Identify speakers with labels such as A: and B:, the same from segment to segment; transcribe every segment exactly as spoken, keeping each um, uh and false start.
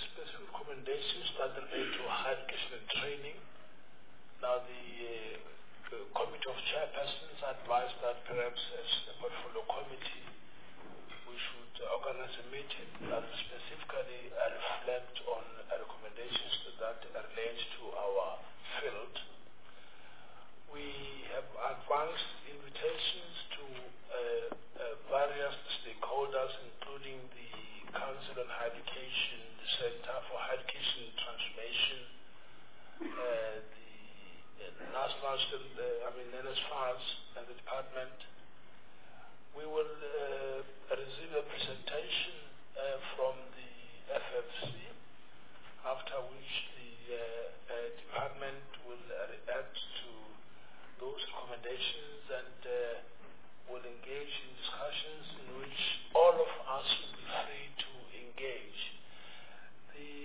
A: specific recommendations that relate to higher education and training. Now, the uh, committee of chairpersons advised that perhaps as a portfolio committee, we should organize a meeting that specifically uh, reflect on uh, recommendations that relate to our field. We have advanced invitations to uh, uh, various stakeholders, including the Council on Higher Education, the Center for Higher Education Transformation, uh, the, the National, uh, I mean, N S F A S and the department. We will uh, receive a presentation uh, from the F F C, after which the uh, uh, department will react to those recommendations and uh, will engage in discussions in which all of us will be free to engage. The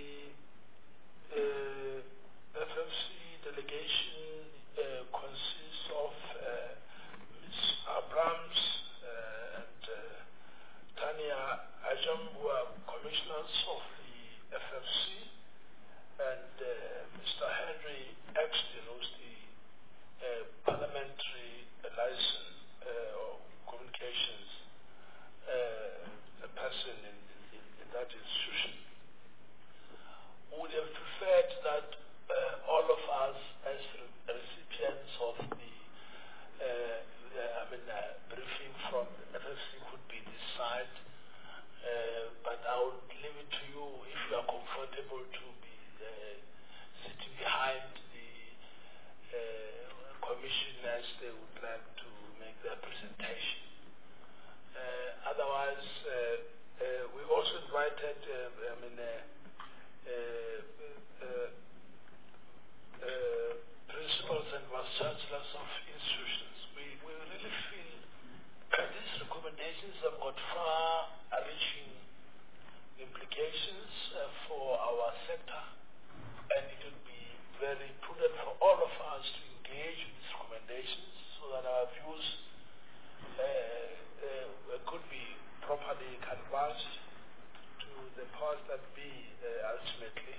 A: uh, F F C delegation uh, consists of uh, Miz Abrams uh, and uh, Tanya Ajam, who are commissioners of the F F C, and uh, Mister Henry Exton, who's the uh, parliamentary liaison uh, or communications uh, person in, in, in that institution. Would have preferred that uh, all of us as recipients of the, uh, the I mean, uh, briefing from the F F C could be this side, uh, but I would leave it to you if you are comfortable to be uh, sitting behind the uh, commission as they would like to make their presentation. Uh, otherwise, uh, uh, we also invited, uh, I mean, uh, uh, uh, uh, principals and vice chancellors of institutions. We, we really feel that these recommendations have got far-reaching implications uh, for our sector, and it would be very prudent for all of us to engage with these recommendations so that our views uh, uh, could be properly canvassed to the powers that be uh, ultimately.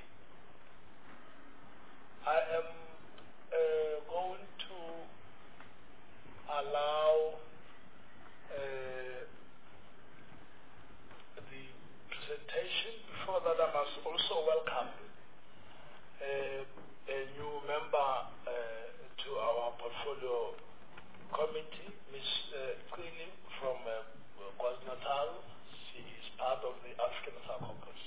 A: I am uh, going to allow uh, the presentation. Before that, I must also welcome uh, a new member uh, to our portfolio committee, Miz Quilly from uh, KwaZulu-Natal. She is part of the African South Caucus.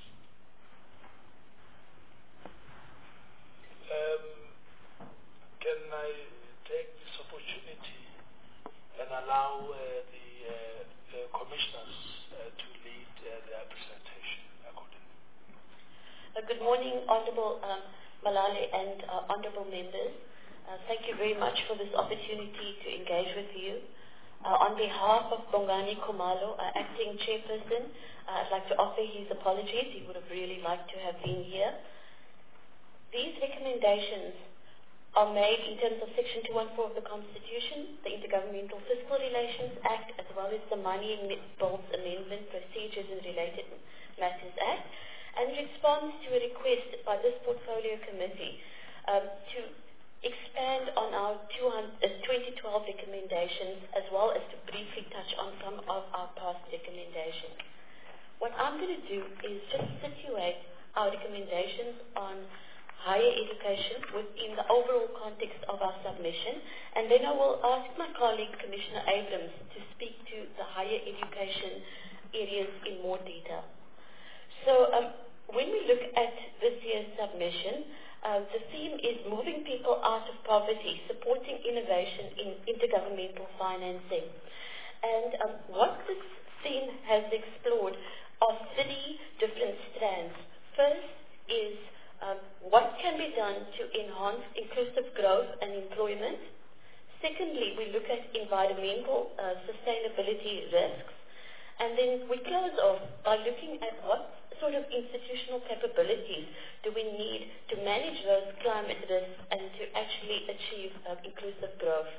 A: Um, can I take this opportunity and allow uh, the uh, uh, commissioners uh, to lead uh, their presentation accordingly?
B: Uh, good morning, Honorable um, Malale and uh, Honorable members. Uh, thank you very much for this opportunity to engage with you. Uh, on behalf of Bongani Khumalo, uh, Acting Chairperson, uh, I'd like to offer his apologies. He would have really liked to have been here. These recommendations are made in terms of Section two fourteen of the Constitution, the Intergovernmental Fiscal Relations Act, as well as the Money Bills Amendment Procedures and Related Matters Act, and responds to a request by this Portfolio Committee um, to expand on our twenty twelve recommendations, as well as to briefly touch on some of our past recommendations. What I'm going to do is just situate our recommendations on higher education within the overall context of our submission, and then I will ask my colleague, Commissioner Abrams, to speak to the higher education areas in more detail. So um, when we look at this year's submission, uh, the theme is moving people out of poverty, supporting innovation in intergovernmental financing. And um, what this theme has explored are three different strands. First is Um, what can be done to enhance inclusive growth and employment? Secondly, we look at environmental uh, sustainability risks. And then we close off by looking at what sort of institutional capabilities do we need to manage those climate risks and to actually achieve uh, inclusive growth.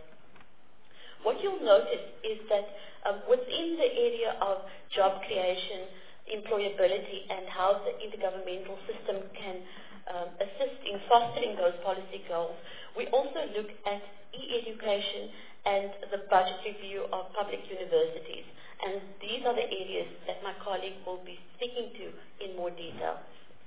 B: What you'll notice is that um, within the area of job creation, employability and how the intergovernmental system can um, assist in fostering those policy goals. We also look at e-education and the budget review of public universities. And these are the areas that my colleague will be speaking to in more detail.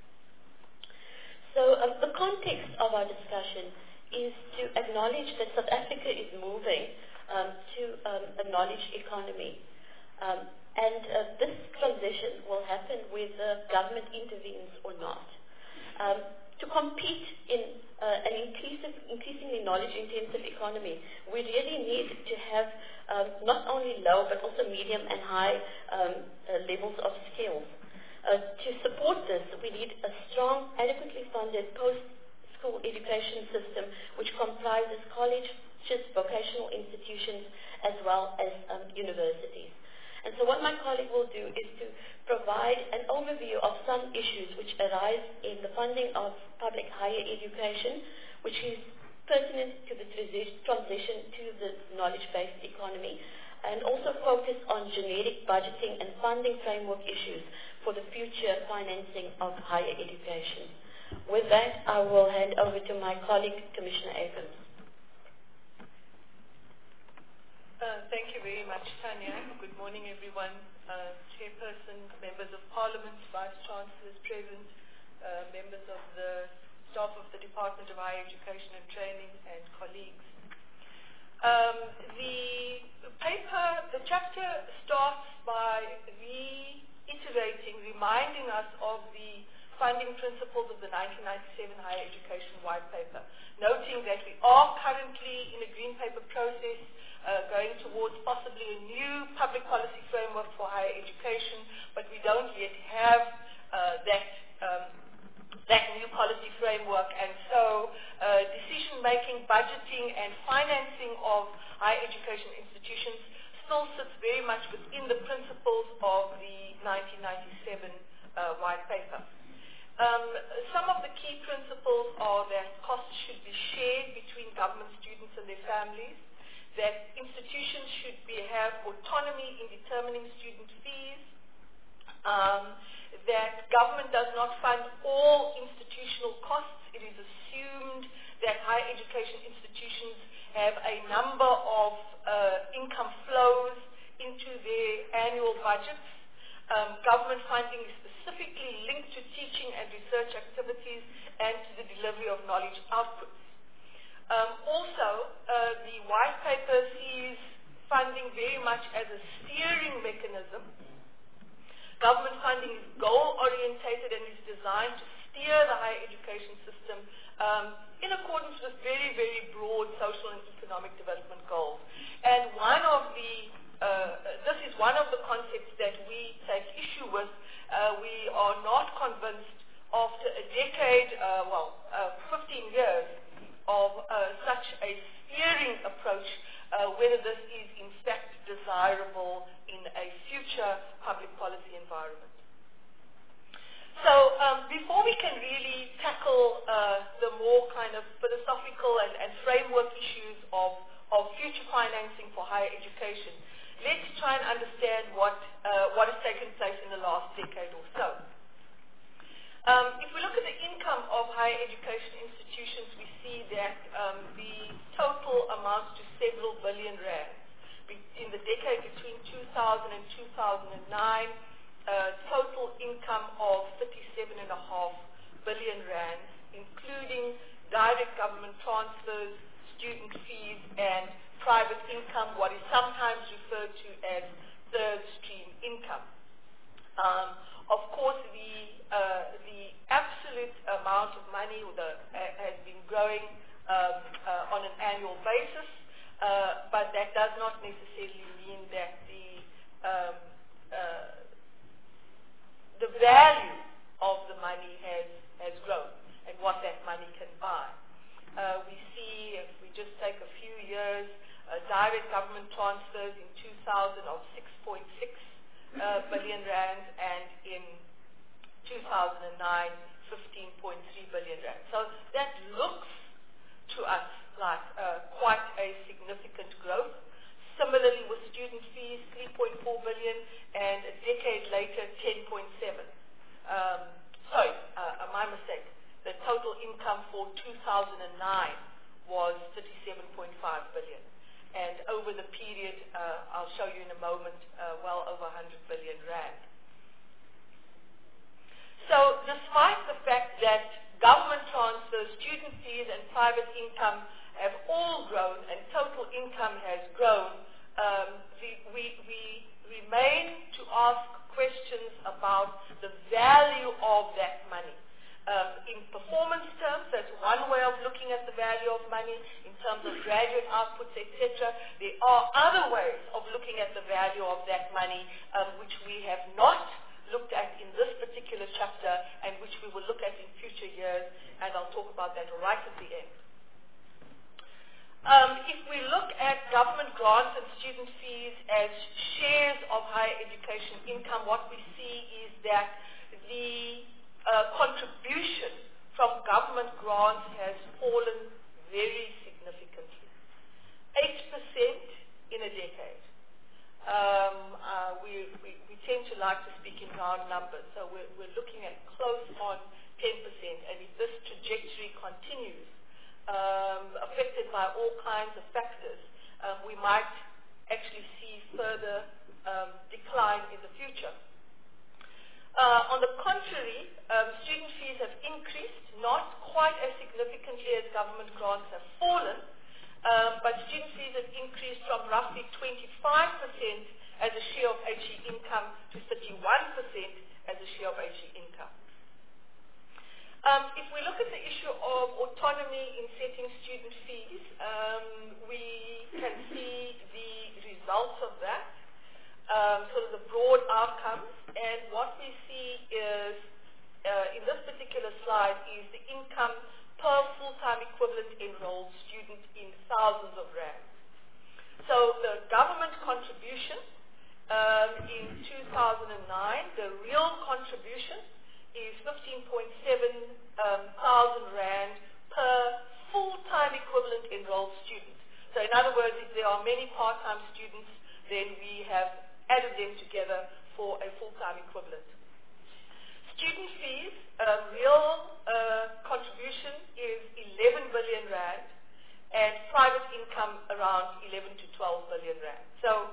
B: So uh, the context of our discussion is to acknowledge that South Africa is moving um, to um, a knowledge economy. Um, and uh, this transition will happen whether government intervenes or not. Um, to compete in uh, an inclusive, increasingly knowledge-intensive economy, we really need to have um, not only low but also medium and high um, uh, levels of skills. Uh, to support this, we need a strong, adequately funded post-school education system which comprises colleges, vocational institutions, as well as um, universities. And so what my colleague will do is to provide an overview of some issues which arise in the funding of public higher education, which is pertinent to the transition to the knowledge-based economy, and also focus on generic budgeting and funding framework issues for the future financing of higher education. With that, I will hand over to my colleague, Commissioner Abrams.
C: Uh, thank you very much, Tanya. Good morning, everyone. Uh, Chairperson, members of Parliament, Vice Chancellors present, uh, members of the staff of the Department of Higher Education and Training, and colleagues. Um, the paper, the chapter starts by reiterating, reminding us of the funding principles of the nineteen ninety-seven Higher Education White Paper, noting that we are currently in a green paper process uh, going towards possibly a new public policy framework for higher education, but we don't yet have uh, that um, that new policy framework, and so uh, decision-making, budgeting, and financing of higher education institutions still sits very much within the principles of the nineteen ninety-seven uh, White Paper. Um, some of the key principles are that costs should be shared between government students and their families, that institutions should be, have autonomy in determining student fees, um, that government does not fund all institutional costs. It is assumed that higher education institutions have a number of uh, income flows into their annual budgets. Um, government funding is specifically linked to teaching and research activities and to the delivery of knowledge outputs. Um, also, uh, the white paper sees funding very much as a steering mechanism. Government funding is goal-orientated and is designed to steer the higher education system um, in accordance with very, very broad social and economic development goals. And one of the, uh, this is one of the concepts that we take issue with. Uh, we are not convinced after a decade, uh, well, uh, fifteen years of uh, such a steering approach, uh, whether this is in fact desirable in a future public policy environment. So um, before we can really tackle uh, the more kind of philosophical and, and framework issues of, of future financing for higher education, let's try and understand what, uh, what has taken place in the last decade or so. Um, if we look at the income of higher education institutions, we see that um, the total amounts to several billion rands. In the decade between two thousand and two thousand nine, uh, total income of thirty-seven point five billion rands, including direct government transfers, student fees, and private income, what is sometimes referred to as third stream income. Um, of course, the, uh, the absolute amount of money the, uh, has been growing um, uh, on an annual basis, uh, but that does not necessarily mean that the, um, uh, the value of the money has, has grown and what that money can buy. Uh, we see, if we just take a few years, uh, direct government transfers in two thousand of six point six uh, billion rand, and in two thousand nine, fifteen point three billion rand. So that looks to us like uh, quite a significant growth. Similarly with student fees, three point four billion, and a decade later, ten point thirty-seven point five billion. And over the period, uh, I'll show you in a moment, uh, well over one hundred billion rand. So despite the fact that government transfers, student fees and private income have all grown and total income has grown, um, we, we, we remain to ask questions about the value of that money. Um, in performance terms, that's one way of looking at the value of money, in terms of graduate outputs, et cetera. There are other ways of looking at the value of that money, um, which we have not looked at in this particular chapter and which we will look at in future years, and I'll talk about that right at the end. Um, if we look at government grants and student fees as shares of higher education income, what we see is that the uh, contribution from government grants has fallen very significantly. eight percent in a decade. Um, uh, we, we, we tend to like to speak in round numbers, so we're, we're looking at close on ten percent, and if this trajectory continues, um, affected by all kinds of factors, um, we might actually see further um, decline in the future. Uh, on the contrary, um, student fees have increased, not quite as significantly as government grants have fallen, um, but student fees have increased from roughly twenty-five percent as a share of H E income to thirty-one percent as a share of H E income. Um, if we look at the issue of autonomy in setting student fees, um, we can see the results of that, um, sort of the broad outcomes, and what we see is, uh, in this particular slide, is the income per full-time equivalent enrolled student in thousands of rands. So the government contribution um, in two thousand nine, the real contribution is fifteen point seven um, thousand rand per full-time equivalent enrolled student. So in other words, if there are many part-time students, then we have added them together for a full-time equivalent. Student fees, uh, real uh, contribution is eleven billion rand, and private income around eleven to twelve billion rand. So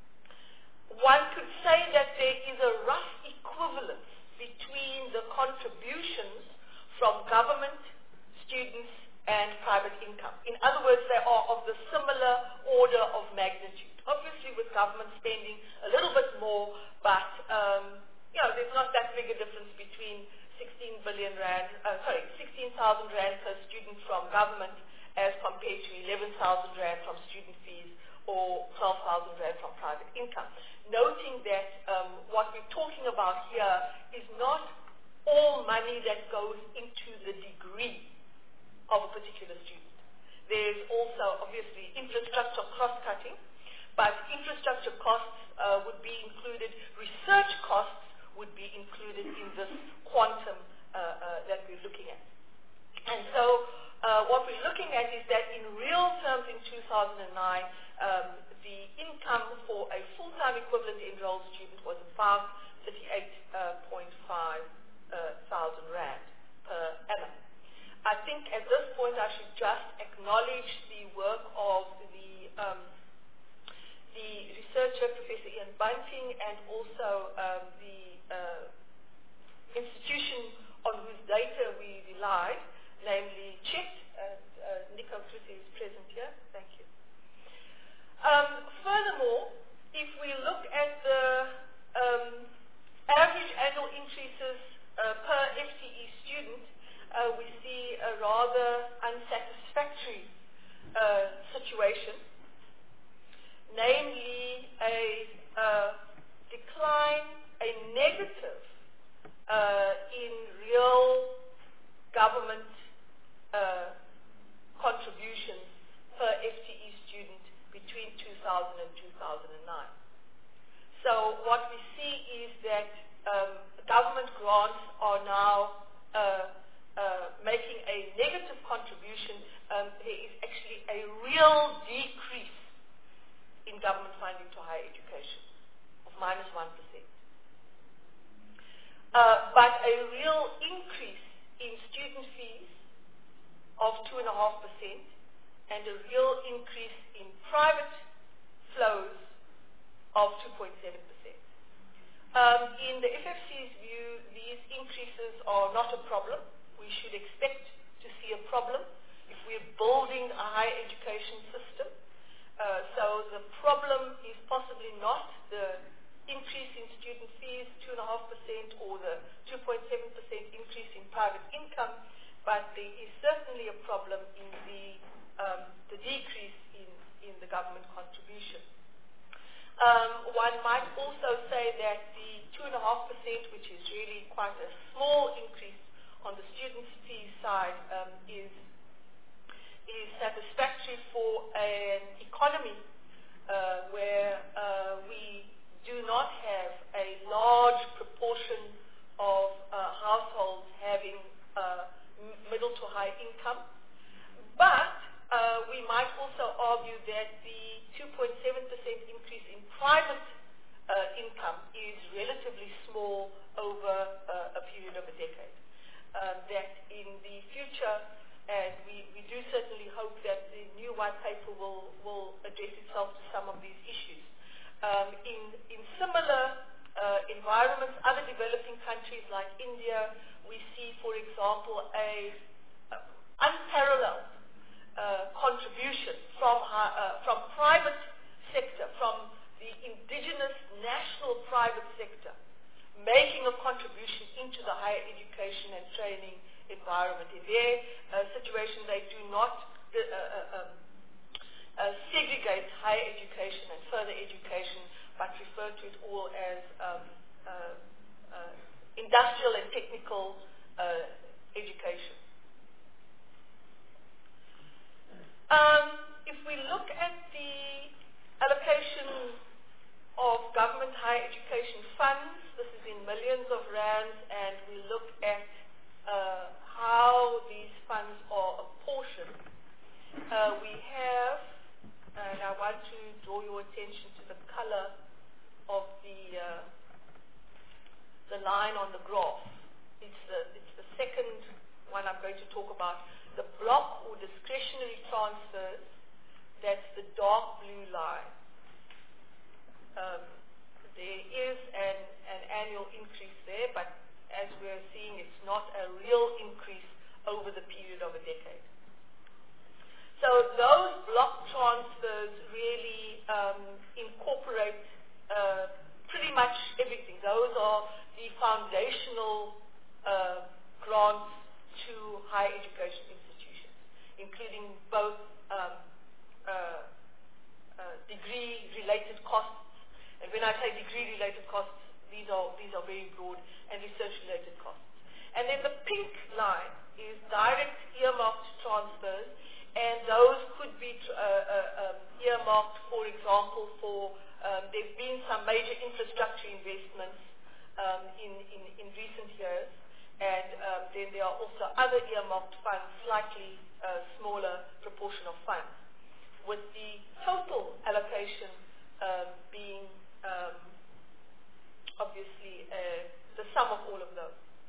C: one could say that there is a rough equivalence between the contributions from government, students, and private income. In other words, they are of the similar order of magnitude. Obviously, with government spending a little bit more, but um, you know, there's not that big a difference between sixteen billion rand, uh, sorry, sixteen thousand rand per student from government as compared to eleven thousand rand from student fees or twelve thousand rand from private income. Noting that um, what we're talking about here is not all money that goes into the degree of a particular student. There's also, obviously, infrastructure cross-cutting, but infrastructure costs uh, would be included, research costs would be included in this quantum uh, uh, that we're looking at. And so uh, what we're looking at is that in real terms in two thousand nine, um, the income for a full-time equivalent enrolled student was about thirty-eight point five uh, thousand rand per annum. I think at this point I should just acknowledge the work of the um, the researcher, Professor Ian Bunting, and also um, the uh, institution on whose data we relied, namely C H I T, and uh, Nico Chrissy is present here. Thank you. Um, furthermore, if we look at the um, average annual increases uh, per F T E student, uh, we see a rather unsatisfactory uh, situation, namely a uh, decline, a negative uh, in real government uh, contributions per F T E student between two thousand and two thousand nine. So what we see is that um, government grants are now uh, uh, making a negative contribution. Um, there is actually a real decrease in government funding to higher education of minus one percent. Uh, but a real increase in student fees of two point five percent and a real increase in private flows of two point seven percent. Um, in the F F C's view, these increases are not a problem. We should expect to see a problem if we're building a higher education system. Uh, so the problem is possibly not the increase in student fees, two point five percent, or the two point seven percent increase in private income, but there is certainly a problem in the, um, the decrease in, in the government contribution. Um, one might also say that the two point five percent, which is really quite a small increase on the student fee side, um, is, is satisfactory for an economy uh, where uh, we do not have a large proportion of uh, households having uh, middle to high income. But uh, we might also argue that the two point seven percent increase in private uh, income is relatively small over uh, a period of a decade. Um, that in the future, and we, we do certainly hope that the new white paper will, will address itself to some of these issues. Um, in, in similar uh, environments, other developing countries like India, we see, for example, a uh, unparalleled uh, contribution from, uh, from private sector, from the indigenous national private sector, making a contribution into the higher education and training environment. In their uh, situation, they do not uh, uh, um, uh, segregate higher education and further education, but refer to it all as um, uh, uh, industrial and technical uh, education. Um, if we look at the allocation of government higher education funds, this is in millions of rands, and we look at uh, how these funds are apportioned. Uh, we have, and I want to draw your attention to the color of the uh, the line on the graph. It's the, it's the second one I'm going to talk about. The block or discretionary transfers, that's the dark blue line. Um, there is an, an annual increase there, but as we're seeing, it's not a real increase over the period of a decade. So those block transfers really um, incorporate uh, pretty much everything. Those are the foundational uh, grants to higher education institutions, including both um, uh, uh, degree-related costs. And when I say degree-related costs, these are, these are very broad, and research-related costs. And then the pink line is direct earmarked transfers, and those could be uh, uh, um, earmarked, for example, for, um, there have been some major infrastructure investments um, in, in, in recent years, and um, then there are also other earmarked funds, slightly uh, smaller proportion of funds, with the total allocation um, being um, obviously uh, the sum of all of those.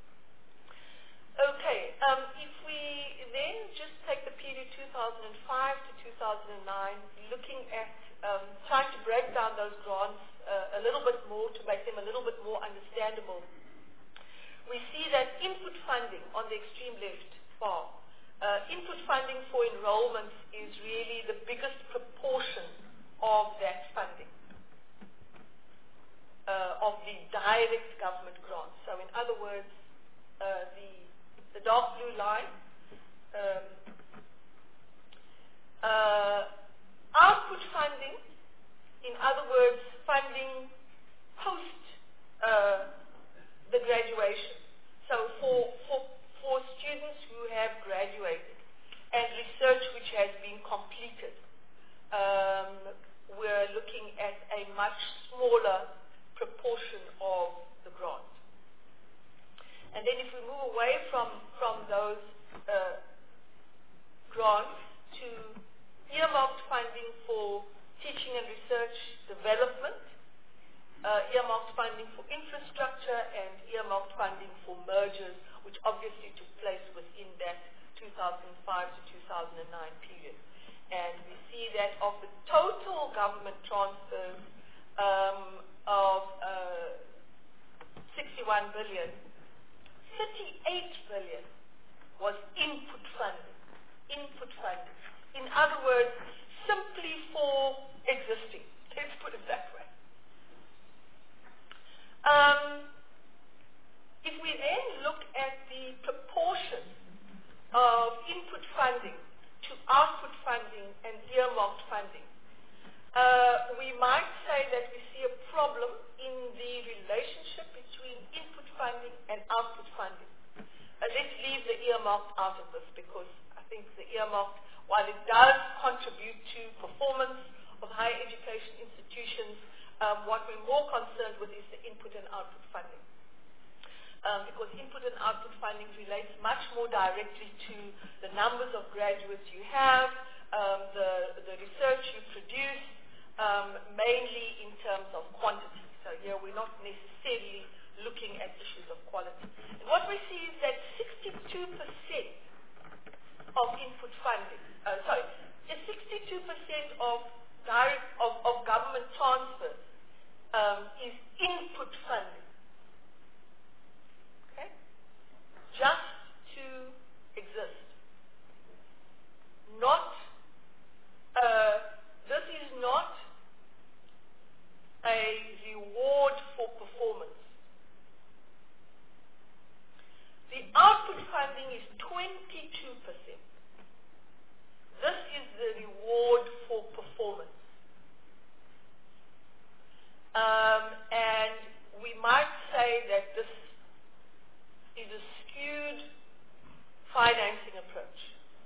C: Okay, um, if we then just take the period two thousand five to two thousand nine, looking at um, trying to break down those grants uh, a little bit more to make them a little bit more understandable, we see that input funding on the extreme left bar, uh, input funding for enrollments is really the biggest proportion of that funding. Uh, of the direct government grants. So in other words, uh, the, the dark blue line, um, uh, output funding, in other words, funding post uh, the graduation. So for, for, for students who have graduated and research which has been completed, um, we're looking at a much smaller proportion of the grant. And then if we move away from, from those uh, grants to earmarked funding for teaching and research development, uh, earmarked funding for infrastructure, and earmarked funding for mergers, which obviously took place within that two thousand five to two thousand nine period. and we see that of the total government transfers um, of uh, sixty-one billion, thirty-eight billion was input funding. Input funding. In other words, simply for existing. Let's put it that way. Um, if we then look at the proportion of input funding to output funding and earmarked funding, uh, we might say that we see a problem in the relationship between input funding and output funding. Uh, let's leave the earmarked out of this, because I think the earmarked, while it does contribute to performance of higher education institutions, um, what we're more concerned with is the input and output funding. Um, because input and output funding relates much more directly to the numbers of graduates you have, um, the, the research you produce, um, mainly in terms of quantity. So here we're not necessarily looking at issues of quality. And what we see is that sixty-two percent of input funding, uh, sorry, sixty-two percent of direct of, of government transfers um, is input funding. Okay? Just to exist. Not, uh, this is not a reward for performance. The output funding is twenty-two percent. This is the reward for performance. Um, and we might say that this is a skewed financing approach.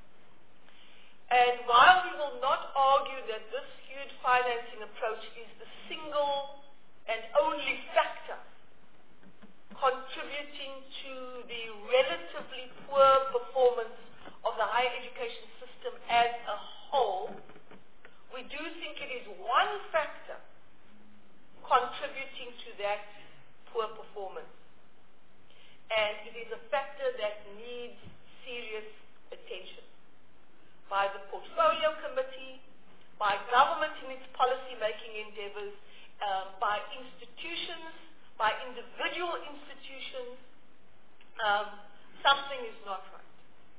C: And while we will not argue that this skewed financing approach is the single and only factor contributing to the relatively poor performance of the higher education system as a whole, we do think it is one factor contributing to that poor performance. And it is a factor that needs serious attention by the Portfolio Committee, by government in its policy-making endeavors, um, by institutions, by individual institutions. Um, something is not right.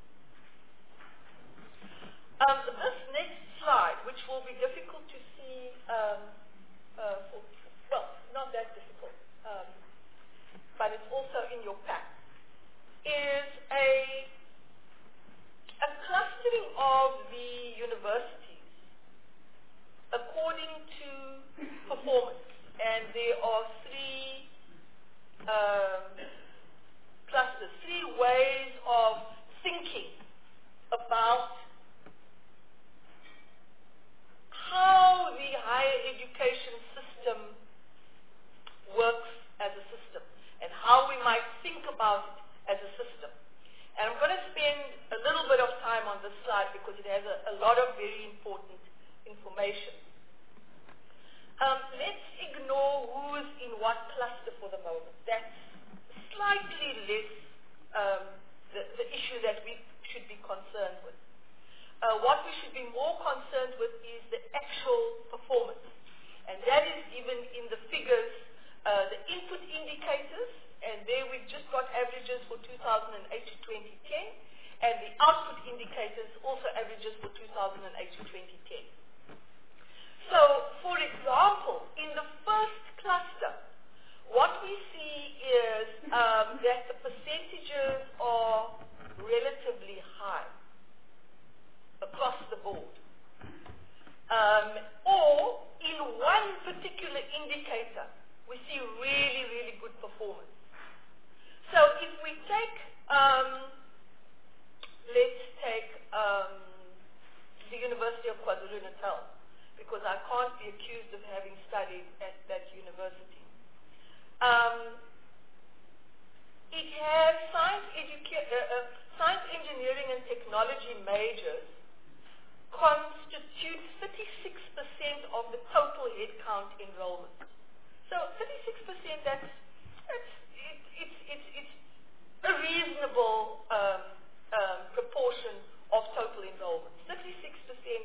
C: Um, this next slide, which will be difficult to see, um, uh, for, well, not that difficult, um, but it's also in your pack, is a, a clustering of the universities according to performance. And there are three um, clusters, three ways of thinking about how the higher education system works as a system and how we might think about it as a system. And I'm going to spend a little bit of time on this slide because it has a, a lot of very important information. Um, let's ignore who's in what cluster for the moment. That's slightly less um, the, the issue that we should be concerned with. Uh, what we should be more concerned with is the actual performance. And that is given in the figures, uh, the input indicators, and there we've just got averages for two thousand eight to twenty ten, and the output indicators also averages for two thousand eight to twenty ten. So, for example, in the first cluster, what we see is um, that the percentages are relatively high across the board. Um, or, in one particular indicator, we see really, really good performance. So, if we take, um, let's take um, the University of KwaZulu-Natal, because I can't be accused of having studied at that university. Um, it has science, educa- uh, uh, science, engineering, and technology majors constitute thirty-six percent of the total headcount enrollment. So thirty-six percent, that's, that's it, it's, it's, it's a reasonable um, um, proportion of total enrollment. thirty-six percent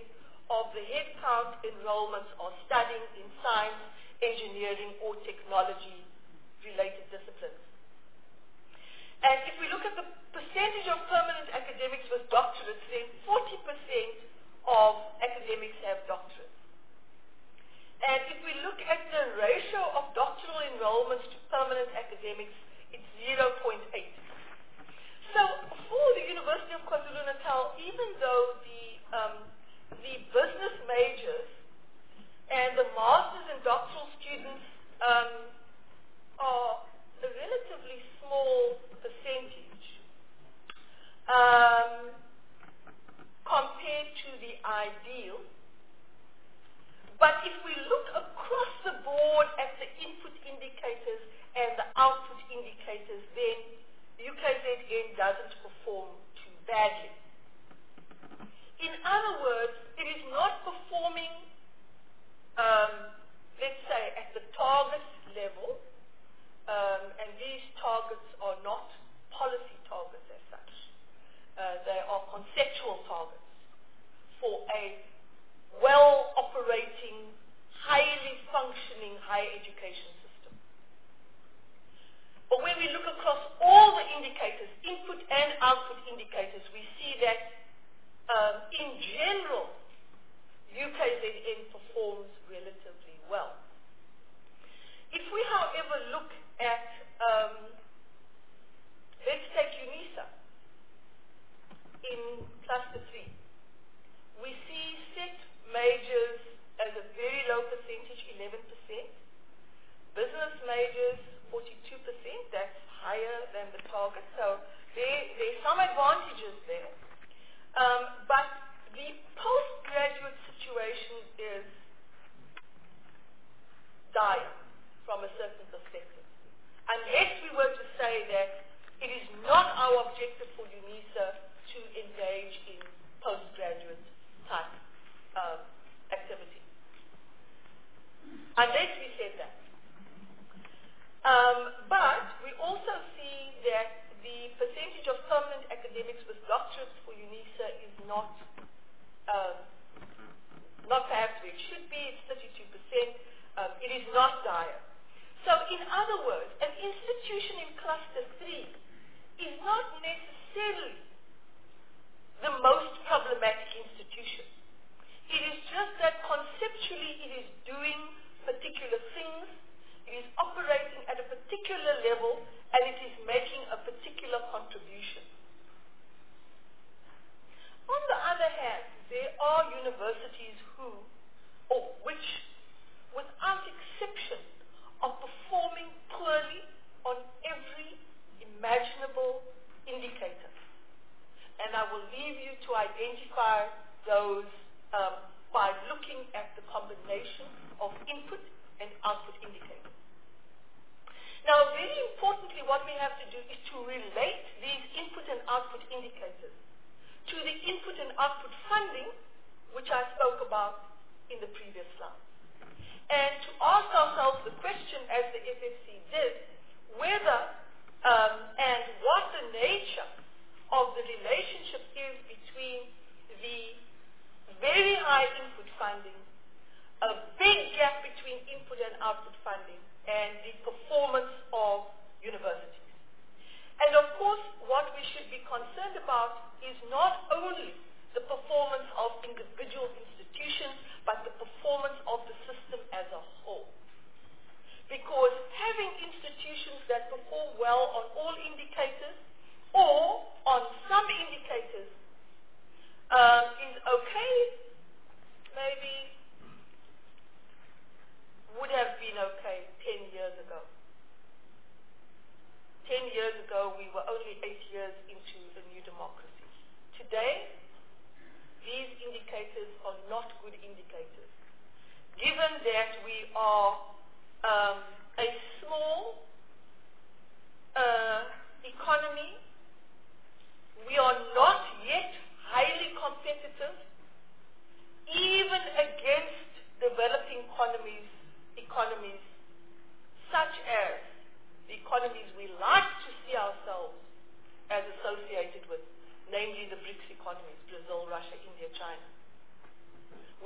C: of the headcount enrollments are studying in science, engineering, or technology-related disciplines. And if we look at the percentage of permanent academics with doctorates, then forty percent of academics have doctorates. And if we look at the ratio of doctoral enrollments to permanent academics, it's zero point eight. So for the University of KwaZulu-Natal, even though the, um, the business majors and the masters and doctoral students um, are a relatively small percentage um, compared to the ideal. But if we look across the board at the input indicators and the output indicators, then U K Z N doesn't perform too badly. In other words, it is not performing, um, let's say, at the target level, um, and these targets are not policy targets as such. Uh, they are conceptual targets for a well-operating, highly functioning higher education system. But when we look across all the indicators, input and output indicators, we see that um, in general, U K Z N performs relatively well. If we, however, look at, um, let's take UNISA in cluster three, we see set majors as a very low percentage, eleven percent. Business majors, forty-two percent. That's higher than the target. So there, there's some advantages there. Um, but the postgraduate situation is dire from a certain perspective. Unless we were to say that it is not our objective for UNISA to engage in postgraduate type uh, activity. Unless we said that. Um, but we also see that the percentage of permanent academics with doctorates for UNISA is not, uh, not perhaps where it should be. It's thirty-two percent. Um, it is not dire. So in other words, an institution in cluster three is not necessarily the most problematic institution. It is just that conceptually it is doing particular things, it is operating at a particular level, and it is making a particular contribution. On the other hand, there are universities who, or which, without exception, are performing poorly on every imaginable indicator. And I will leave you to identify those um, by looking at the combination of input and output indicators. Now, very importantly, what we have to do is to relate these input and output indicators to the input and output funding, which I spoke about in the previous slide. And to ask ourselves the question, as the F F C did, whether um, and what the nature of the relationship is between the very high input funding, a big gap between input and output funding, and the performance of universities. And of course, what we should be concerned about is not only the performance of individual institutions, but the performance of the system as a whole. Because having institutions that perform well on all indicators, or on some indicators, um, is okay, maybe would have been okay ten years ago. Ten years ago, we were only eight years into the new democracy. Today, these indicators are not good indicators. Given that we are um, a small uh, economy, we are not yet highly competitive, even against developing economies, economies such as the economies we like to see ourselves as associated with, namely the BRICS economies, Brazil, Russia, India, China.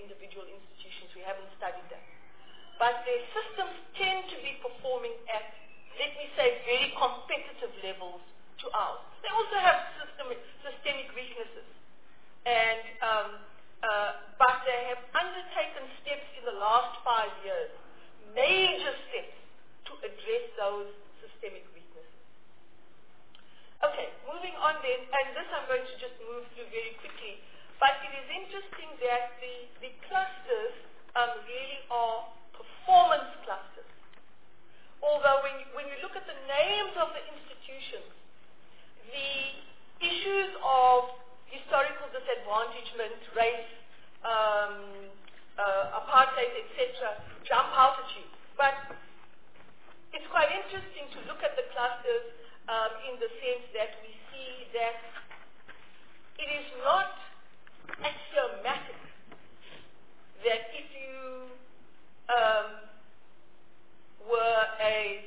C: individual institutions. We haven't studied that. But their systems tend to be performing at, let me say, very competitive levels to ours. They also have systemic, systemic weaknesses. And, um, uh, but they have undertaken steps in the last five years, major steps to address those systemic weaknesses. Okay, moving on then, and this I'm going to just move through very quickly, but it is interesting that the, the clusters um, really are performance clusters. Although when you, when you look at the names of the institutions, the issues of historical disadvantagement, race, um, uh, apartheid, et cetera, jump out at you. But it's quite interesting to look at the clusters um, in the sense that we see that it is not axiomatic that if you um, were a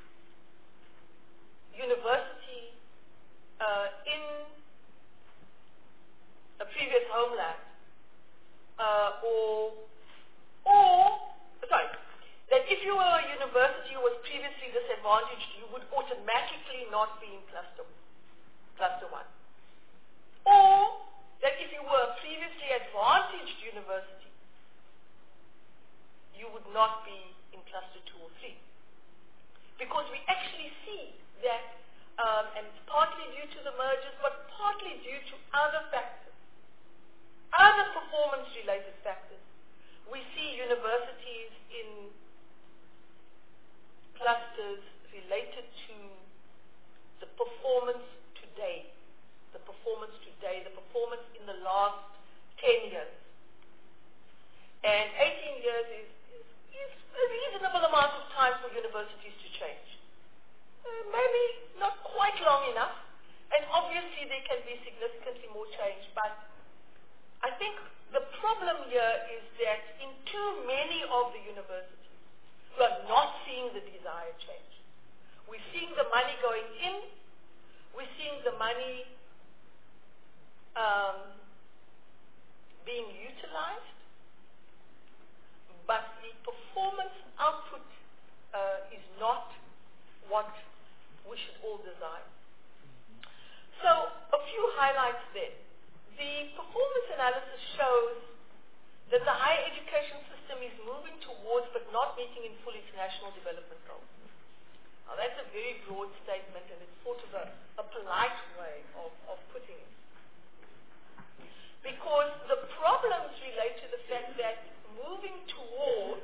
C: university uh, in a previous homeland, uh, or, or, sorry, that if you were a university who was previously disadvantaged, you would automatically not be in cluster, cluster one. Or that if you were a previously advantaged university, you would not be in cluster two or three. Because we actually see that, um, and it's partly due to the mergers, but partly due to other factors, other performance-related factors. We see universities in clusters related to the performance today, the performance today, the performance in the last ten years. And eighteen years is, is, is a reasonable amount of time for universities to change. Uh, maybe not quite long enough, and obviously there can be significantly more change, but I think the problem here is that in too many of the universities, we are not seeing the desired change. We're seeing the money going in, we're seeing the money um, being utilized, but the performance output uh, is not what we should all desire. So a few highlights there. The performance analysis shows that the higher education system is moving towards but not meeting in full international development goals. Now that's a very broad statement, and it's sort of a, a polite way of, of putting it. Because the problems relate to the fact that moving towards,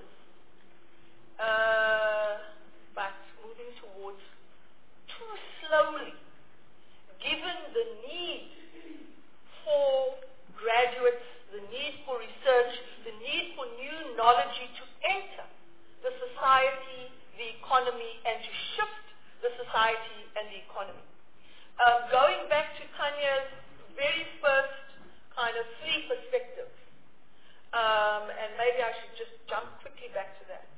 C: uh, but moving towards too slowly, given the need for graduates, the need for research, the need for new knowledge to enter the society, the economy, and to shift the society and the economy. Um, going back to Tanya's very first kind of three perspectives, um, and maybe I should just jump quickly back to that.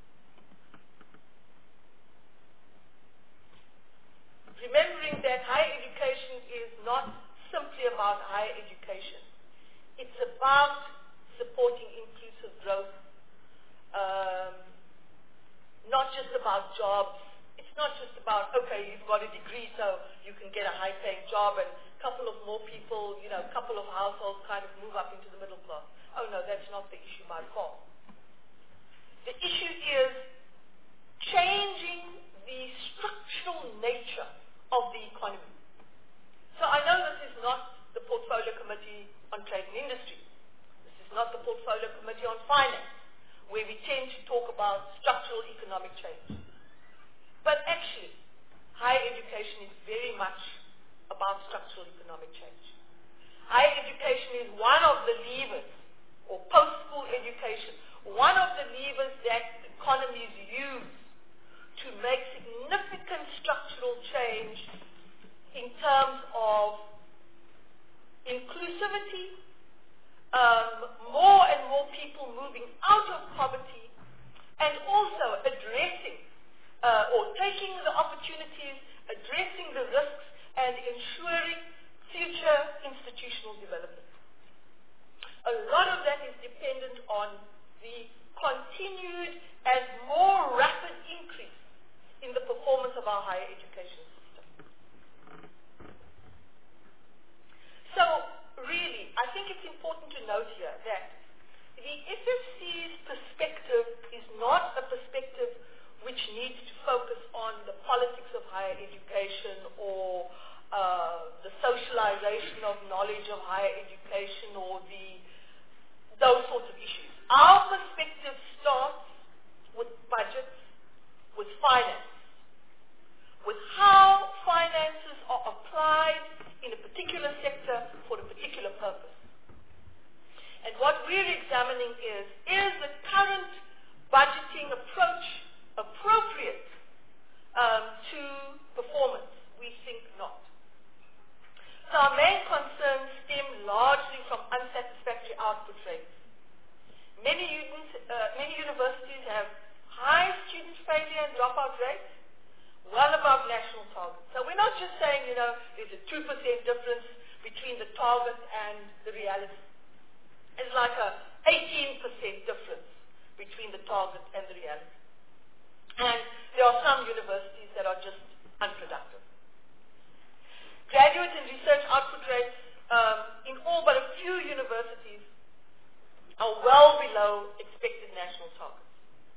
C: Remembering that higher education is not simply about higher education. It's about supporting inclusive growth, um, not just about jobs. It's not just about, okay, you've got a degree so you can get a high-paying job and a couple of more people, you know, a couple of households kind of move up into the middle class. Oh no, that's not the issue by far. The issue is changing the structural nature of the economy. So I know this is not the Portfolio Committee on Trade and Industry. This is not the Portfolio Committee on Finance, where we tend to talk about structural economic change. But actually, higher education is very much about structural economic change. Higher education is one of the levers, or post-school education, one of the levers that economies use to make significant structural change in terms of inclusivity, um, more and more people moving out of poverty, and also addressing uh, or taking the opportunities, addressing the risks, and ensuring future institutional development. A lot of that is dependent on the continued and more rapid increase in the performance of our higher education system. So really, I think it's important to note here that the F F C's perspective is not a perspective which needs to focus on the politics of higher education or uh, the socialization of knowledge of higher education or the those sorts of issues. Our perspective starts with budgets, with finance, with how finances are applied in a particular sector for a particular purpose. And what we're examining is, is the current budgeting approach appropriate um, to performance? We think not. So our main concerns stem largely from unsatisfactory output rates. Many, uni- uh, many universities have high student failure and dropout rates, well above national targets. So we're not just saying, you know, there's a two percent difference between the target and the reality. It's like a eighteen percent difference between the target and the reality. And there are some universities that are just unproductive. Graduate and research output rates um, in all but a few universities are well below expected national targets.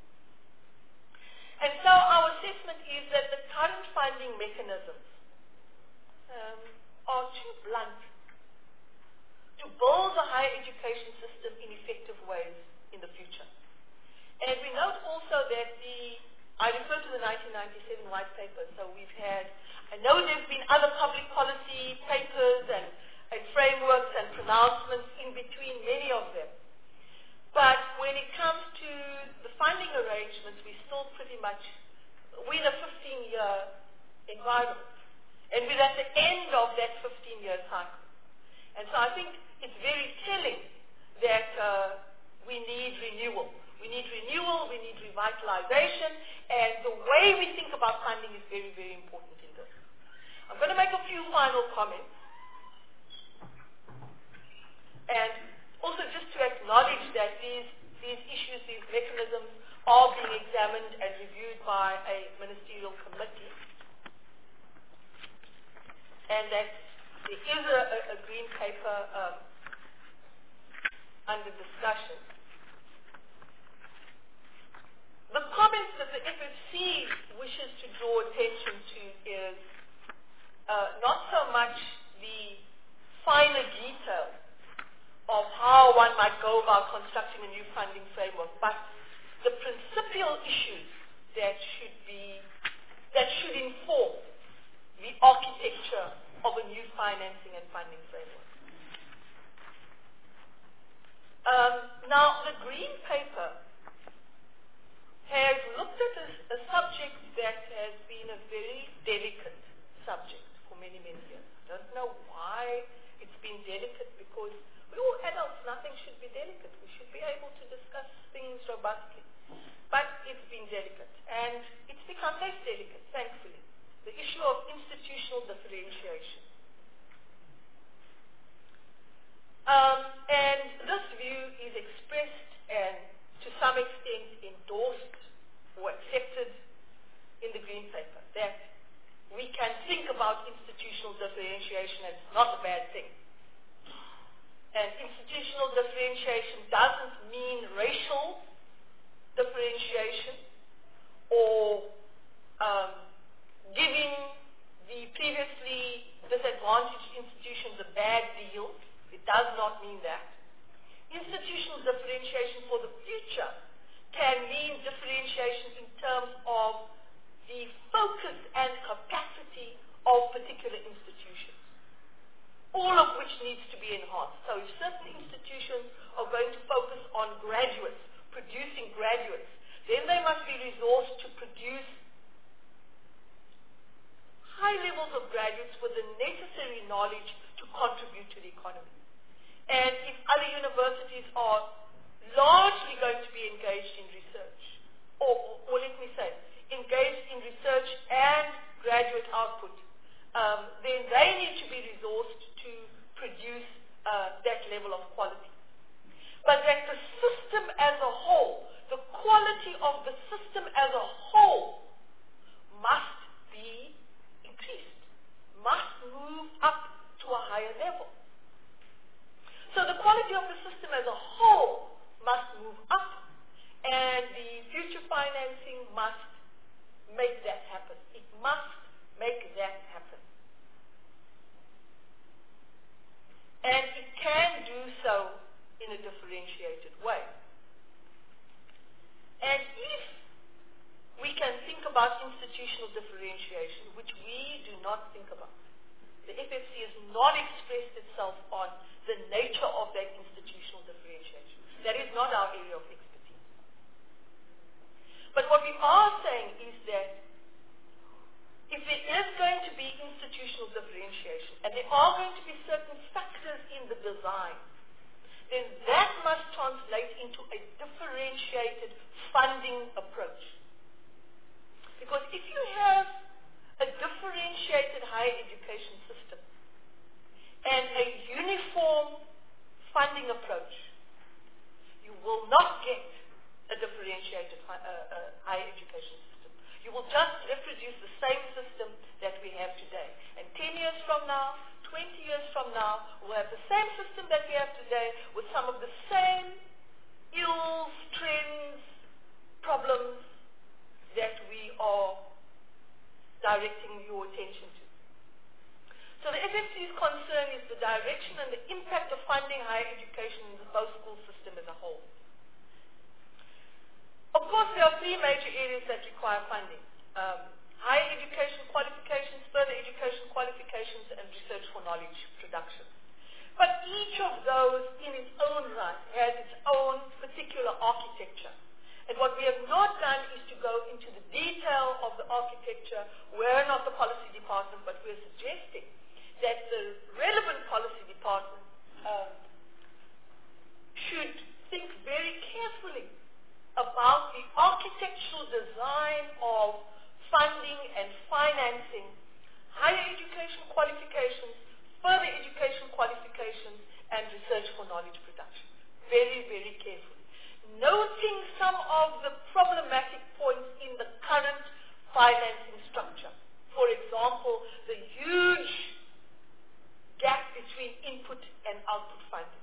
C: And so our assessment is that the current funding mechanisms um, are too blunt to build a higher education system in effective ways in the future. And we note also that the, I refer to the nineteen ninety-seven white paper, so we've had, I know there's been other public policy papers and, and frameworks and pronouncements in between, many of them. But when it comes to the funding arrangements, we're still pretty much, we're in a fifteen-year environment. And we're at the end of that fifteen-year cycle. And so I think it's very telling that uh, we need renewal. We need renewal, we need revitalization, and the way we think about funding is very, very important in this. I'm going to make a few final comments. And also just to acknowledge that these, these issues, these mechanisms are being examined and reviewed by a ministerial committee. And that there is a, a, a green paper um, under discussion. The comments that the F F C wishes to draw attention to is uh, not so much the finer detail of how one might go about constructing a new funding framework, but the principal issues that should be, that should inform the architecture of a new financing and funding framework. Um, now, the green paper has looked at a, a subject that has been a very delicate subject for many, many years. I don't know why it's been delicate, because we're all adults, nothing should be delicate. We should be able to discuss things robustly. But it's been delicate, and it's become less delicate, thankfully. The issue of institutional differentiation. Um, and this view is expressed and to some extent endorsed or accepted in the green paper, that we can think about institutional differentiation as not a bad thing. And institutional differentiation doesn't mean racial differentiation or um, giving the previously disadvantaged institutions a bad deal. It does not mean that. Institutional differentiation for the future can mean differentiation in terms of the focus and capacity of particular institutions, all of which needs to be enhanced. So if certain institutions are going to focus on graduates, producing graduates, then they must be resourced to produce high levels of graduates with the necessary knowledge to contribute to the economy. And if other universities are largely going to be engaged in research, or, or, or let me say, engaged in research and graduate output, um, then they need to be resourced to produce uh, that level of quality. but that the system as a whole, the quality of the system as a whole must be increased, must move up to a higher level. So the quality of the system as a whole must move up, and the future financing must make that happen. It must make that happen. And it can do so in a differentiated way. And if we can think about institutional differentiation, which we do not think about, the F F C has not expressed itself on the nature of that institutional differentiation. That is not our area of expertise. But what we are saying is that if there is going to be institutional differentiation, and there are going to be certain factors in the design, then that must translate into a differentiated funding approach. Because if you have a differentiated higher education system and a uniform funding approach, you will not get a differentiated uh, uh, higher education system. You will just reproduce the same system that we have today. And ten years from now, twenty years from now, we'll have the same system that we have today with some of the same ills, trends, problems that we are directing your attention to. So the F F C's concern is the direction and the impact of funding higher education in the post-school system as a whole. Of course, there are three major areas that require funding. Um, higher education qualifications, further education qualifications, and research for knowledge production. But each of those in its own right has its own particular architecture. And what we have not done is to go into the detail of the architecture. We're not the policy department, but we're suggesting that the relevant policy department um, should think very carefully about the architectural design of funding and financing higher education qualifications, further education qualifications, and research for knowledge production. Very, very carefully. Noting some of the problematic points in the current financing structure. For example, the huge gap between input and output funding.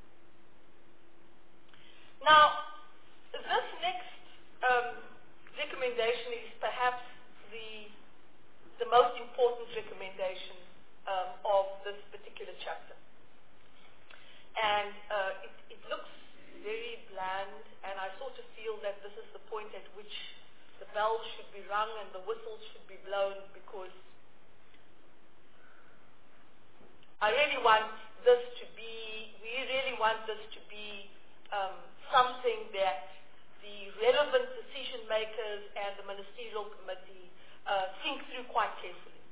C: Now, this next um, recommendation is perhaps the, the most important recommendation um, of this particular chapter. And uh, it, it looks very bland, and I sort of feel that this is the point at which the bell should be rung and the whistle should be blown, because I really want this to be, we really want this to be um, something that the relevant decision makers and the ministerial committee uh, think through quite carefully.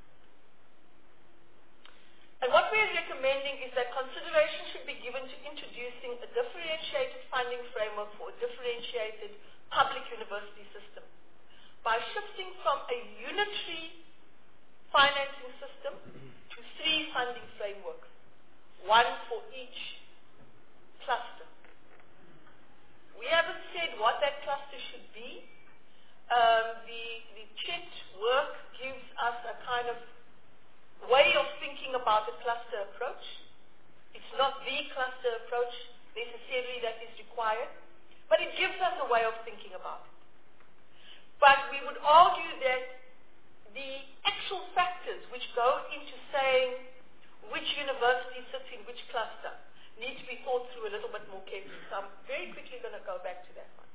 C: And what we're recommending is that consideration should be given to introducing a differentiated funding framework for a differentiated public university system by shifting from a unitary financing system to three funding frameworks, one for each cluster. We haven't said what that cluster should be. Um, the, the CHET work gives us a kind of way of thinking about the cluster approach. It's not the cluster approach necessarily that is required, but it gives us a way of thinking about it. But we would argue that the actual factors which go into saying which university sits in which cluster need to be thought through a little bit more carefully. So I'm very quickly going to go back to that one.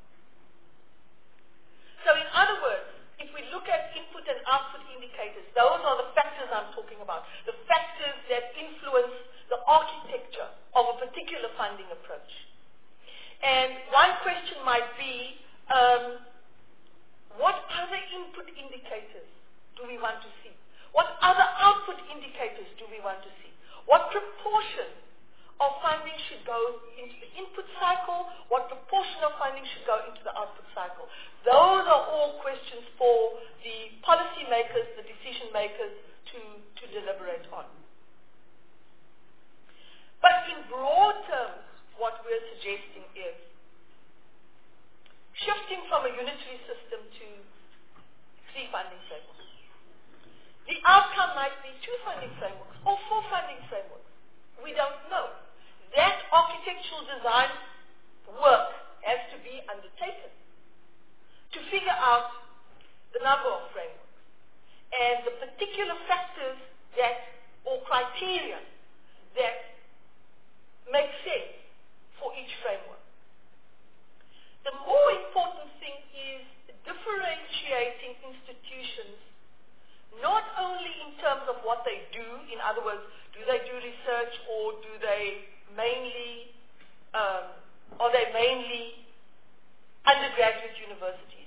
C: So in other words, if we look at input and output indicators, those are the factors I'm talking about, the factors that influence the architecture of a particular funding approach. And one question might be, um, what other input indicators do we want to see? What other output indicators do we want to see? What proportion of funding should go into the input cycle? What proportion of funding should go into the output cycle? Those are all questions for the policy makers, the decision makers to, to deliberate on. But in broad terms, what we're suggesting is shifting from a unitary system to three funding frameworks. The outcome might be two funding frameworks or four funding frameworks. We don't know. That architectural design work has to be undertaken to figure out the number of frameworks and the particular factors that, or criteria that make sense for each framework. The more important thing is differentiating institutions not only in terms of what they do, in other words, do they do research or do they mainly, um, are they mainly undergraduate universities?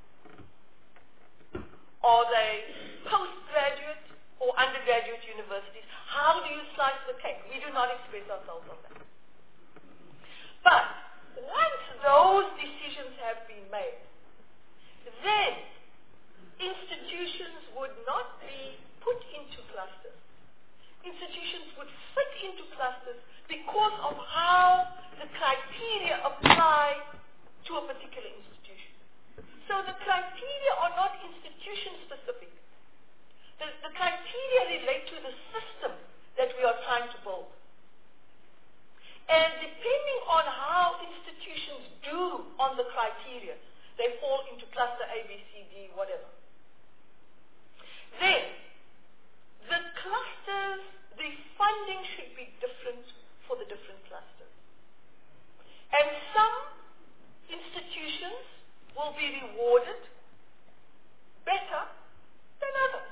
C: Are they postgraduate or undergraduate universities? How do you slice the cake? We do not express ourselves on that. But once those decisions have been made, then institutions would not be put into clusters. Institutions would fit into clusters because of how the criteria apply to a particular institution. So the criteria are not institution-specific. The, the criteria relate to the system that we are trying to build. And depending on how institutions do on the criteria, they fall into cluster A, B, C, D, whatever. Then, the clusters, the funding should be different for the different clusters. And some institutions will be rewarded better than others.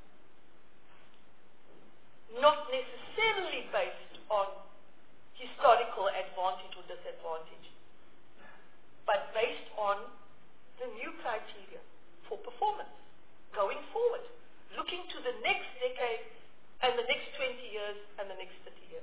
C: Not necessarily based on historical advantage or disadvantage, but based on the new criteria for performance going forward, looking to the next decade and the next twenty years and the next thirty years.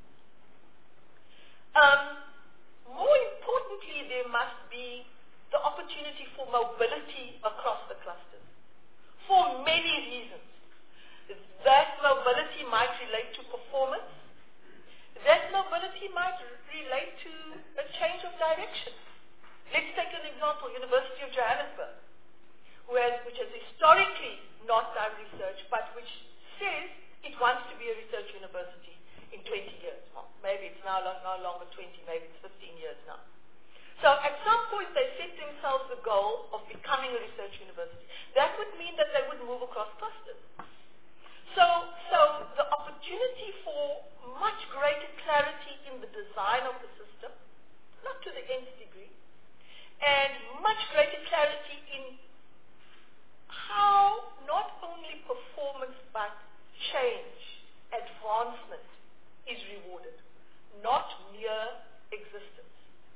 C: Um, more importantly, there must be the opportunity for mobility across the clusters for many reasons. That mobility might relate to performance. That mobility might relate to a change of direction. Let's take an example, University of Johannesburg, who has, which has historically not done research, but which says it wants to be a research university in twenty years. Well, maybe it's now no longer twenty, maybe it's fifteen years now. So at some point they set themselves the goal of becoming a research university. That would mean that they would move across clusters. So, so the opportunity for much greater clarity in the design of the system, not to the nth degree, and much greater clarity in how not only performance but change, advancement is rewarded, not mere existence.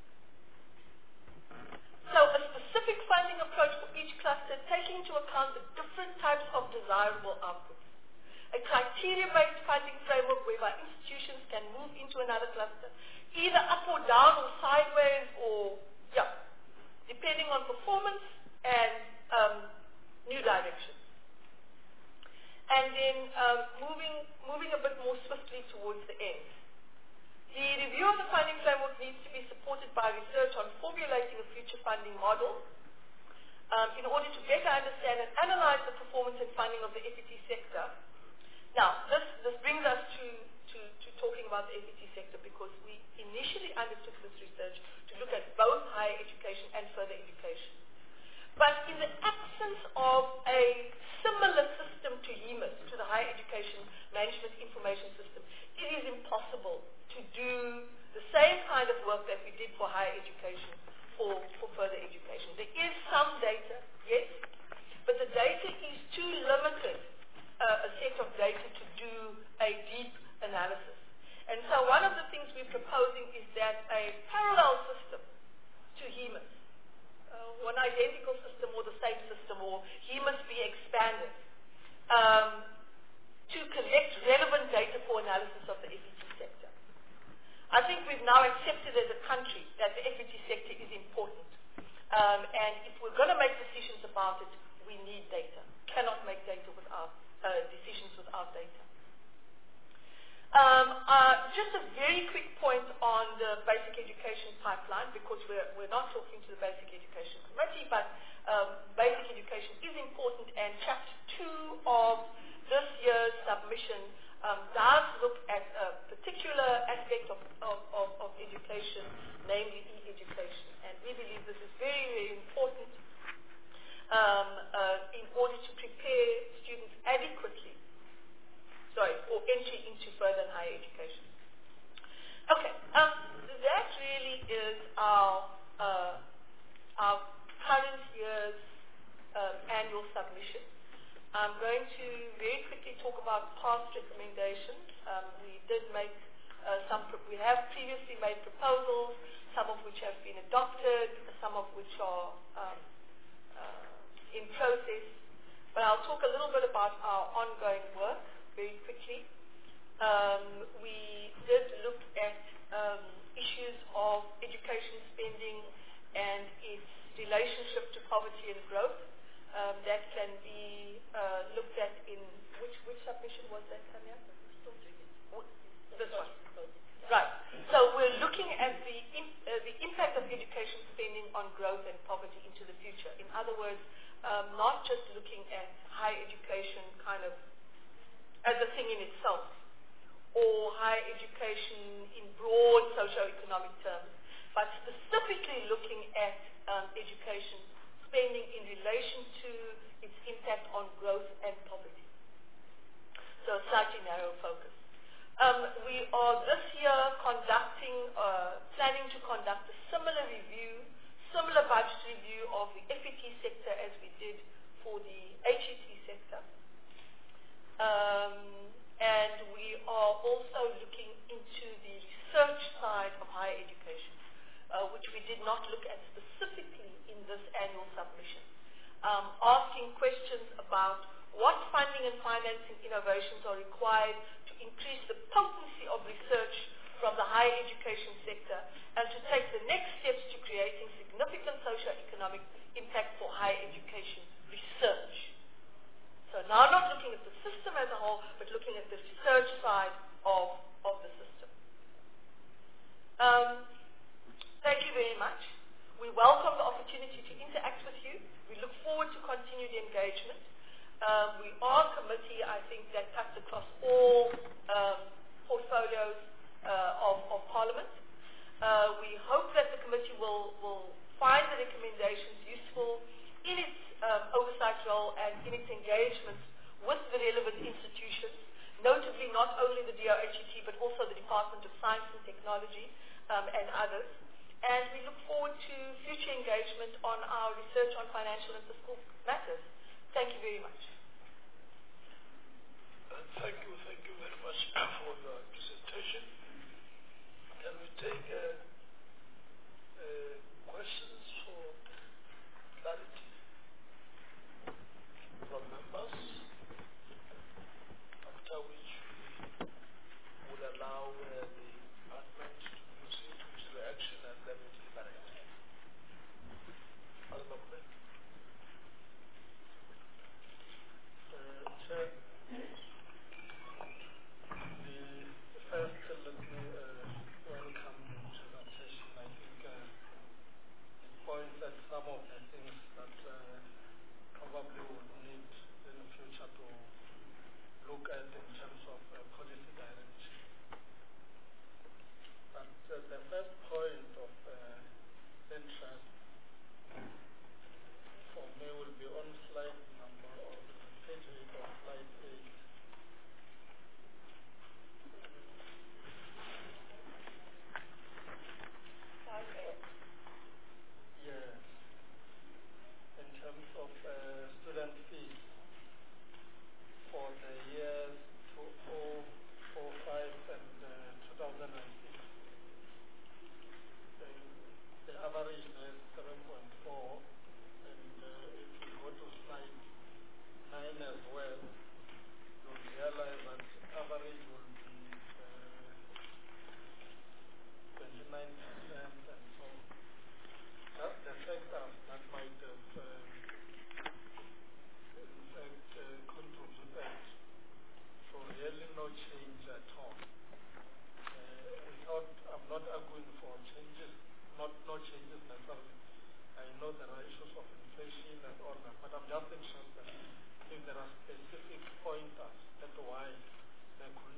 C: So a specific funding approach for each cluster, taking into account the different types of desirable outputs. A criteria-based funding framework whereby institutions can move into another cluster, either up or down or sideways or, yeah, depending on performance and um, new direction. And then um, moving, moving a bit more swiftly towards the end. The review of the funding framework needs to be supported by research on formulating a future funding model um, in order to better understand and analyze the performance and funding of the F E T sector. Now, this, this brings us to, to, to talking about the F E T sector because we initially undertook this research to look at both higher education and further education. But in the absence of a similar system to H E M I S, to the Higher Education Management Information System, it is impossible to do the same kind of work that we did for higher education for, for further education. There is some data, yes, but the data is too limited, uh, a set of data to do a deep analysis. And so one of the things we're proposing is that a parallel system to H E M I S, uh, an identical system or the same system, or H E M I S be expanded um, to collect relevant data for analysis of the F E T sector. I think we've now accepted as a country that the F E T sector is important. Um, and if we're going to make decisions about it, we need data. Cannot make data without uh, decisions without data. Um, uh, just a very quick point on the basic education pipeline, because we're, we're not talking to the Basic Education Committee, but um, basic education is important, and chapter two of this year's submission um, does look at a particular aspect of, of, of, of education, namely e-education. And we believe this is very, very important um, uh, in order to prepare students adequately sorry, or entry into further and higher education. Okay, um, that really is our, uh, our current year's um, annual submission. I'm going to very quickly talk about past recommendations. Um, we did make uh, some, we have previously made proposals, some of which have been adopted, some of which are um, uh, in process. But I'll talk a little bit about our ongoing work very quickly. Um, we did look at um, issues of education spending and its relationship to poverty and growth. Um, that can be uh, looked at in, which, which submission was that, Tanya? This one. Right. So we're looking at the, in, uh, the impact of education spending on growth and poverty into the future. In other words, um, not just looking at higher education kind of as a thing in itself, or higher education in broad socio-economic terms, but specifically looking at um, education spending in relation to its impact on growth and poverty. So a slightly narrow focus. Um, we are this year conducting, uh, planning to conduct a similar review, similar budget review of the F E T sector as we did for the H E T sector. Um, and we are also looking into the research side of higher education, uh, which we did not look at specifically in this annual submission. Um, asking questions about what funding and financing innovations are required to increase the potency of research from the higher education sector and to take the next steps to creating significant socio-economic impact for higher education research. So now not looking at the system as a whole, but looking at the research side of, of the system. Um, thank you very much. We welcome the opportunity to interact with you. We look forward to continued engagement. Um, we are a committee, I think, that cuts across all um, portfolios uh, of, of Parliament. Uh, we hope that the committee will, will find the recommendations useful in its um, oversight role and in its engagements with the relevant institutions, notably not only the D O H E T but also the Department of Science and Technology um, and others. And we look forward to future engagement on our research on financial and fiscal matters. Thank you very much.
A: Uh, thank you, thank you very much for your presentation. Can we take uh, uh, questions for clarity from members, after which we will allow uh, the department to proceed with the action and then we deliberate. Honorable Member.
D: Uh, Chair, the first, uh, let me uh, welcome the presentation. I think uh, it points at some of the things that uh, probably would need in the future to look at in terms of uh, policy direction. But uh, the first point of uh, interest for me will be on slide number of page eight of slide eight. Yes. In terms of uh, student fees for the years two thousand five and uh, two thousand six, the, the average is seven point four, and uh, if you go to slide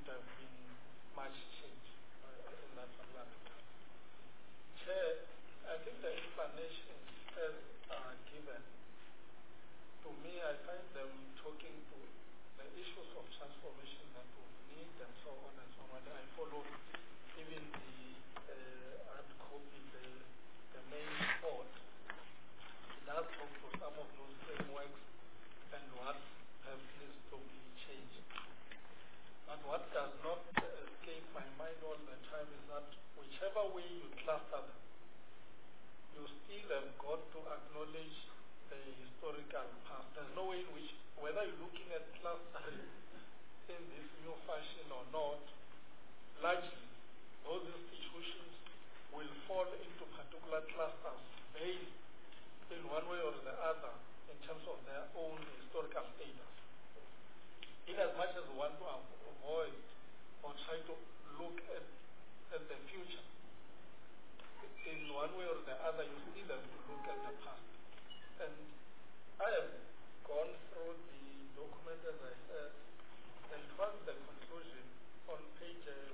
D: have been much change uh, in that regard. Chair, I think the explanations as are given, to me, I find them talking to the issues of transformation that we need and so on and so on. I followed even the uh, hard copy, the, the main report. It does talk to some of those frameworks and what have needs to be changed. But what does not escape my mind all the time is that whichever way you cluster them, you still have got to acknowledge the historical past. There's no way in which, whether you're looking at clustering in this new fashion or not, largely those institutions will fall into particular clusters based in one way or the other in terms of their own historical status. In as much as we want to avoid or try to look at, at the future, in one way or the other, you still have to look at the past. And I have gone through the document, as I said, and towards the conclusion on page uh,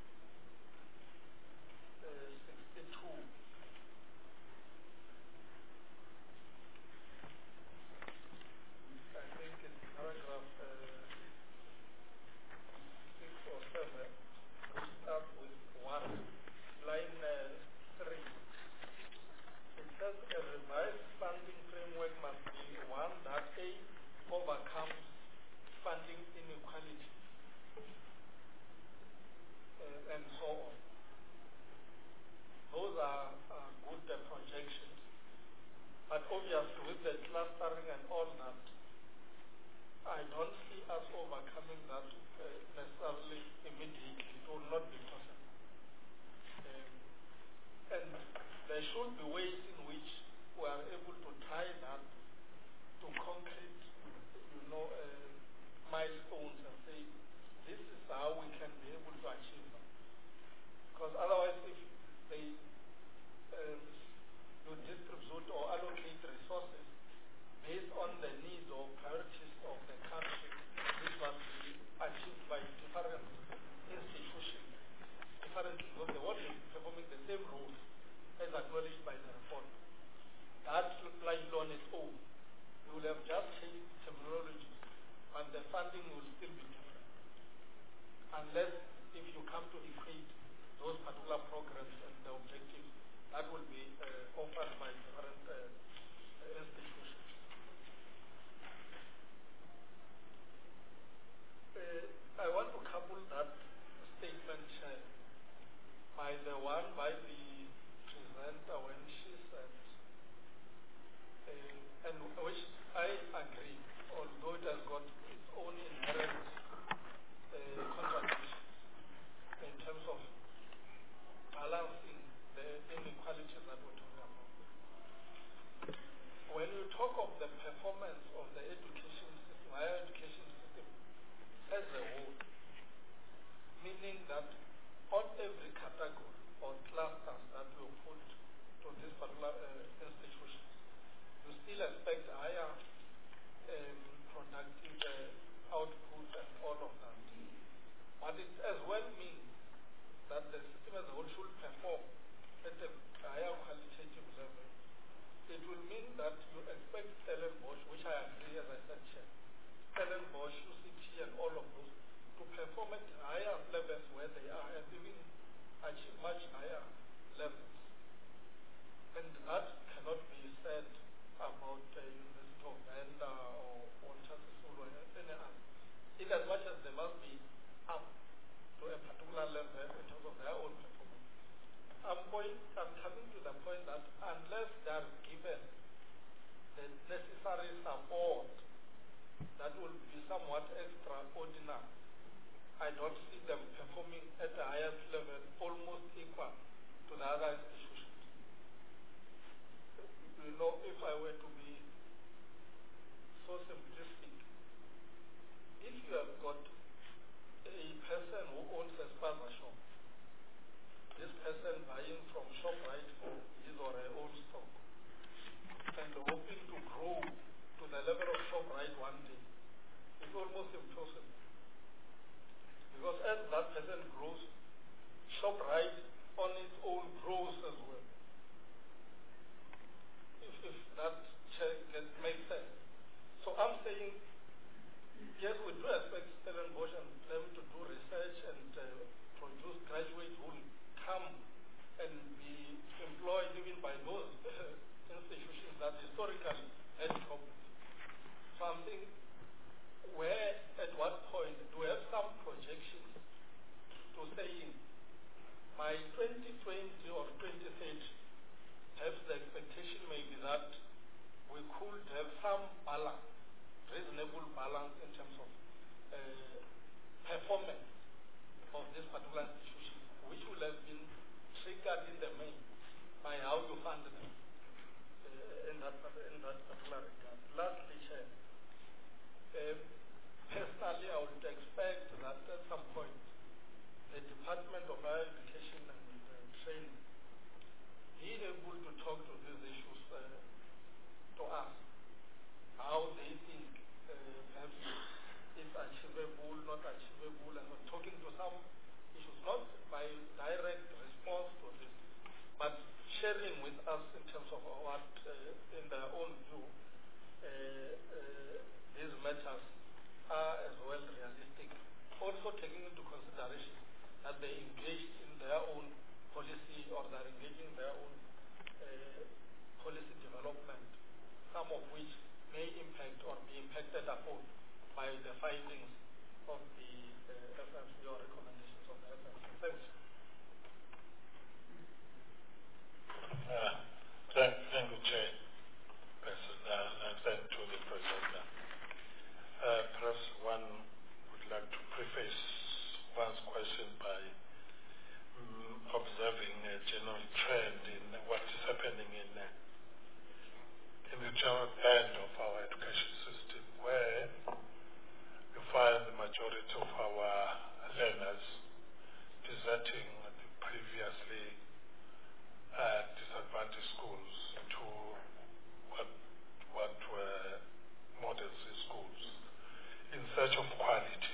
D: uh, sixty-two. I think it's paragraph uh, six or seven. We start with one, line uh, three. It says a revised funding framework must be one that A, overcomes funding inequality uh, and so on. Those are uh, good uh, projections. But obviously with the clustering and all that, I don't see us overcoming that uh, necessarily immediately. It will not be possible. Um, and there should be ways in which we are able to tie that to concrete, you know, uh, milestones and say, this is how we can be able to achieve them. Because otherwise, if they um, you distribute or allocate resources based on the needs or priorities of the country, this must be achieved by different institutions, different, because they won't be performing the same roles as acknowledged by the report. That lies on its own. We will have just changed terminology, and the funding will still be different. Unless if you come to equate those particular programs and the objectives, that will be uh, offered by different uh, institutions. Uh, I want to couple that statement uh, by the one by the presenter when she said, uh, and which I agree, although it has got its own inherent uh, contradictions in terms of balancing the inequalities that we're talking about. When you talk of the performance of the education system, higher education system as a whole, meaning that on every category or clusters that we put to this particular uh, institutions, you still expect higher um, productive uh, output and all of that. But it as well means that the system as a whole should perform at a higher qualitative level. It will mean that you expect Stellenbosch, which I agree, as I said, Chair, Stellenbosch, U C T, and all of those to perform at higher levels where they are and even achieve much higher levels. And that cannot be said about the uh, University of Venda or, or Sisulu or any other. In as much as they must be up to a particular level in terms of their own performance. I'm, going, I'm coming to the point that unless they are given the necessary support that will be somewhat extraordinary, I don't see them performing at the highest level almost equal to the other institutions. You know, if I were to be so simplistic, if you have got a person who owns a spaza shop, this person buying from ShopRite for his or her own stock, and hoping to grow to the level of ShopRite one day, it's almost impossible. because as that person grows, ShopRite on its own grows as well. If, if that check gets, makes sense. So I'm saying, yes, we do expect Stellenbosch and them to do research and uh, produce graduates who will come and be employed even by those uh, institutions that historically had problems. So I'm saying, where, at what point, do we have some projections to saying, by twenty twenty or twenty thirty, perhaps the expectation may be that we could have some balance, reasonable balance in terms of uh, performance of this particular institution, which will have been triggered in the main by how you fund them uh, in, that, in that particular regard. Lastly, Chair, uh, personally I would expect that at some point the Department of Higher Education and uh, Training be able to talk to these issues uh, to us, how they think uh, perhaps it's achievable, not achievable, and not talking to some issues, not by direct response to this, but sharing with us in terms of what, uh, in their own view, uh, uh, these matters are as well realistic, also taking into consideration that they engaged in their own policy or they're engaging their own uh, policy development, some of which may impact or be impacted upon by the findings of the uh, F M C or recommendations of the F M C. Thanks.
A: Uh, thank, thank you, Chairperson, uh, and thank to the President. Uh, perhaps one would like to preface one's question by um, observing a general trend in what is happening in, uh, in the general band of our education system, where you find the majority of our learners deserting the previously uh, disadvantaged schools to what, what were modern schools in search of quality.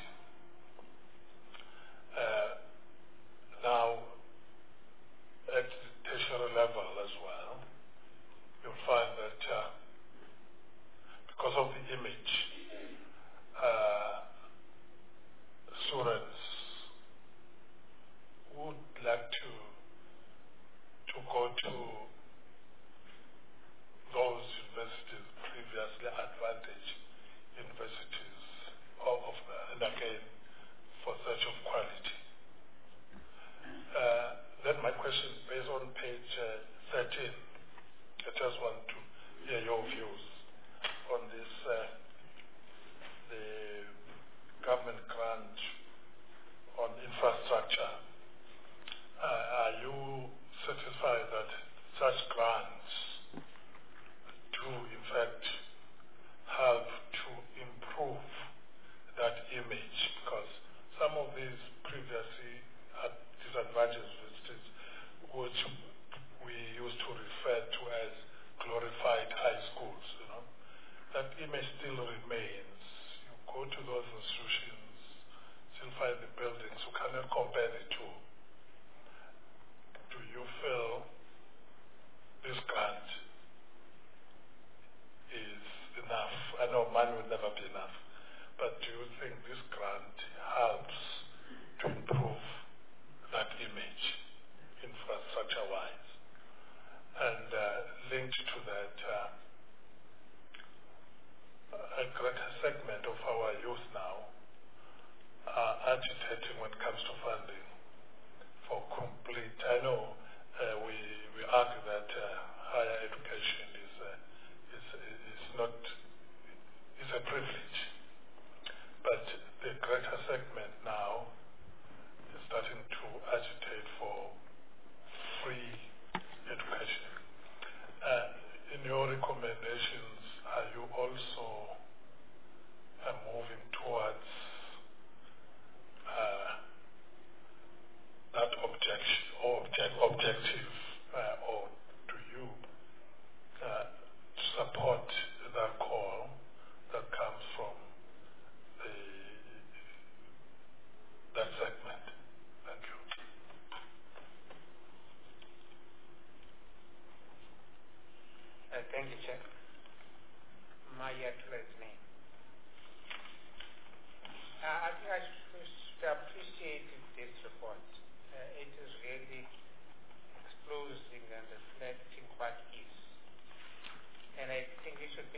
A: Uh, now, at the tertiary level as well, you'll find that uh, because of the image, uh, students would like to to go to those universities, previously advantaged universities, of, of, and again, for search of quality. Uh, then my question, based on page uh, thirteen, I just want to hear your views on this, uh, the government grant on infrastructure. Uh, are you satisfied that such grants do in fact help to improve that image? Because some of these previously at disadvantaged visitors, which we used to refer to as glorified high schools, you know, that image still remains. You go to those institutions, still find the buildings, you cannot compare the two. Do you feel this grant is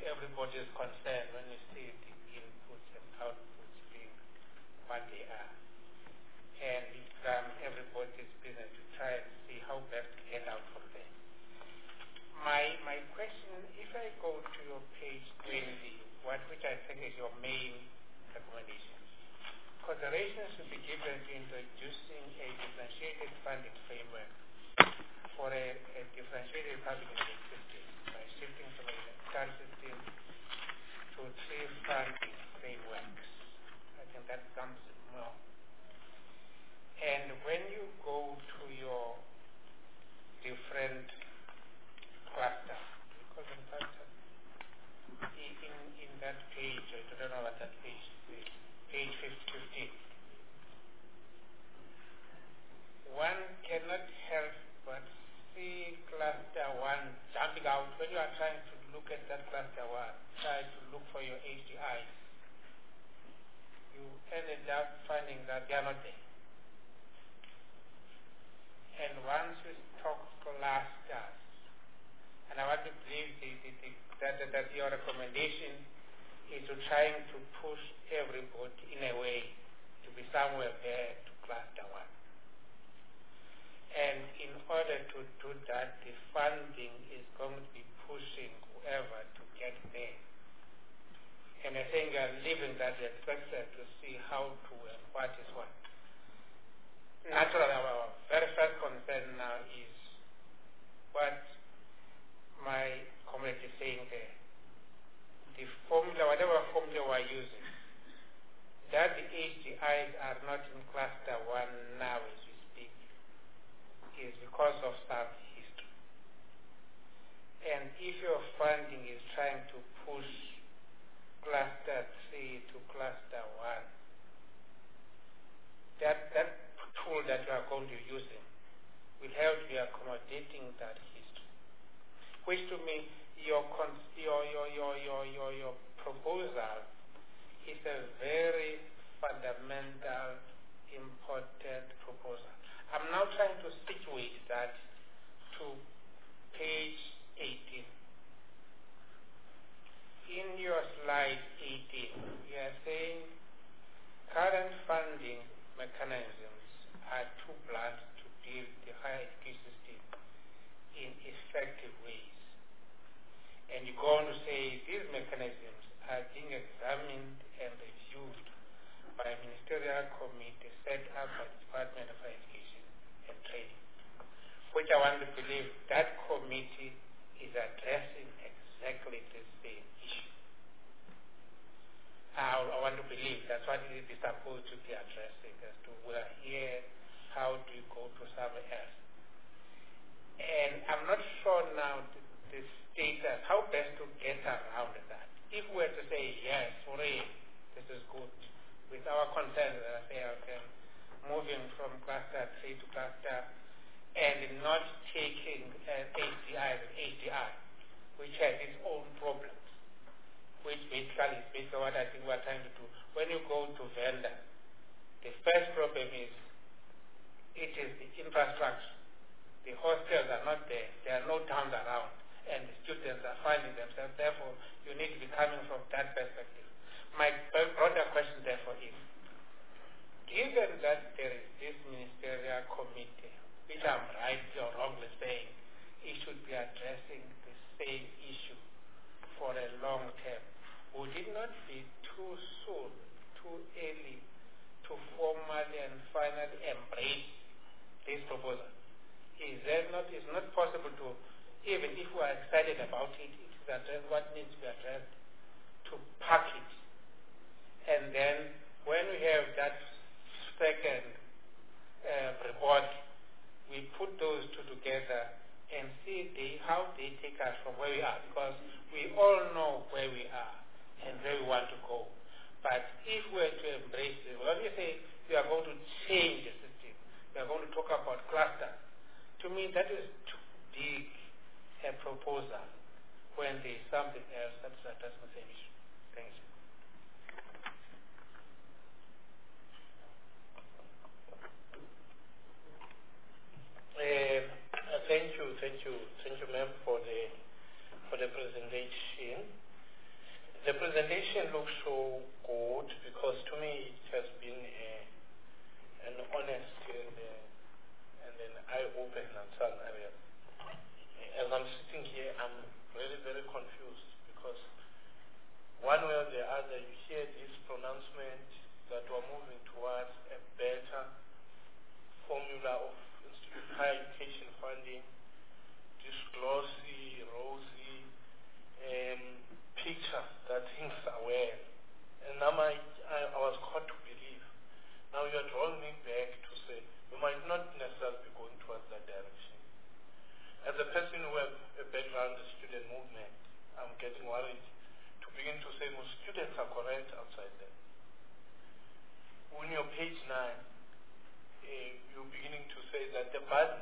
E: everybody's concern when you see the inputs and outputs being what they are. And it becomes everybody's business to try and see how best to get out from there. My my question, if I go to your page twenty, what which I think is your main recommendation, consideration should be given to introducing a differentiated funding framework for a, a differentiated public system by shifting from a current system to three funding frameworks. I think that comes more. And when you go to your different clusters, we call them clusters, in, in that page, I don't know what that page is, page fifteen, one cannot help but see cluster one jumping out. When you are trying to look at that cluster one, try to look for your H D Is, you ended up finding that they are not there. And once we talk clusters, and I want to believe the, the, the, that, that your recommendation is to trying to push everybody in a way to be somewhere there to cluster one. And in order to do that, the funding is going to be pushing whoever to get there. And I think I'm leaving that expected to see how to and what is what. Naturally, our very first concern now is what my community is saying there. The formula, whatever formula we're using, that the H D Is are not in cluster one now as we speak, is because of some history. And if your funding is trying to push cluster three to cluster one, that, that tool that you are going to be using will have to be accommodating that history. Which to me, your, your, your, your, your, your, your proposal is a very fundamental, important proposal. I'm now trying to situate that to page eighteen. In your slide eighteen, you are saying current funding mechanisms are too blunt to build the higher education system in effective ways. And you go on to say these mechanisms are being examined and reviewed by a ministerial committee set up by the Department of Education and Training, which I want to believe that committee is addressing exactly the same issue. I, I want to believe that's what it is supposed to be addressing, as to we're here, how do you go to somewhere else? And I'm not sure now the, the status, how best to get around that. If we were to say, yes, hooray, this is good, with our concerns that I say, okay, moving from cluster three to cluster, and not taking uh, H D I as H D I, which has its own problems, which basically is basically what I think we're trying to do. When you go to vendor, the first problem is, it is the infrastructure. The hostels are not there. There are no towns around. And the students are finding themselves. Therefore, you need to be coming from that perspective. My broader question, therefore, is, given that there is this ministerial committee, which I'm right or wrongly saying, it should be addressing the same issue for a long term, would it not be too soon, too early, to formally and finally embrace this proposal? Is there not, it's not possible to, even if we are excited about it, it is addressed what needs to be addressed, to pack it. And then when we have that second uh, report, we put those two together and see they, how they take us from where we are, because we all know where we are and where we want to go. But if we were to embrace it, when we say we are going to change the system, we are going to talk about clusters, to me that is too big a proposal when there is something else that's addressing the same issue. Thank you.
F: Uh, thank you, thank you, thank you, ma'am, for the for the presentation. the presentation looks so good because to me it has been a, an honest and, uh, and an eye-opener in some areas. As I'm sitting here, I'm really very confused because one way or the other you hear this pronouncement that we're moving towards a better formula of institute higher education funding, this glossy, rosy um, picture that things are well. And now I, I, I was caught to believe. Now you are drawing me back to say we might not necessarily be going towards that direction. As a person who has a background in student movement, I'm getting worried to begin to say most students are correct outside there. On your page nine, uh, you're beginning to say that the burden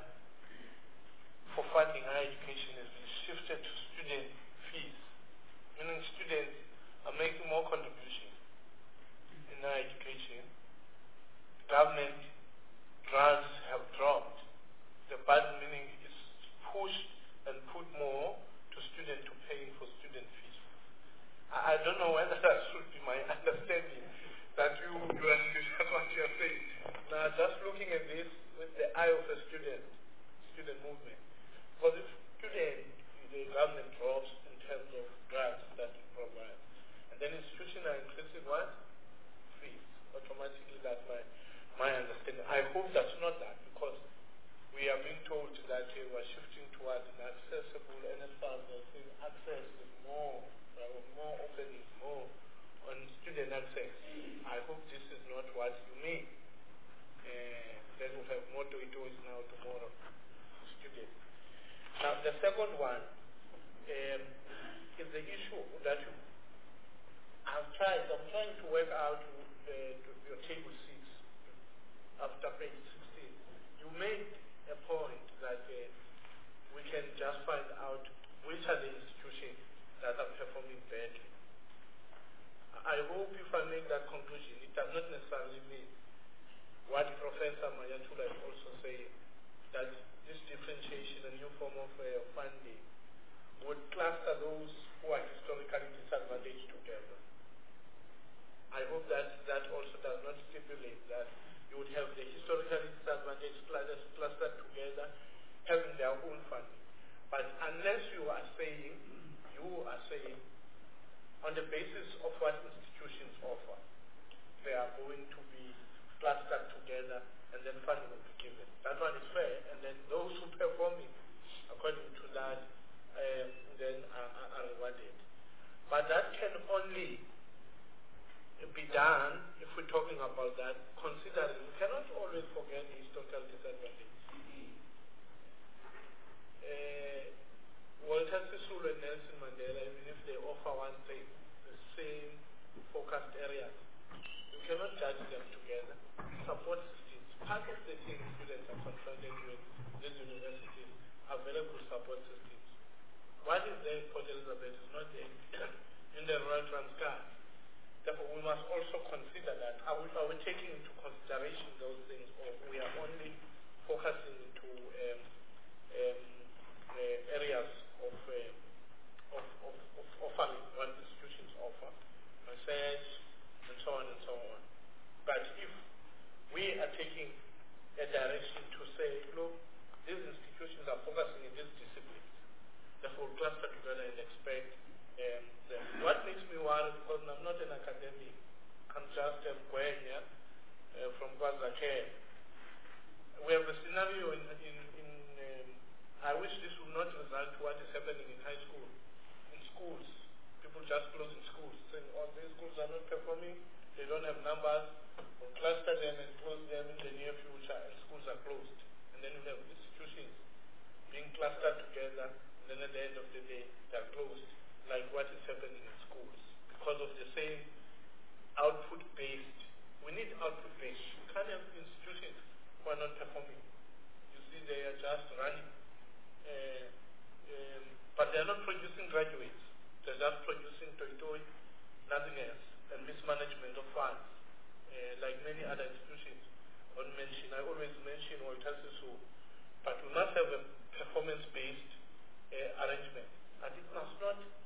F: for funding higher education has been shifted to student fees, meaning students are making more contribution in higher education. Government grants have dropped. The burden meaning is pushed and put more to students to paying for student fees. I, I don't know whether that should be my understanding that you, you understand what you are saying. Now just looking at this with the eye of a student, student movement. For the student, the government drops in terms of grants that it provides. And then institutions are increasing what? Fees. Automatically, that's my, my understanding. I hope that's not that because we are being told that uh, we're shifting towards an accessible N S F A S saying access is more, uh, more opening, more on student access. I hope this is not what you mean. Uh, then we'll have more toys now tomorrow for students. Now, the second one um, is the issue that you, I've tried, I'm trying to work out uh, to your table six after page sixteen. You made a point that uh, we can just find out which are the institutions that are performing badly. I hope if I make that conclusion, it does not necessarily mean what Professor Mayatula is also saying, that this differentiation, a new form of uh, funding, would cluster those who are historically disadvantaged together. I hope that that also does not stipulate that you would have the historically disadvantaged clustered together, having their own funding. But unless you are saying, you are saying, on the basis of what institutions offer, they are going to be clustered together and then funding will be given. That one is fair, and then those who perform it according to that uh, then are, are rewarded. But that can only be done if we're talking about that, considering we cannot always forget the historical disadvantage. Uh, Walter Sisulu and Nelson Mandela, even if they offer one thing, the same focused areas, you cannot judge them together. Support systems, part of the things students are confronted with these universities are very good support systems. What is there in Port Elizabeth is not there in the Royal Transcar. Therefore, we must also consider that. Are we, are we taking into consideration those things, or we are only focusing into um, um, uh, areas of, uh, of, of, of offering what institutions offer, research, and so on and so on. But if we are taking a direction to say, look, these institutions are focusing in these disciplines, therefore cluster together and expect um, them. What makes me worry, because I'm not an academic, I'm just a Gwenya uh, from KwaZulu. We have a scenario in, in, in um, I wish this would not result to what is happening in high school. In schools, people just closing schools, saying, oh, these schools are not performing, they don't have numbers, we'll cluster them and close them in the near future, and schools are closed. And then you have institutions being clustered together, and then at the end of the day, they're closed, like what is happening in schools. Because of the same output-based, we need output-based. You can't have institutions who are not performing. You see, they are just running. Uh, um, but they're not producing graduates. They're just producing toy-toy, nothing else, and mismanagement of funds, uh, like many other institutions. I won't mention, I always mention Walter Sisulu, but we must have a performance-based uh, arrangement. And it must not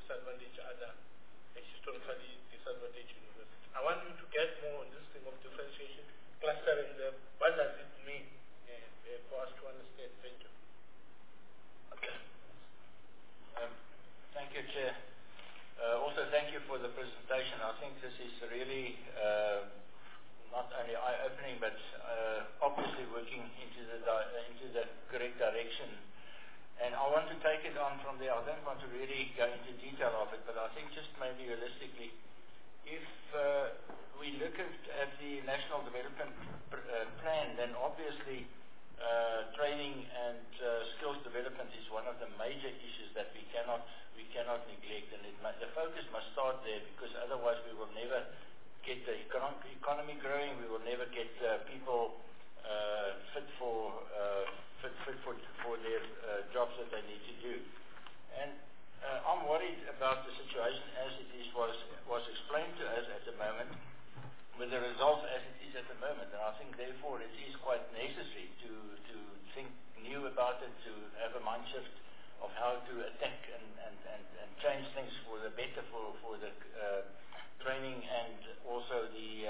F: disadvantaged other uh, historically disadvantaged universities. I want you to get more on this thing of differentiation, clustering them. What does it mean uh, uh, for us to understand? Thank you.
A: Okay.
G: Um, thank you, Chair. Uh, also, thank you for the presentation. I think this is really uh, not only eye-opening, but uh, obviously working into the di- into the correct direction. And I want to take it on from there. I don't want to really go into detail of it, but I think just maybe realistically, if uh, we look at, at the National Development pr- uh, Plan, then obviously uh, training and uh, skills development is one of the major issues that we cannot we cannot neglect, and it mu- the focus must start there, because otherwise we will never get the econo- economy growing. We will never get uh, people uh, fit for uh, fit, fit for for their uh, jobs that they need to do. And uh, I'm worried about the situation as it is was was explained to us at the moment, with the results as it is at the moment. And I think therefore it is quite necessary to to think new about it, to have a mind shift of how to attack and, and, and, and change things for the better for, for the uh, training and also the uh,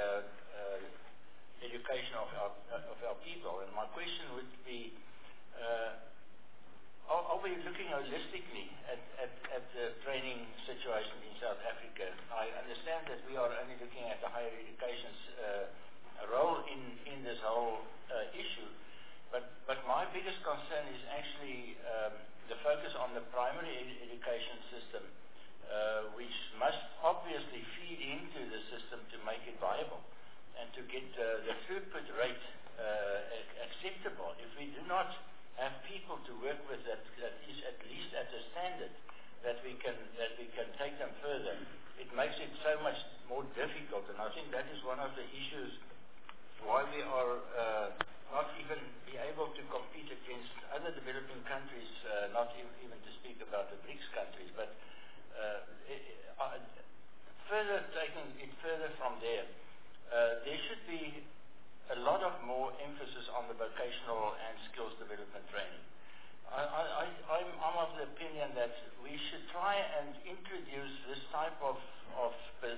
G: uh, education of our, of our people. And my question would be, uh, are, are we looking holistically at, at, at the training situation in South Africa? I understand that we are only looking at the higher education's uh, role in, in this whole uh, issue, but, but my biggest concern is actually um, the focus on the primary ed- education system, uh, which must obviously feed into the system to make it viable and to get uh, the throughput rate uh, ac- acceptable. If we do not have people to work with that, that is at least at a standard that we can that we can take them further, it makes it so much more difficult. And I think that is one of the issues why we are uh, not even be able to compete against other developing countries, uh, not e- even to speak about the BRICS countries, but uh, uh, further taking it further from there, uh, there should be a lot of more emphasis on the vocational and skills development training. I, I, I'm, I'm of the opinion that we should try and introduce this type of, of uh,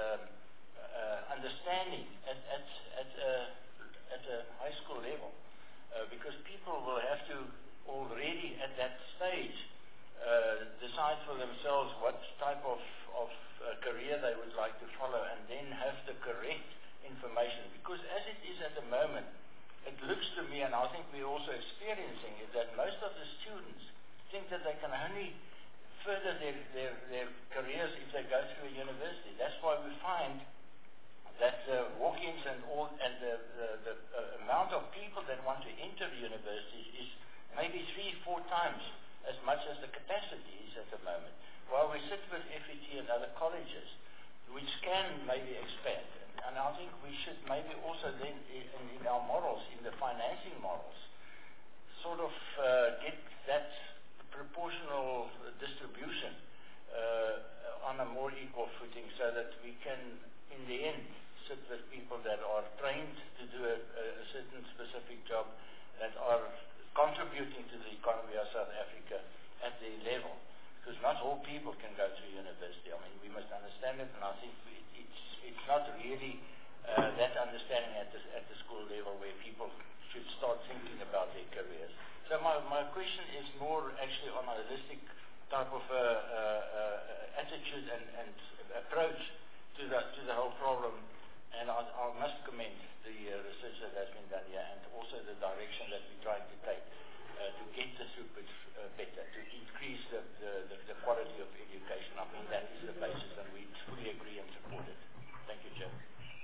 G: uh, understanding at, at, at, uh, at a high school level, uh, because people will have to already at that stage uh, decide for themselves what type of, of uh, career they would like to follow, and then have the correct information. Because as it is at the moment, it looks to me, and I think we're also experiencing it, that most of the students think that they can only further their, their, their careers if they go through a university. That's why we find that uh, walk-ins and all, and the, the, the uh, amount of people that want to enter the universities is maybe three, four times as much as the capacity is at the moment. While we sit with F E T and other colleges, which can maybe expand. And I think we should maybe also then, in, in our models, in the financing models, sort of uh, get that proportional distribution uh, on a more equal footing, so that we can, in the end, sit with people that are trained to do a, a certain specific job, that are contributing to the economy of South Africa at their level. Because not all people can go to university. I mean, we must understand it, and I think we, it's it's not really uh, that understanding at the, at the school level where people should start thinking about their careers. So my, my question is more actually on a holistic type of uh, uh, uh, attitude and, and approach to the, to the whole problem. And I, I must commend the uh, research that has been done here, and also the direction that we're trying to take uh, to get the throughput uh, better, to increase the, the, the, the quality of education. I think that is the basis, and we fully agree and support it. Thank you, Chair.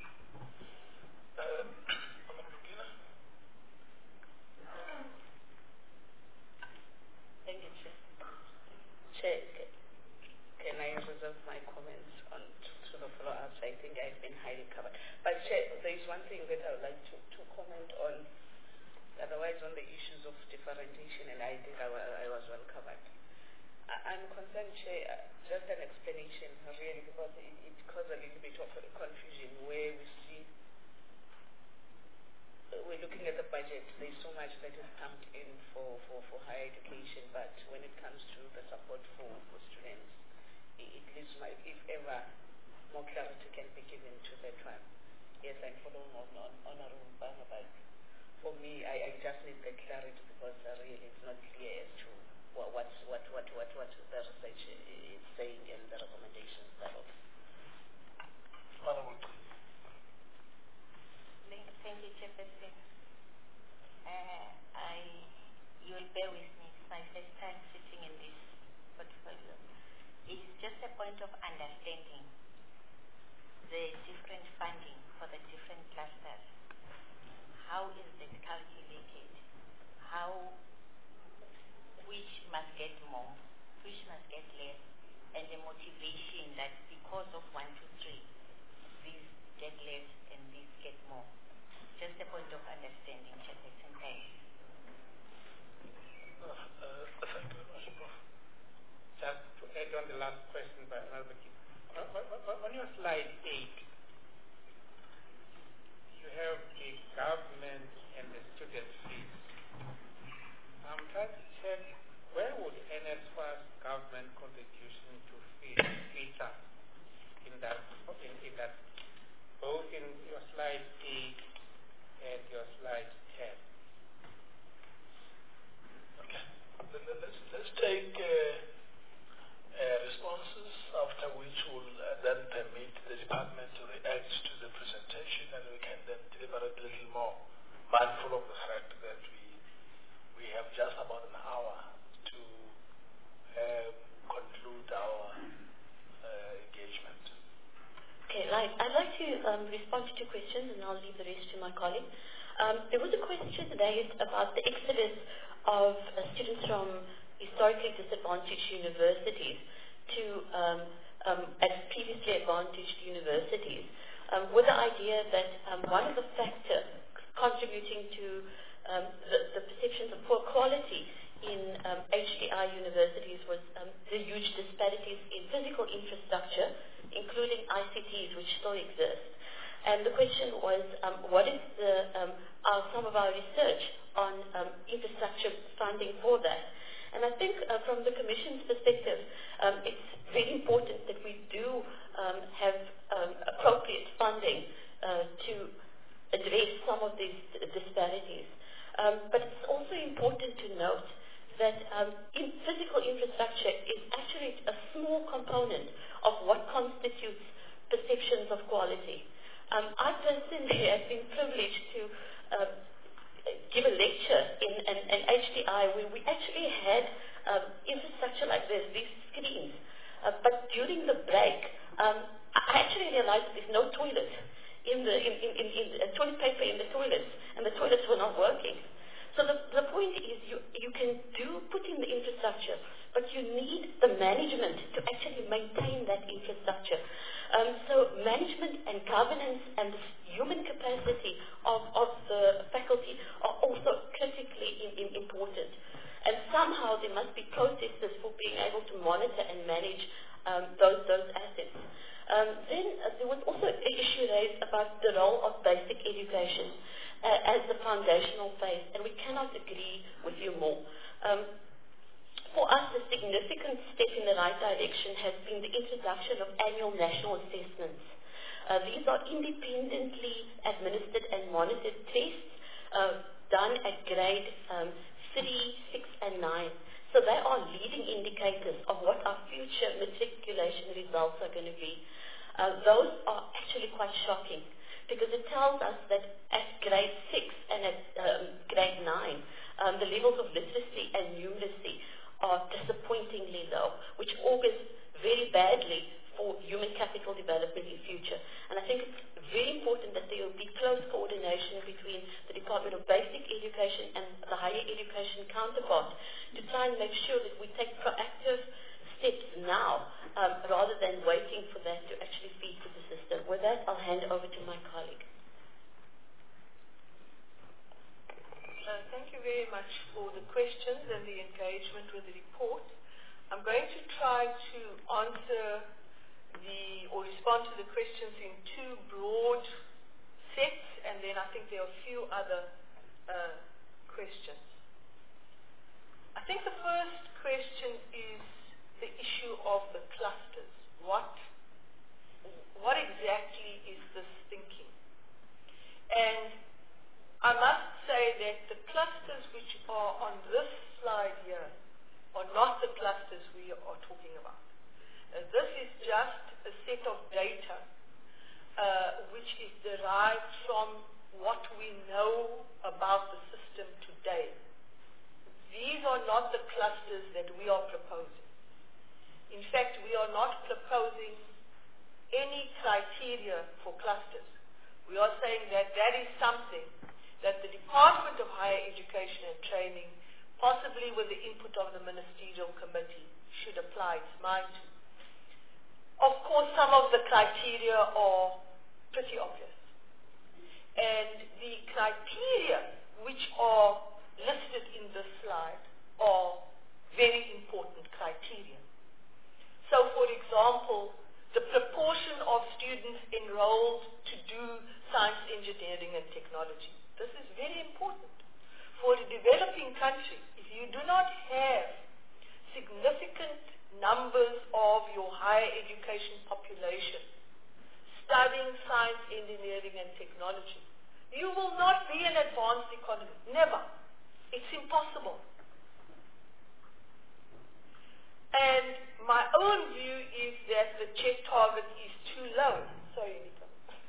A: Uh,
H: Thank you, Chair. Chair, can I reserve my comments on to, to the follow-ups? I think I've been highly covered. But Chair, there is one thing that I would like to, to comment on, otherwise on the issues of differentiation, and I think I, I was well covered. I, I'm concerned, Chair, uh, just an explanation really, because it, it caused a little bit of confusion where we see we're looking at the budget, there's so much that is pumped in for, for, for higher education, but when it comes to the support for, for students, it, uh, more clarity can be given to that one. Yes, I'm following on, on Honorable Banga, but for me, I, I just need the clarity because uh, really it's not clear as to what what what what what, what the research is saying and the recommendations thereof.
A: Honorable.
I: Thank you, Chairperson. Uh, I, you'll bear with me. It's my first time sitting in this portfolio. It's just a point of understanding the different funding for the different clusters. How is it calculated? How, which must get more, which must get less, and the motivation that because of one, two, three, these get less and these get more. Just a point of understanding, Chairperson. Thanks.
A: Uh, uh, thank you very much, Prof.
E: Just to add on the last question by Honorable Chief. On, on, on your slide eight, you have the government and the student fees. I'm trying to check where would N S F A's government contribution to fees feature in that, in, in that, both in your slide eight and your slide ten.
A: Okay. Let's, let's take uh, uh, responses, after which we'll uh, then permit the department to react to the presentation, and we can then deliberate a little more, mindful of the fact that we we have just about an hour to uh, conclude our uh, engagement.
B: Okay, right. I'd like to um, respond to two questions, and I'll leave the rest to my colleague. Um, there was a question raised about the exodus of uh, students from historically disadvantaged universities to um, um, as previously advantaged universities, um, with the idea that um, one of the factors contributing to um, the, the perceptions of poor quality in um, H D I universities was um, the huge disparities in physical infrastructure, including I C Ts, which still exist. And the question was, um, what is the, um, our, some of our research on um, infrastructure funding for that? And I think uh, from the Commission's perspective, um, it's very important that we do um, have um, appropriate funding uh, to address some of these disparities. Um, but it's also important to note that um, in physical infrastructure is actually a small component of what constitutes perceptions of quality. Um, I personally have been privileged to uh, give a lecture in an, an H D I where we actually had um, infrastructure like this, these screens. Uh, but during the break, um, I actually realized there's no toilet in the in, in, in, in uh, toilet paper in the toilets, and the toilets were not working. So the, the point is you, you can do put in the infrastructure, but you need the management to actually maintain that infrastructure. Um, so management and governance and the human capacity of, of the faculty are also critically in, in important. And somehow there must be processes for being able to monitor and manage um, those, those assets. Um, then uh, there was also an issue raised about the role of basic education uh, as the foundational phase, and we cannot agree with you more. Um, for us, the significant step in the right direction has been the introduction of annual national assessments. Uh, these are independently administered and monitored tests uh, done at grade um, three, six, and nine. So they are leading indicators of what our future matriculation results are going to be. Uh, those are actually quite shocking because it tells us that at grade six and at um, grade nine, um, the levels of literacy and numeracy are disappointingly low, which augurs very badly for human capital development in future. And I think it's very important that there will be close coordination between the Department of Basic Education and the higher education counterpart to try and make sure that we take proactive steps now um, rather than waiting for that to actually feed to the system. With that, I'll hand over to my colleague.
C: Uh, thank you very much for the questions and the engagement with the report. I'm going to try to answer the or respond to the questions in two broad sets, and then I think there are a few other uh, questions. I think the first question is the issue of the clusters. What exactly is this thinking? And I must say that the clusters which are on this slide here are not the clusters we are talking about. Uh, this is just a set of data uh, which is derived from what we know about the system today. These are not the clusters that we are proposing. In fact, we are not proposing any criteria for clusters. We are saying that that is something that the Department of Higher Education and Training, possibly with the input of the Ministerial Committee, should apply its mind to. Of course, some of the criteria are pretty obvious. And the criteria which are listed in this slide are very important criteria. So, for example, the proportion of students enrolled to do science, engineering, and technology. This is very important. For a developing country, if you do not have significant numbers of your higher education population studying science, engineering, and technology, you will not be an advanced economy. Never. It's impossible. And my own view is that the Chet target is too low. Sorry, Nico.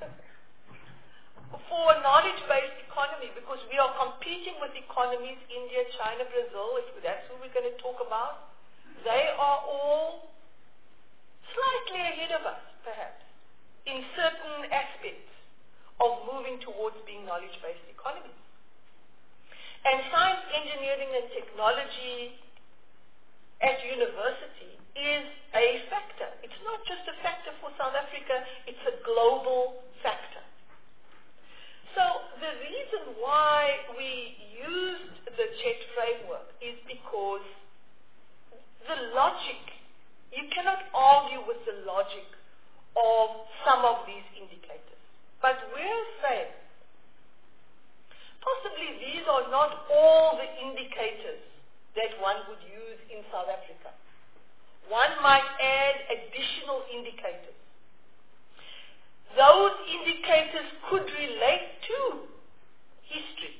C: For a knowledge-based economy, because we are competing with economies, India, China, Brazil, if that's who we're going to talk about, they are all slightly ahead of us, perhaps, in certain aspects of moving towards being knowledge-based economies. And science, engineering, and technology at university is a factor. It's not just a factor for South Africa, it's a global factor. So the reason why we used the Chet framework is because the logic, you cannot argue with the logic of some of these indicators. But we're saying, possibly these are not all the indicators that one would use in South Africa. One might add additional indicators. Those indicators could relate to history.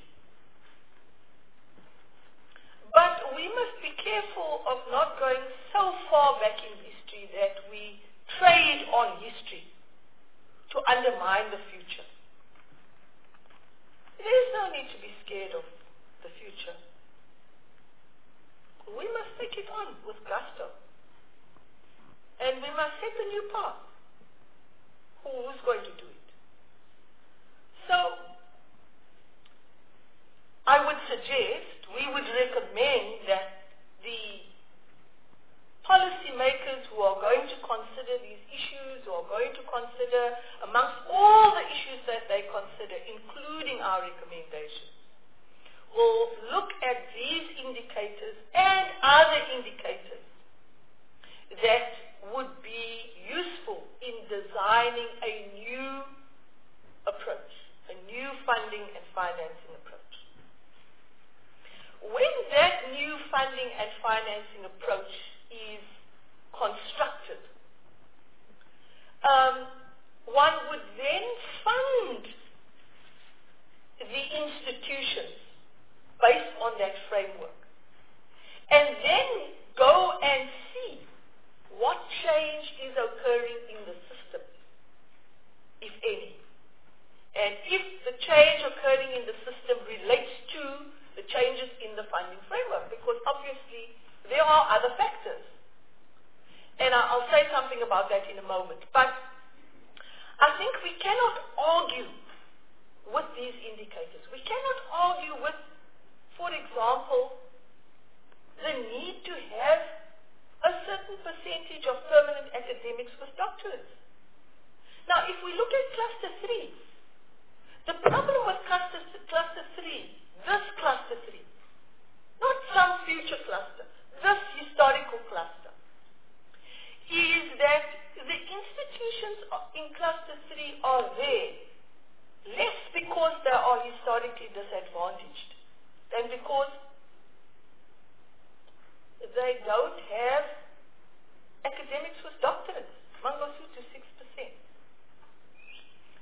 C: But we must be careful of not going so far back in history that we trade on history to undermine the future. There is no need to be scared of the future. We must take it on with gusto. And we must set a new path. Who's going to do it? So, I would suggest, we would recommend that the policymakers who are going to consider these issues, who are going to consider, amongst all the issues that they consider, including our recommendations, will look at these indicators and other indicators that would be useful in designing a new approach, a new funding and financing approach. When that new funding and financing approach is constructed, um, one would then fund the institutions based on that framework, and then go and see what change is occurring in the system, if any. And if the change occurring in the system relates to the changes in the funding framework, because obviously there are other factors. And I'll say something about that in a moment. But I think we cannot argue with these indicators. We cannot argue with, for example, the need to have a certain percentage of permanent academics with doctorates. Now, if we look at cluster three, the problem with cluster, cluster three, this cluster three, not some future cluster, this historical cluster, is that the institutions in cluster three are there less because they are historically disadvantaged than because they don't have academics with doctorates. Mangosuthu, six percent.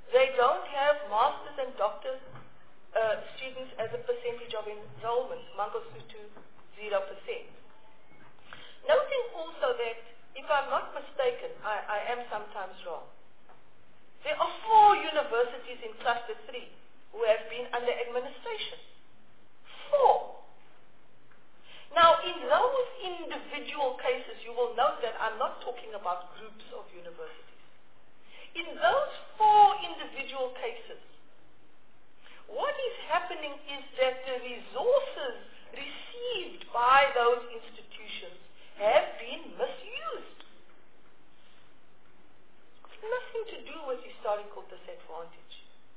C: They don't have masters and doctors uh, students as a percentage of enrollment. Mangosuthu, zero percent. Noting also that, if I'm not mistaken, I, I am sometimes wrong, there are four universities in Cluster three who have been under administration. Four. Now, in those individual cases, you will note that I'm not talking about groups of universities. In those four individual cases, what is happening is that the resources received by those institutions have been misused. It's nothing to do with historical disadvantage.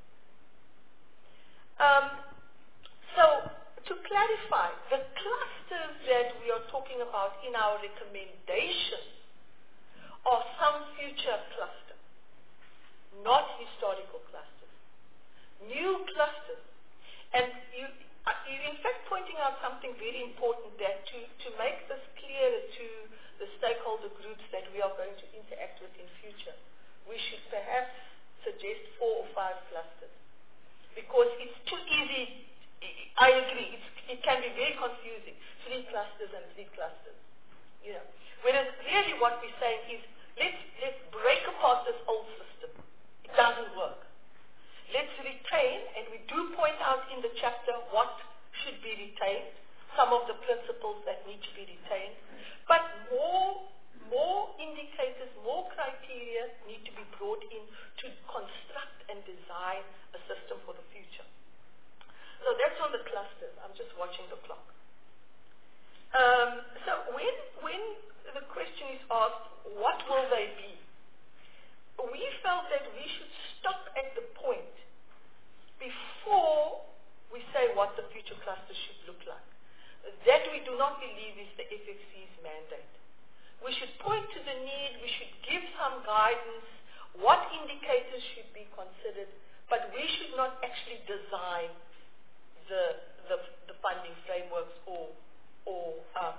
C: Um, so, to clarify, the clusters that we are talking about in our recommendations are some future cluster, not historical clusters. New clusters. And you, uh, you're in fact pointing out something very important, that to, to make this clearer to the stakeholder groups that we are going to interact with in future, we should perhaps suggest four or five clusters. Because it's too easy, I agree, it's, it can be very confusing, three clusters and three clusters. You know. Whereas really what we're saying is, let's, let's break apart this old system. It doesn't work. Let's retain, and we do point out in the chapter what should be retained, some of the principles that need to be retained, but more, more indicators, more criteria need to be brought in to construct and design a system for the future. So that's on the clusters. I'm just watching the clock. Um, so when, when the question is asked, what will they be? We felt that we should stop at the point before we say what the future cluster should look like. That we do not believe is the F X C's mandate. We should point to the need, we should give some guidance, what indicators should be considered, but we should not actually design the, the, the funding frameworks or, or um,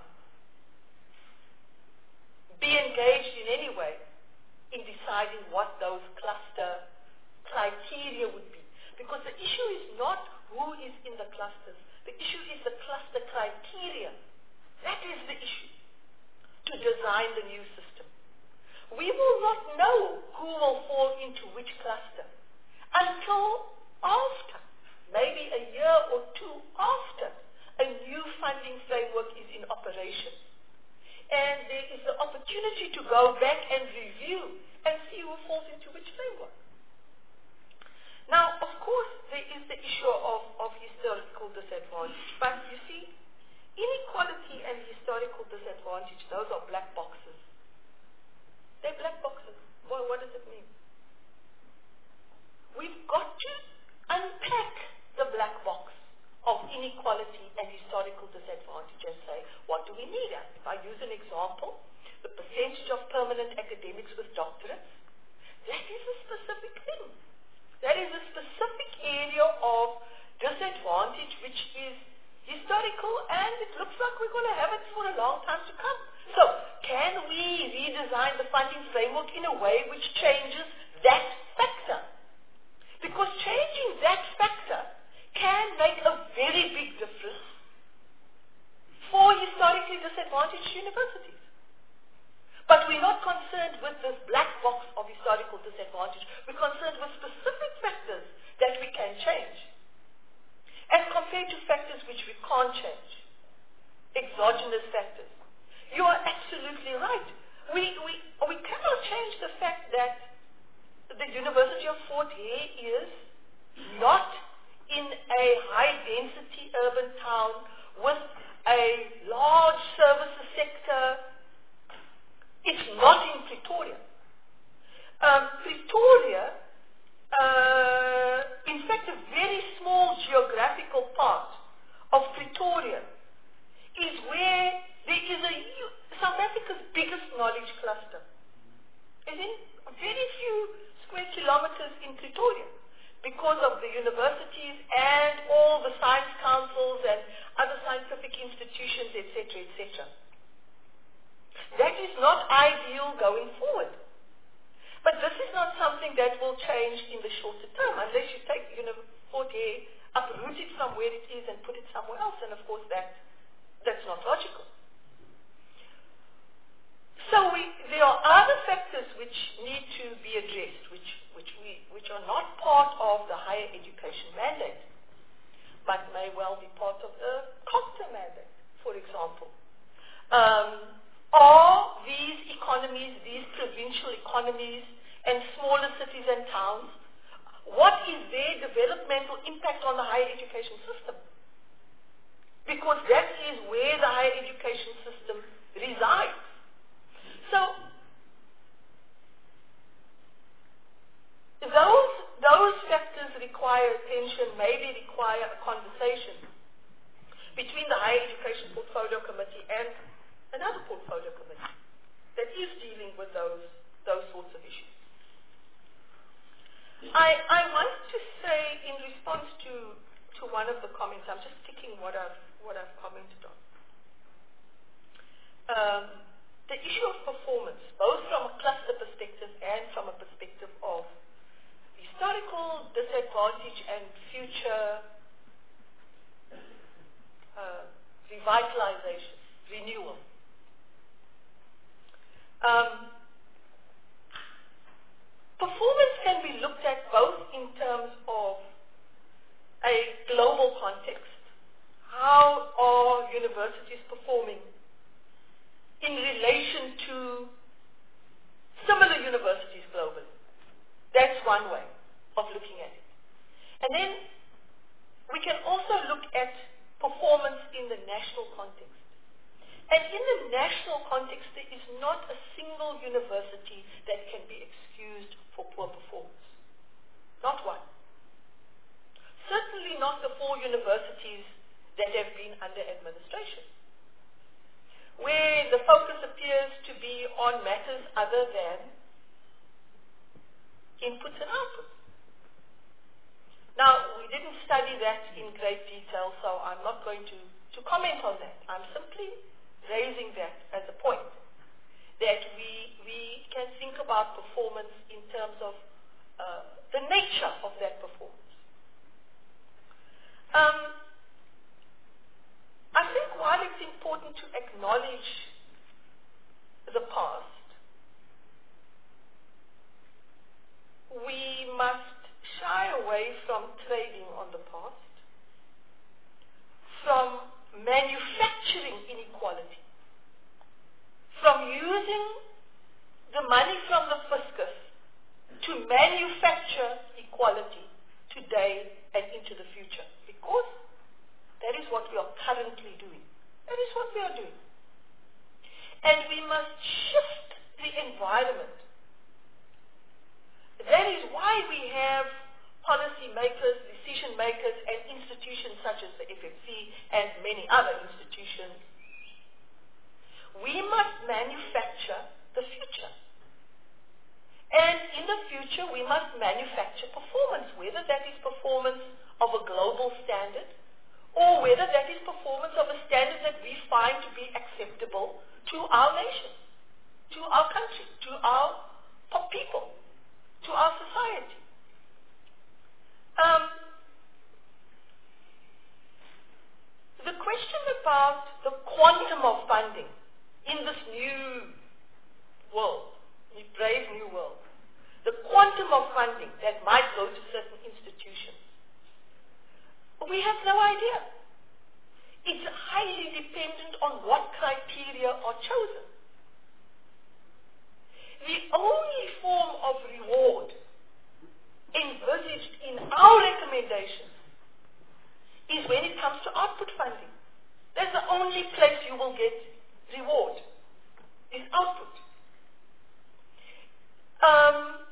C: be engaged in any way in deciding what those cluster criteria would be. Because the issue is not who is in the clusters. The issue is the cluster criteria. That is the issue to design the new system. We will not know who will fall into which cluster until after, maybe a year or two after, a new funding framework is in operation. And there is the opportunity to go back and review and see who falls into which framework. Now, of course, there is the issue of, of historical disadvantage. But you see, inequality and historical disadvantage, those are black boxes. They're black boxes. Well, what does it mean? We've got to unpack the black box of inequality and historical disadvantage and say, what do we need? If I use an example, the percentage of permanent academics with doctorates, that is a specific thing. That is a specific area of disadvantage which is historical, and it looks like we're going to have it for a long time to come. So, can we redesign the funding framework in a way which changes that factor? Because changing that factor can make a very big difference for historically disadvantaged universities. But we're not concerned with this black box of historical disadvantage. We're concerned with specific factors that we can change, as compared to factors which we can't change, exogenous factors. You are absolutely right. We, we, we cannot change the fact that the University of Fort Hare is not in a high-density urban town with a large services sector. It's not in Pretoria. Um, Pretoria, uh, in fact, a very small geographical part of Pretoria is where there is a South Africa's biggest knowledge cluster. Is in very few square kilometers in Pretoria because of the universities and all the science councils and other scientific institutions, et cetera, et cetera. That is not ideal going forward. But this this is not something that will change in the shorter term unless you take, you know, Fort Hare, uproot it from where it is and put it somewhere else, and of course that that's not logical. So we, there are other factors which need to be addressed, which which we which are not part of the higher education mandate, but may well be part of the COGTA mandate, for example. Um, are these economies, these provincial economies and smaller cities and towns, what is their developmental impact on the higher education system? Because that is where the higher education system resides. So, those, those factors require attention, maybe require a conversation between the Higher Education Portfolio Committee and another portfolio committee that is dealing with those, those sorts of issues. I, I want to say in response to, to one of the comments, I'm just picking what I've, what I've commented on. Um, the issue of performance, both from a cluster perspective and from a perspective of historical disadvantage and future uh, revitalization, renewal. Um, performance can be looked at both in terms of a global context. How are universities performing in relation to similar universities globally? That's one way of looking at it. And then we can also look at performance in the national context. And in the national context, there is not a single university that can be excused for poor performance. Not one. Certainly not the four universities that have been under administration, where the focus appears to be on matters other than inputs and outputs. Now, we didn't study that in great detail, so I'm not going to, to comment on that. I'm simply raising that as a point, that we, we can think about performance in terms of uh, the nature of that performance. Um, I think while it's important to acknowledge the past, we must shy away from trading on the past, from manufacturing inequality, from using the money from the fiscus to manufacture equality today and into the future, because that is what we are currently doing. That is what we are doing. And we must shift the environment. That is why we have policy makers, decision makers, and institutions such as the F F C and many other institutions. We must manufacture the future. And in the future, we must manufacture performance, whether that is performance of a global standard or whether that is performance of a standard that we find to be acceptable to our nation, to our country, to our people, to our society. Um, the question about the quantum of funding in this new world, this brave new world, the quantum of funding that might go to certain institutions, we have no idea. It's highly dependent on what criteria are chosen. The only form of reward envisaged in our recommendations is when it comes to output funding. That's the only place you will get reward, is output. Um,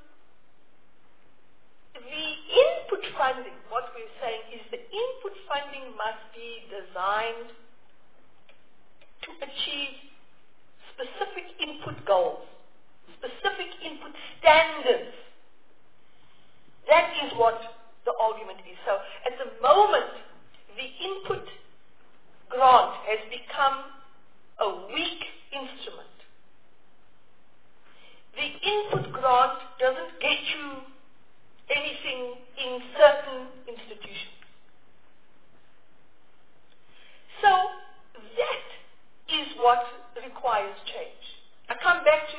C: the input funding, what we're saying is the input funding must be designed to achieve specific input goals, specific input standards. That is what the argument is. So at the moment, the input grant has become a weak instrument. The input grant doesn't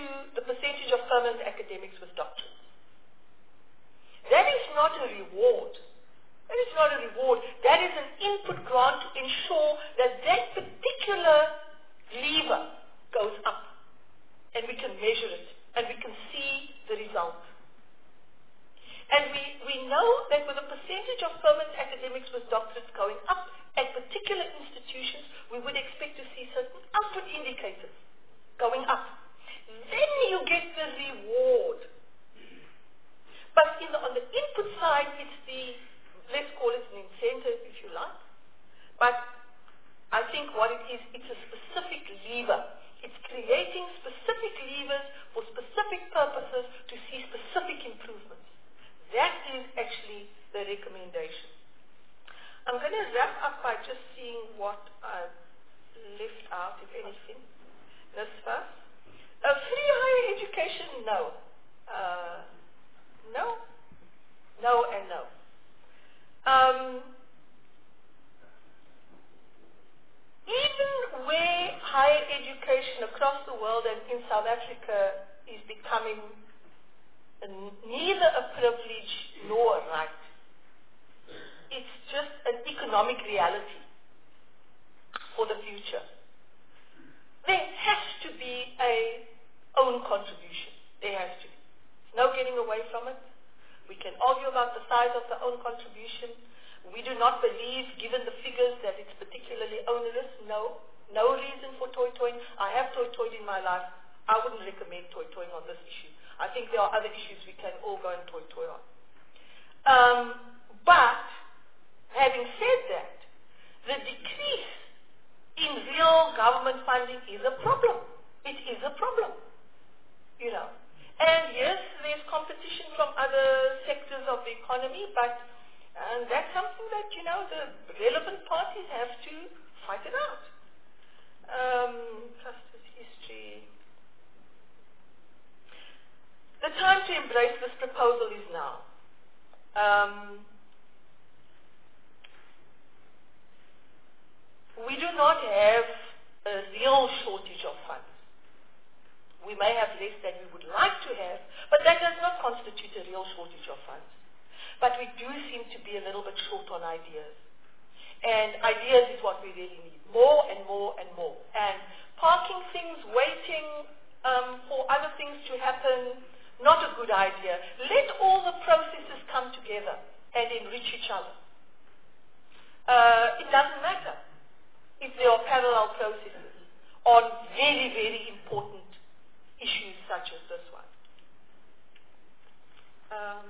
C: the percentage of permanent academics with doctorates. That is not a reward. That is not a reward. That is an input grant to ensure that that particular lever goes up. And we can measure it. And we can see the result. And we, we know that with a percentage of permanent academics with doctorates going up at particular institutions, we would expect to see certain output indicators going up. Then you get the reward. But in the, on the input side, it's the, let's call it an incentive if you like. But I think what it is, it's a specific lever. It's creating specific levers for specific purposes to see specific improvements. That is actually the recommendation. I'm going to wrap up by just seeing what I've left out, if anything. This first. Uh, free higher education, no. Uh, no. No and no. Um, even where higher education across the world and in South Africa is becoming neither a privilege nor a right. It's just an economic reality for the future. There has to be a own contribution. There has to be. There's no getting away from it. We can argue about the size of the own contribution. We do not believe, given the figures, that it's particularly onerous. No. No reason for toy-toying. I have toy-toyed in my life. I wouldn't recommend toy-toying on this issue. I think there are other issues we can all go and toy-toy on. Um, but, having said that, the decrease in real government funding is a problem. It is a problem. You know. And yes, there's competition from other sectors of the economy, but and that's something that, you know, the relevant parties have to fight it out. Um, clusters history. The time to embrace this proposal is now. Um, we do not have a real shortage of funds. We may have less than we would like to have, but that does not constitute a real shortage of funds. But we do seem to be a little bit short on ideas. And ideas is what we really need. More and more and more. And parking things, waiting um, for other things to happen, not a good idea. Let all the processes come together and enrich each other. Uh, it doesn't matter if there are parallel processes on very, very important issues such as this one. Um,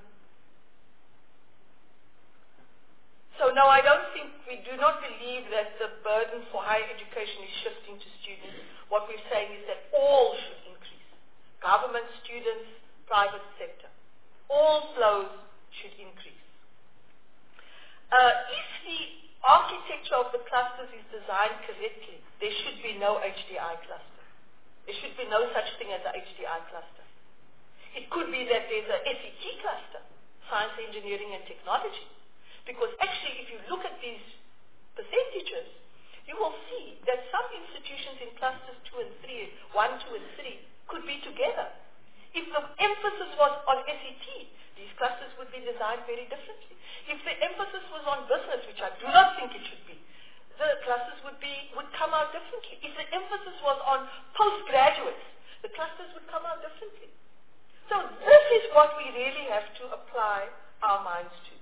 C: so no, I don't think, we do not believe that the burden for higher education is shifting to students. What we're saying is that all should increase. Government, students, private sector. All flows should increase. Uh, if the architecture of the clusters is designed correctly, there should be no H D I cluster. There should be no such thing as a H D I cluster. It could be that there's a S E T cluster, science, engineering, and technology. Because actually, if you look at these percentages, you will see that some institutions in clusters two and three, one, two, and three, could be together. If the emphasis was on S E T, these clusters would be designed very differently. If the emphasis was on business, which I do not think it should be, the clusters would be would come out differently. If the emphasis was on postgraduates, the clusters would come out differently. So this is what we really have to apply our minds to.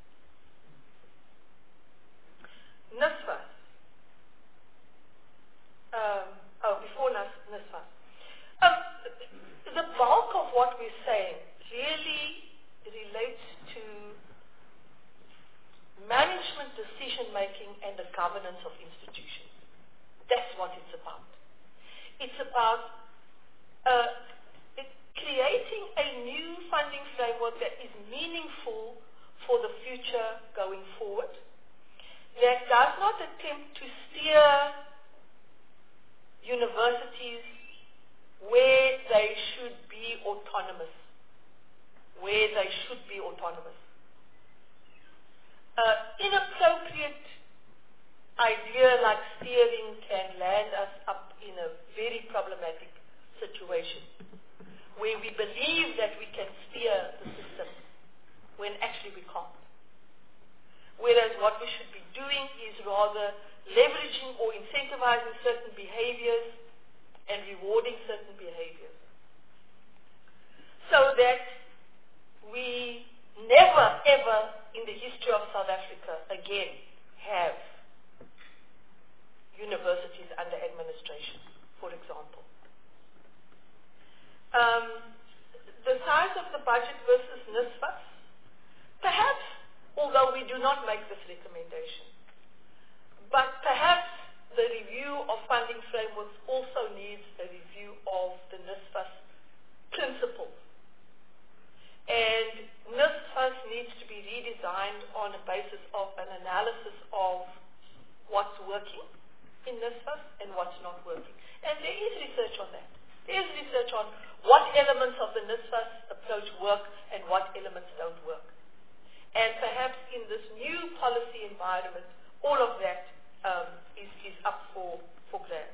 C: NSFAS. Um, oh, before NSFAS. Um, the bulk of what we're saying really relates to management decision-making and the governance of institutions. That's what it's about. It's about uh, it, creating a new funding framework that is meaningful for the future going forward, that does not attempt to steer universities where they should be autonomous, where they should be autonomous. Uh, inappropriate idea like steering can land us up in a very problematic situation. where we believe that we can steer the system when actually we can't. Whereas what we should be doing is rather leveraging or incentivizing certain behaviors and rewarding certain behaviors, so that we never ever in the history of South Africa again have universities under administration, for example. Um, the size of the budget versus NSFAS, perhaps, although we do not make this recommendation, but perhaps the review of funding frameworks also needs a review of the NSFAS principles. And NSFAS needs to be redesigned on a basis of an analysis of what's working in NSFAS and what's not working. And there is research on that. There is research on what elements of the NSFAS approach work and what elements don't work. And perhaps in this new policy environment, all of that um, is, is up for, for grabs.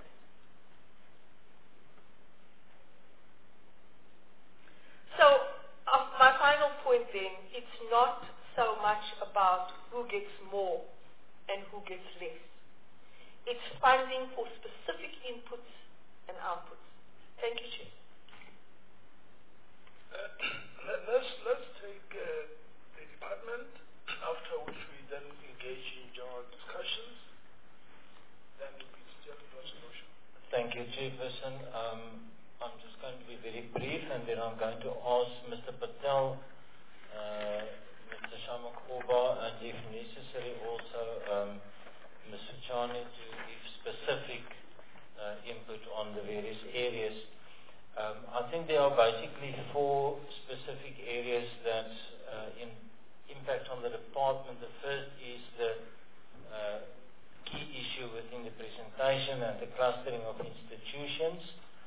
C: So uh, my final point then, it's not so much about who gets more and who gets less. It's funding for specific inputs and outputs. Thank you, Chair.
A: Uh, let's, let's take uh, the department, after which we then engage in general discussions. Then it's just resolution.
J: Thank you, Chairperson. Um, I'm just going to be very brief, and then I'm going to ask Mister Patel, uh, Mister Shamakuba, and if necessary also um, Mister Chani to give specific uh, input on the various areas. Um, I think there are basically four specific areas that uh, in, impact on the department. The first is the uh, key issue within the presentation and the clustering of institutions.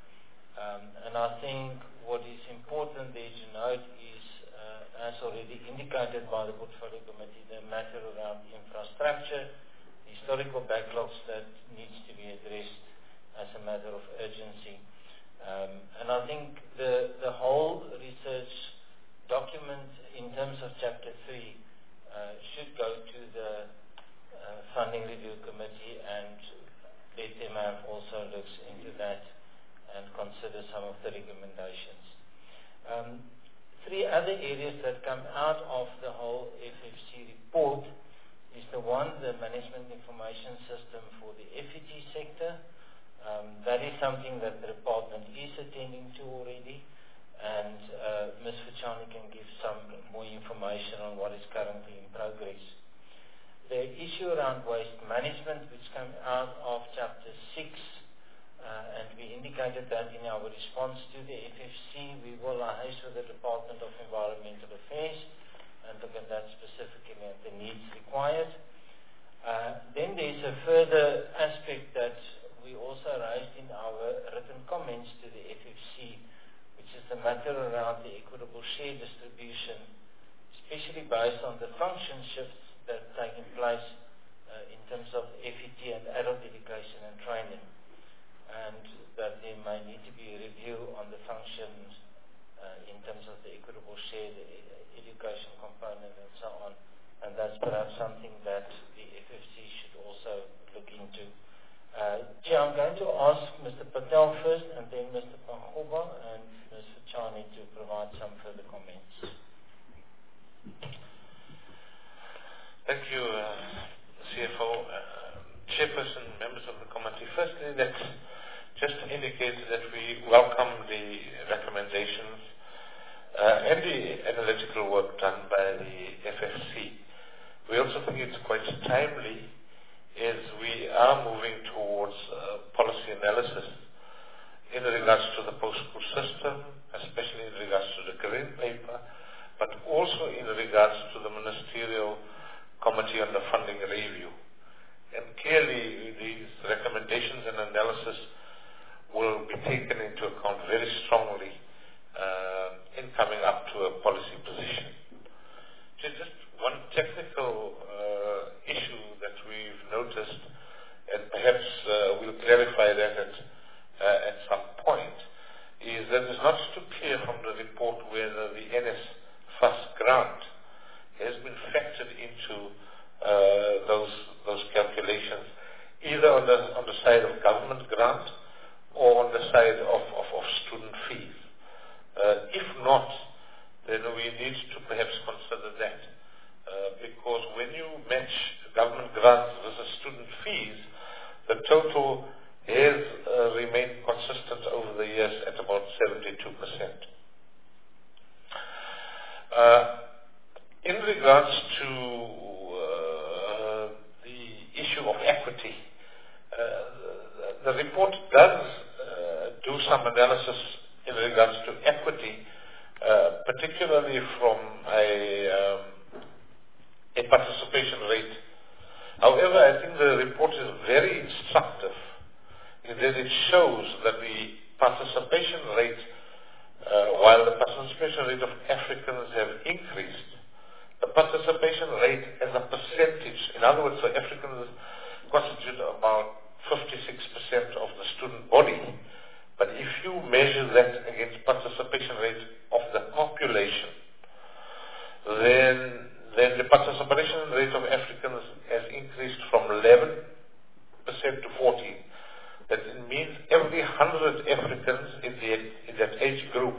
J: Um, and I think what is important there to note is, uh, as already indicated by the Portfolio Committee, the matter around infrastructure, historical backlogs that needs to be addressed as a matter of urgency. Um, and I think the, the whole research document in terms of Chapter three uh, should go to the uh, Funding Review Committee, and let them have also looks into that and consider some of the recommendations. Um, three other areas that come out of the whole F F C report is the one, the Management Information System for the F E T sector. Um, that is something that the department is attending to already, and uh, Miz Fuchani can give some more information on what is currently in progress. The issue around waste management, which came out of Chapter six, uh, and we indicated that in our response to the F F C, we will liaise with the Department of Environmental Affairs and look at that specifically at the needs required. Uh, then there's a further aspect that we also raised in our written comments to the F F C, which is the matter around the equitable share distribution, especially based on the function shifts that are taking place uh, in terms of F E T and adult education and training, and that there may need to be a review on the functions uh, in terms of the equitable share, the education component and so on, and that's perhaps something that the F F C should also look into. Uh, Chair, I'm going to ask Mister Patel first, and then Mister Pangoba and Mister Chani to provide some further comments.
F: Thank you, uh, C F O, uh, Chairperson, members of the committee. Firstly, let's just indicate that we welcome the recommendations uh, and the analytical work done by the F F C. We also think it's quite timely as we are moving towards uh, policy analysis in regards to the post-school system, especially in regards to the Green Paper, but also in regards to the Ministerial Committee on the Funding Review. And clearly, these recommendations and analysis will be taken into account very strongly uh, in coming up to a policy position. Just one technical uh, issue that we've noticed, and perhaps uh, we'll clarify that at, uh, at some point,
K: is that it's not too clear from the report whether the N S F A S grant has been factored into uh, those those calculations, either on the on the side of government grant or on the side of, of, of student fees. Uh, if not, then we need to perhaps consider that, uh, because when you match government grants versus student fees, the total has uh, remained consistent over the years at about seventy-two percent. Uh, in regards to uh, the issue of equity, uh, the report does uh, do some analysis in regards to equity, uh, particularly from a, um, a participation rate. However, I think the report is very instructive in that it shows that the participation rate, uh, while the participation rate of Africans have increased, the participation rate as a percentage, in other words, so Africans constitute about fifty-six percent of the student body, but if you measure that against participation rate of the population, then, then the participation rate of Africans has increased from eleven percent to fourteen. That means every one hundred Africans in, the, in that age group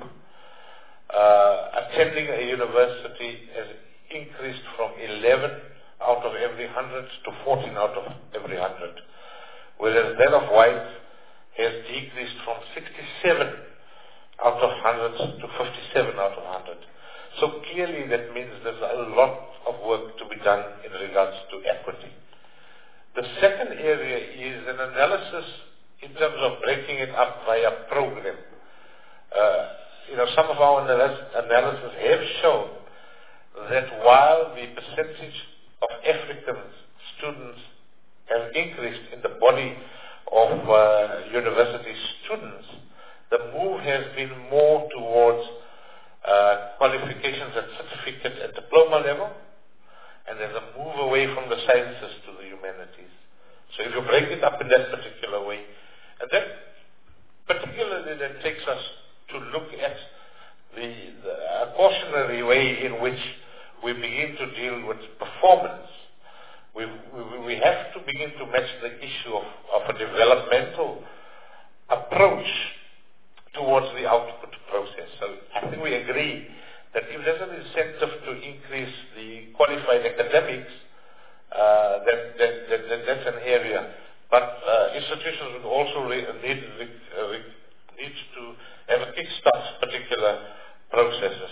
K: uh, attending a university has increased from eleven out of every one hundred to fourteen out of every one hundred. Whereas that of whites has decreased from sixty-seven out of one hundred to fifty-seven out of one hundred. So clearly that means there's a lot of work to be done in regards to equity. The second area is an analysis in terms of breaking it up via program. Uh, you know, some of our analysis, analysis have shown that while the percentage of African students have increased in the body of uh, university students, the move has been more towards uh, qualifications at certificate and diploma level, and there's a move away from the sciences to the humanities. So if you break it up in that particular way, and that particularly then takes us to look at the, the a cautionary way in which we begin to deal with performance. We, we, we have to begin to match the issue of, of a developmental approach towards the output process. So I think we agree that if there's an incentive to increase the qualified academics, uh, then, then, then, then that's an area. But uh, institutions would also re- need, re- uh, re- need to have a kickstart particular processes.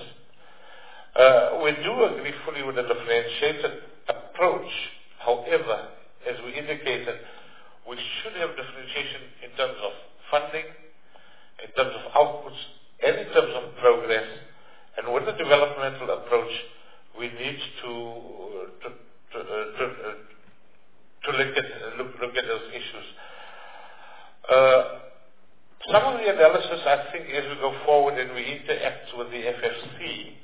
K: Uh, we do agree fully with the differentiated approach. However, as we indicated, we should have differentiation in terms of funding, in terms of outputs, and in terms of progress. And with the developmental approach, we need to to to, uh, to, uh, to look at look, look at those issues. Uh, some of the analysis, I think, as we go forward and we interact with the F F C,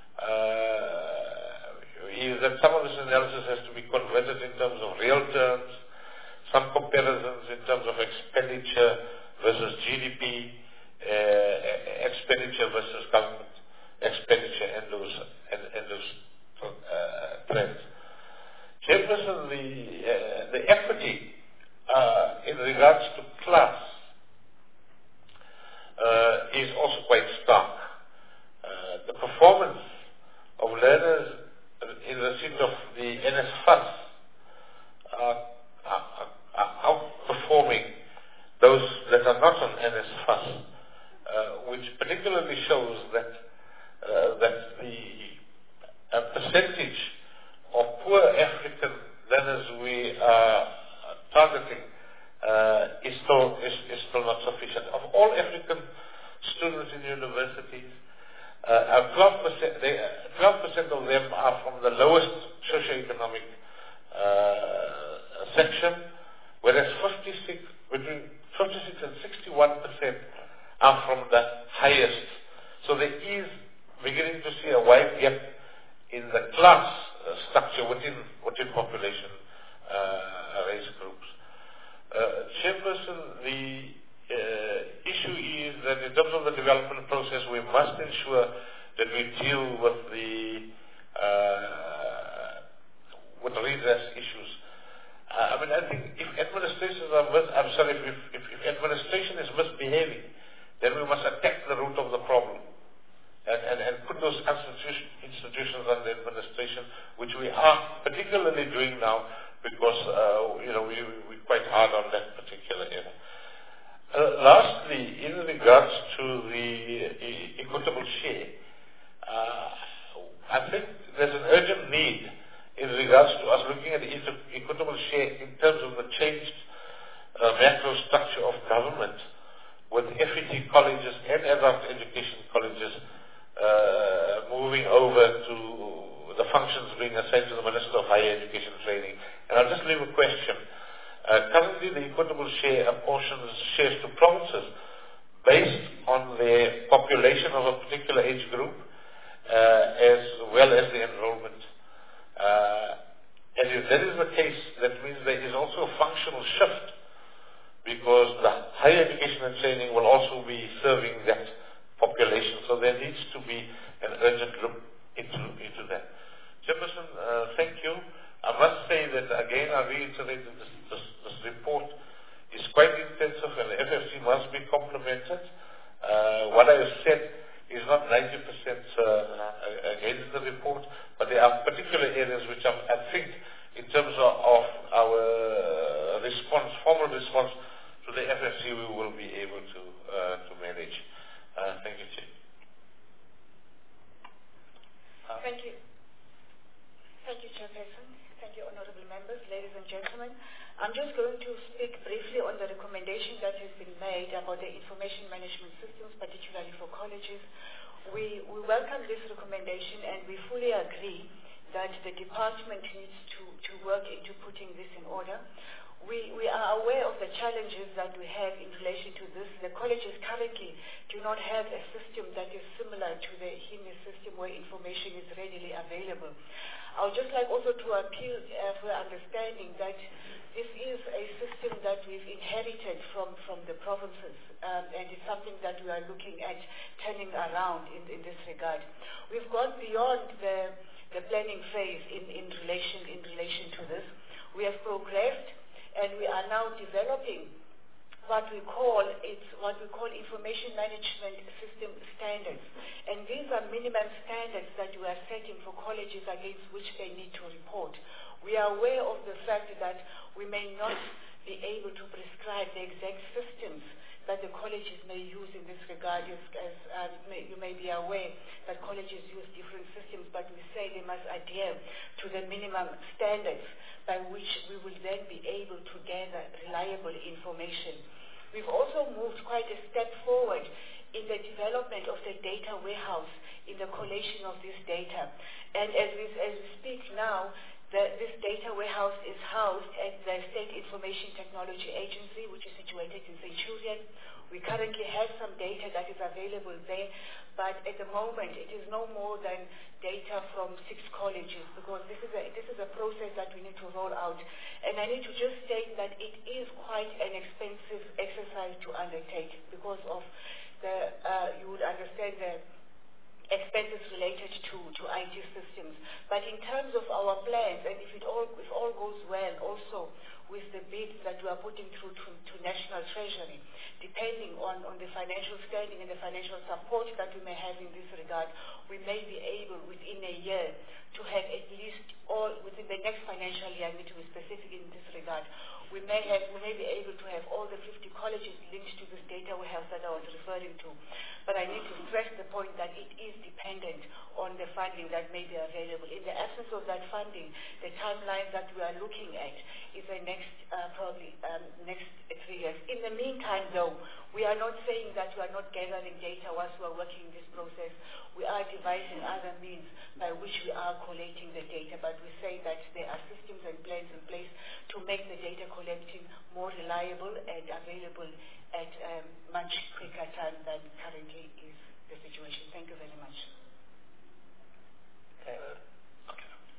K: uh, is that some of this analysis has to be converted in terms of real terms, some comparisons in terms of expenditure versus G D P, uh, expenditure versus government expenditure, and those and, and those uh, trends. Chairperson, the uh, the equity uh, in regards to class uh, is also quite stark. Uh, the performance of learners in receipt of the N S F A S are, are, are outperforming those that are not on N S F A S, uh, which particularly shows that uh, that the uh, percentage of poor African learners we are targeting uh, is still is, is still not sufficient. Of all African students in universities, uh, twelve percent they, twelve percent of them are from the lowest socioeconomic uh, section, whereas fifty-six between fifty-six and sixty-one percent are from the highest. So there is beginning to see a wide gap in the class uh, structure within within population uh, race groups. Uh, Chairperson, the uh, issue is that in terms of the development process, we must ensure that we deal with the uh, with redress issues. Uh, I mean, I think if administrations are mis- I'm sorry, if, if, if administration is misbehaving, then we must attack the root of the problem and, and, and put those institution, institutions under administration, which we are particularly doing now because uh, you know we, we're quite hard on that particular area. Uh, lastly, in regards to the uh, equitable share, uh, I think there's an urgent need in regards to us looking at the equitable share in terms of the changed uh, macro structure of government with F E T colleges and adult education colleges uh, moving over to the functions being assigned to the Minister of Higher Education Training. And I'll just leave a question. Uh, currently, the equitable share apportions shares to provinces based on their population of a particular age group uh, as well as the enrollment. Uh, and if that is the case, that means there is also a functional shift because the higher education and training will also be serving that population. So there needs to be an urgent look into, into that. Chairperson, uh, thank you. I must say that again I reiterate that this, this, this report is quite intensive and the F F C must be complemented. Uh, what I have said is not ninety percent uh, against the report, but there are particular areas which I'm, I think in terms of, of our response, formal response to the F F C, we will be able to, uh, to manage. Uh, thank you, Chair.
L: Uh, thank you. Thank you, Chairperson. Thank you, honorable members, ladies and gentlemen. I'm just going to speak briefly on the recommendation that has been made about the information management systems, particularly for colleges. We, we welcome this recommendation and we fully agree that the department needs to, to work into putting this in order. We, we are aware of the challenges that we have in relation to this. The colleges currently do not have a system that is similar to the H I M I system where information is readily available. I would just like also to appeal uh, for understanding that this is a system that we've inherited from, from the provinces, um, and it's something that we are looking at turning around in, in this regard. We've gone beyond the, the planning phase in, in, relation, in relation to this. We have progressed, and we are now developing what we call it's what we call information management system standards. And these are minimum standards that we are setting for colleges against which they need to report. We are aware of the fact that we may not be able to prescribe the exact systems that the colleges may use in this regard. As, as uh, may, you may be aware that colleges use different systems, but we say they must adhere to the minimum standards by which we will then be able to gather reliable information. We've also moved quite a step forward in the development of the data warehouse, in the collation of this data. And as we, as we speak now, the, this data warehouse is housed at the State Information Technology Agency, which is situated in Centurion. We currently have some data that is available there, but at the moment it is no more than data from six colleges, because this is a, this is a process that we need to roll out. And I need to just state that it is quite an expensive exercise to undertake because of the, uh, you would understand the expenses related to, to I T systems. But in terms of our plans, and if it all, if all goes well also with the bids that we are putting through to, to National Treasury, depending on, on the financial standing and the financial support that we may have in this regard, we may be able within a year to have at least all, within the next financial year, I need to be specific in this regard, we may have, we may be able to have all the fifty colleges linked to this data warehouse that I was referring to. But I need to stress the point that it is dependent on the funding that may be available. In the absence of that funding, the timeline that we are looking at is the next, uh, probably um, next three years. In the meantime, though, we are not saying that we are not gathering data whilst we are working in this process. We are devising other means by which we are collating the data, but we say that there are systems and plans in place to make the data collecting more reliable and available at a um, much quicker time than currently is the situation. Thank you very much.
G: Okay.
F: Uh, okay. I'll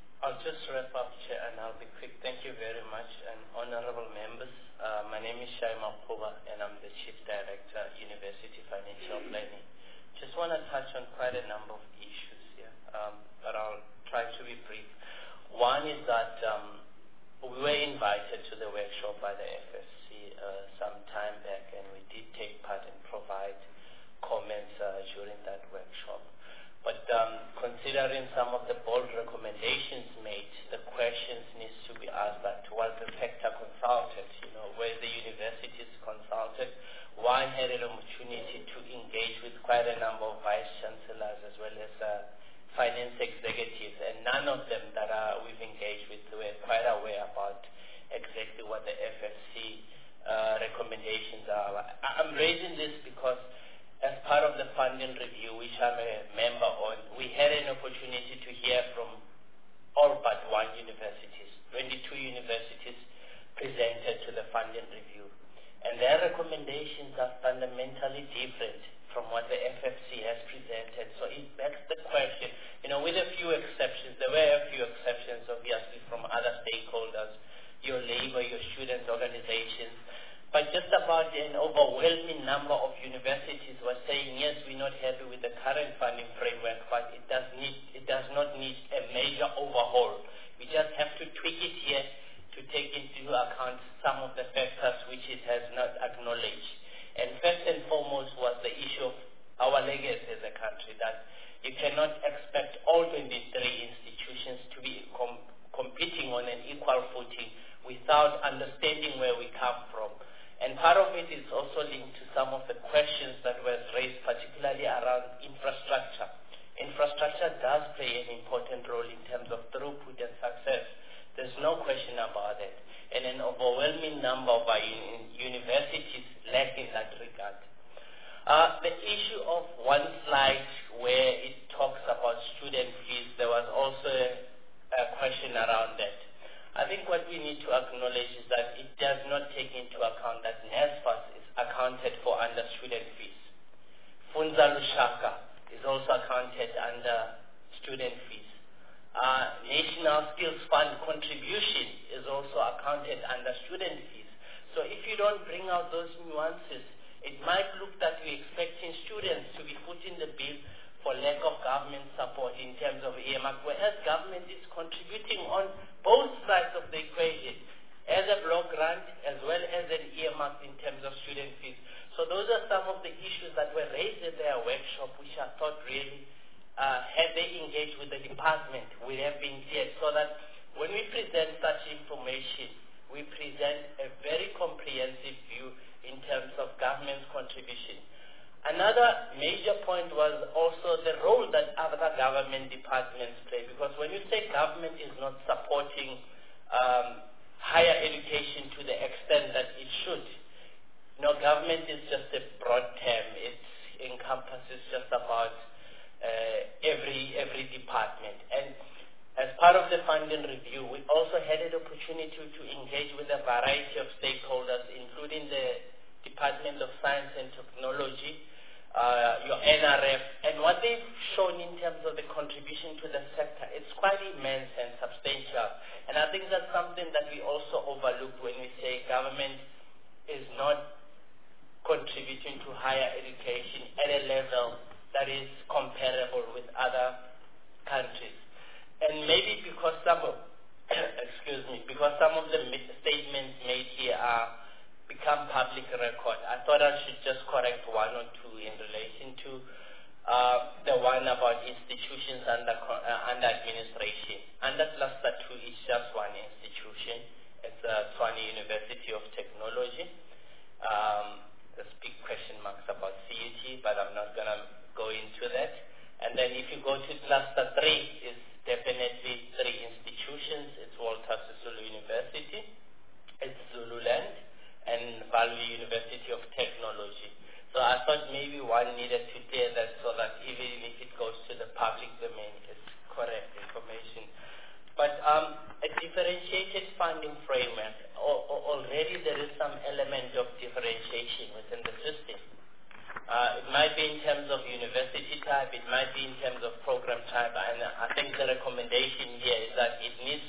M: just wrap up, Chair, and I'll be quick. Thank you very much, and honorable members. Uh, my name is Shai Makhuba, and I'm the Chief Director, University Financial Planning. Just want to touch on quite a number of issues here, um, but I'll try to be brief. One is that um, we were invited to the workshop by the F F C uh, some time back, and we did take part and provide comments uh, during that workshop. But um, considering some of the bold recommendations made, the questions needs to be asked that was the sector consulted, you know, where the universities consulted. One had an opportunity to engage with quite a number of vice chancellors as well as uh, finance executives, and none of them that uh, we've engaged with were quite aware about exactly what the F F C uh, recommendations are. I'm raising this because as part of the funding review, which I'm a member on, we had an opportunity to hear from all but one universities. twenty-two universities presented to the funding review. And their recommendations are fundamentally different from what the F F C has presented. So it begs the question, you know, with a few exceptions, there were a few exceptions, obviously, from other stakeholders, your labor, your students' organizations, but just about an overwhelming number of universities were saying, yes, we're not happy with the current funding framework, but it does need, it does not need a major overhaul. We just have to tweak it here to take into account some of the factors which it has not acknowledged. And first and foremost was the issue of our legacy as a country, that you cannot expect all twenty-three institutions to be com competing on an equal footing without understanding where we come from. And part of it is also linked to some of the questions that were raised, particularly around infrastructure. Infrastructure does play an important role in terms of throughput and success. There's no question about it. And an overwhelming number of our universities lack in that regard. Uh, the issue of one slide where it talks about student fees, there was also a, a question around that. I think what we need to acknowledge is that it does not take into account that NSFAS is accounted for under student fees. Funza Lushaka is also accounted under student fees. Uh, National Skills Fund contribution is also accounted under student fees. So if you don't bring out those nuances, it might look that we're expecting students to be footing the bill for lack of government support in terms of earmark, whereas government is contributing on both sides of the equation, as a block grant as well as an earmark in terms of student fees. So those are some of the issues that were raised at their workshop, which I thought really, uh, had they engaged with the department, would have been clear, so that when we present such information, we present a very comprehensive view in terms of government's contribution. Another major point was also the role that other government departments play, because when you say government is not supporting um, higher education to the extent that it should, you know, government is just a broad term. It encompasses just about uh, every every department. And as part of the funding review, we also had an opportunity to engage with a variety of stakeholders, including the Department of Science and Technology, Uh, your N R F, and what they've shown in terms of the contribution to the sector, it's quite immense and substantial. And I think that's something that we also overlook when we say government is not contributing to higher education at a level that is comparable with other countries. And maybe because some of, excuse me, because some of the statements made here are become public record, I thought I should just correct one or two in relation to uh, the one about institutions under uh, under administration. Under cluster two is just one institution. It's uh, Tshwane University of Technology. Um, there's big question marks about C U T, but I'm not going to go into that. And then if you go to cluster three, it's definitely three institutions. It's Walter Sisulu University, it's Zululand, and Value University of Technology. So I thought maybe one needed to clear that so that even if it goes to the public domain, it's correct information. But um, a differentiated funding framework, o already there is some element of differentiation within the system. Uh, it might be in terms of university type, it might be in terms of program type, and I think the recommendation here is that it needs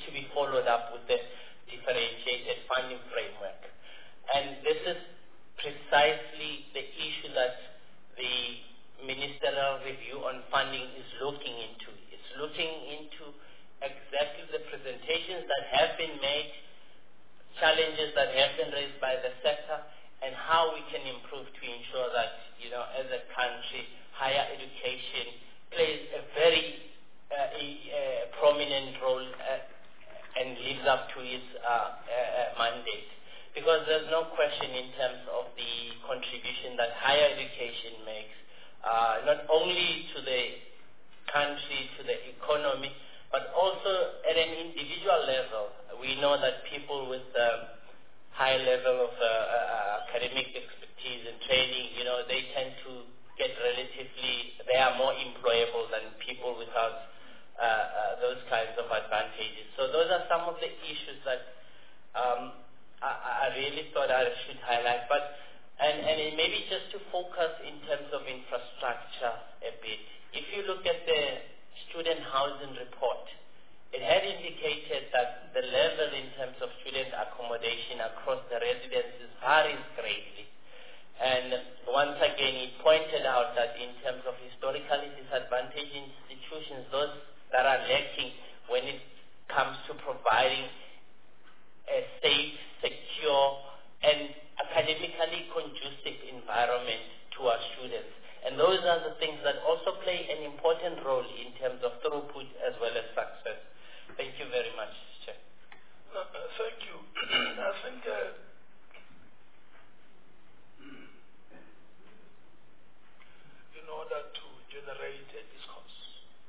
M: funding is looking into. It's looking into exactly the presentations that have been made, challenges that have been raised by the sector, and how we can improve to ensure that, you know, as a country, higher education plays a very uh, a, a prominent role uh, and lives up to its uh, uh, mandate. Because there's no question in terms of the contribution that higher education makes, uh, not only to the country, to the economy, but also at an individual level. We know that people with um, high level of uh, uh, academic expertise and training, you know, they tend to get relatively, they are more employable than people without uh, uh, those kinds of advantages. So those are some of the issues that um, I, I really thought I should highlight. But and, and maybe just to focus in terms of infrastructure a bit. If you look at the student housing report, it had indicated that the level in terms of student accommodation across the residences varies greatly. And once again, it pointed out that in terms of historically disadvantaged institutions, those that are lacking when it comes to providing a safe, secure, and academically conducive environment to our students. And those are the things that also play an important role in terms of throughput as well as success. Thank you very much, Chair.
A: Uh, uh, thank you. I think uh, in order to generate a discourse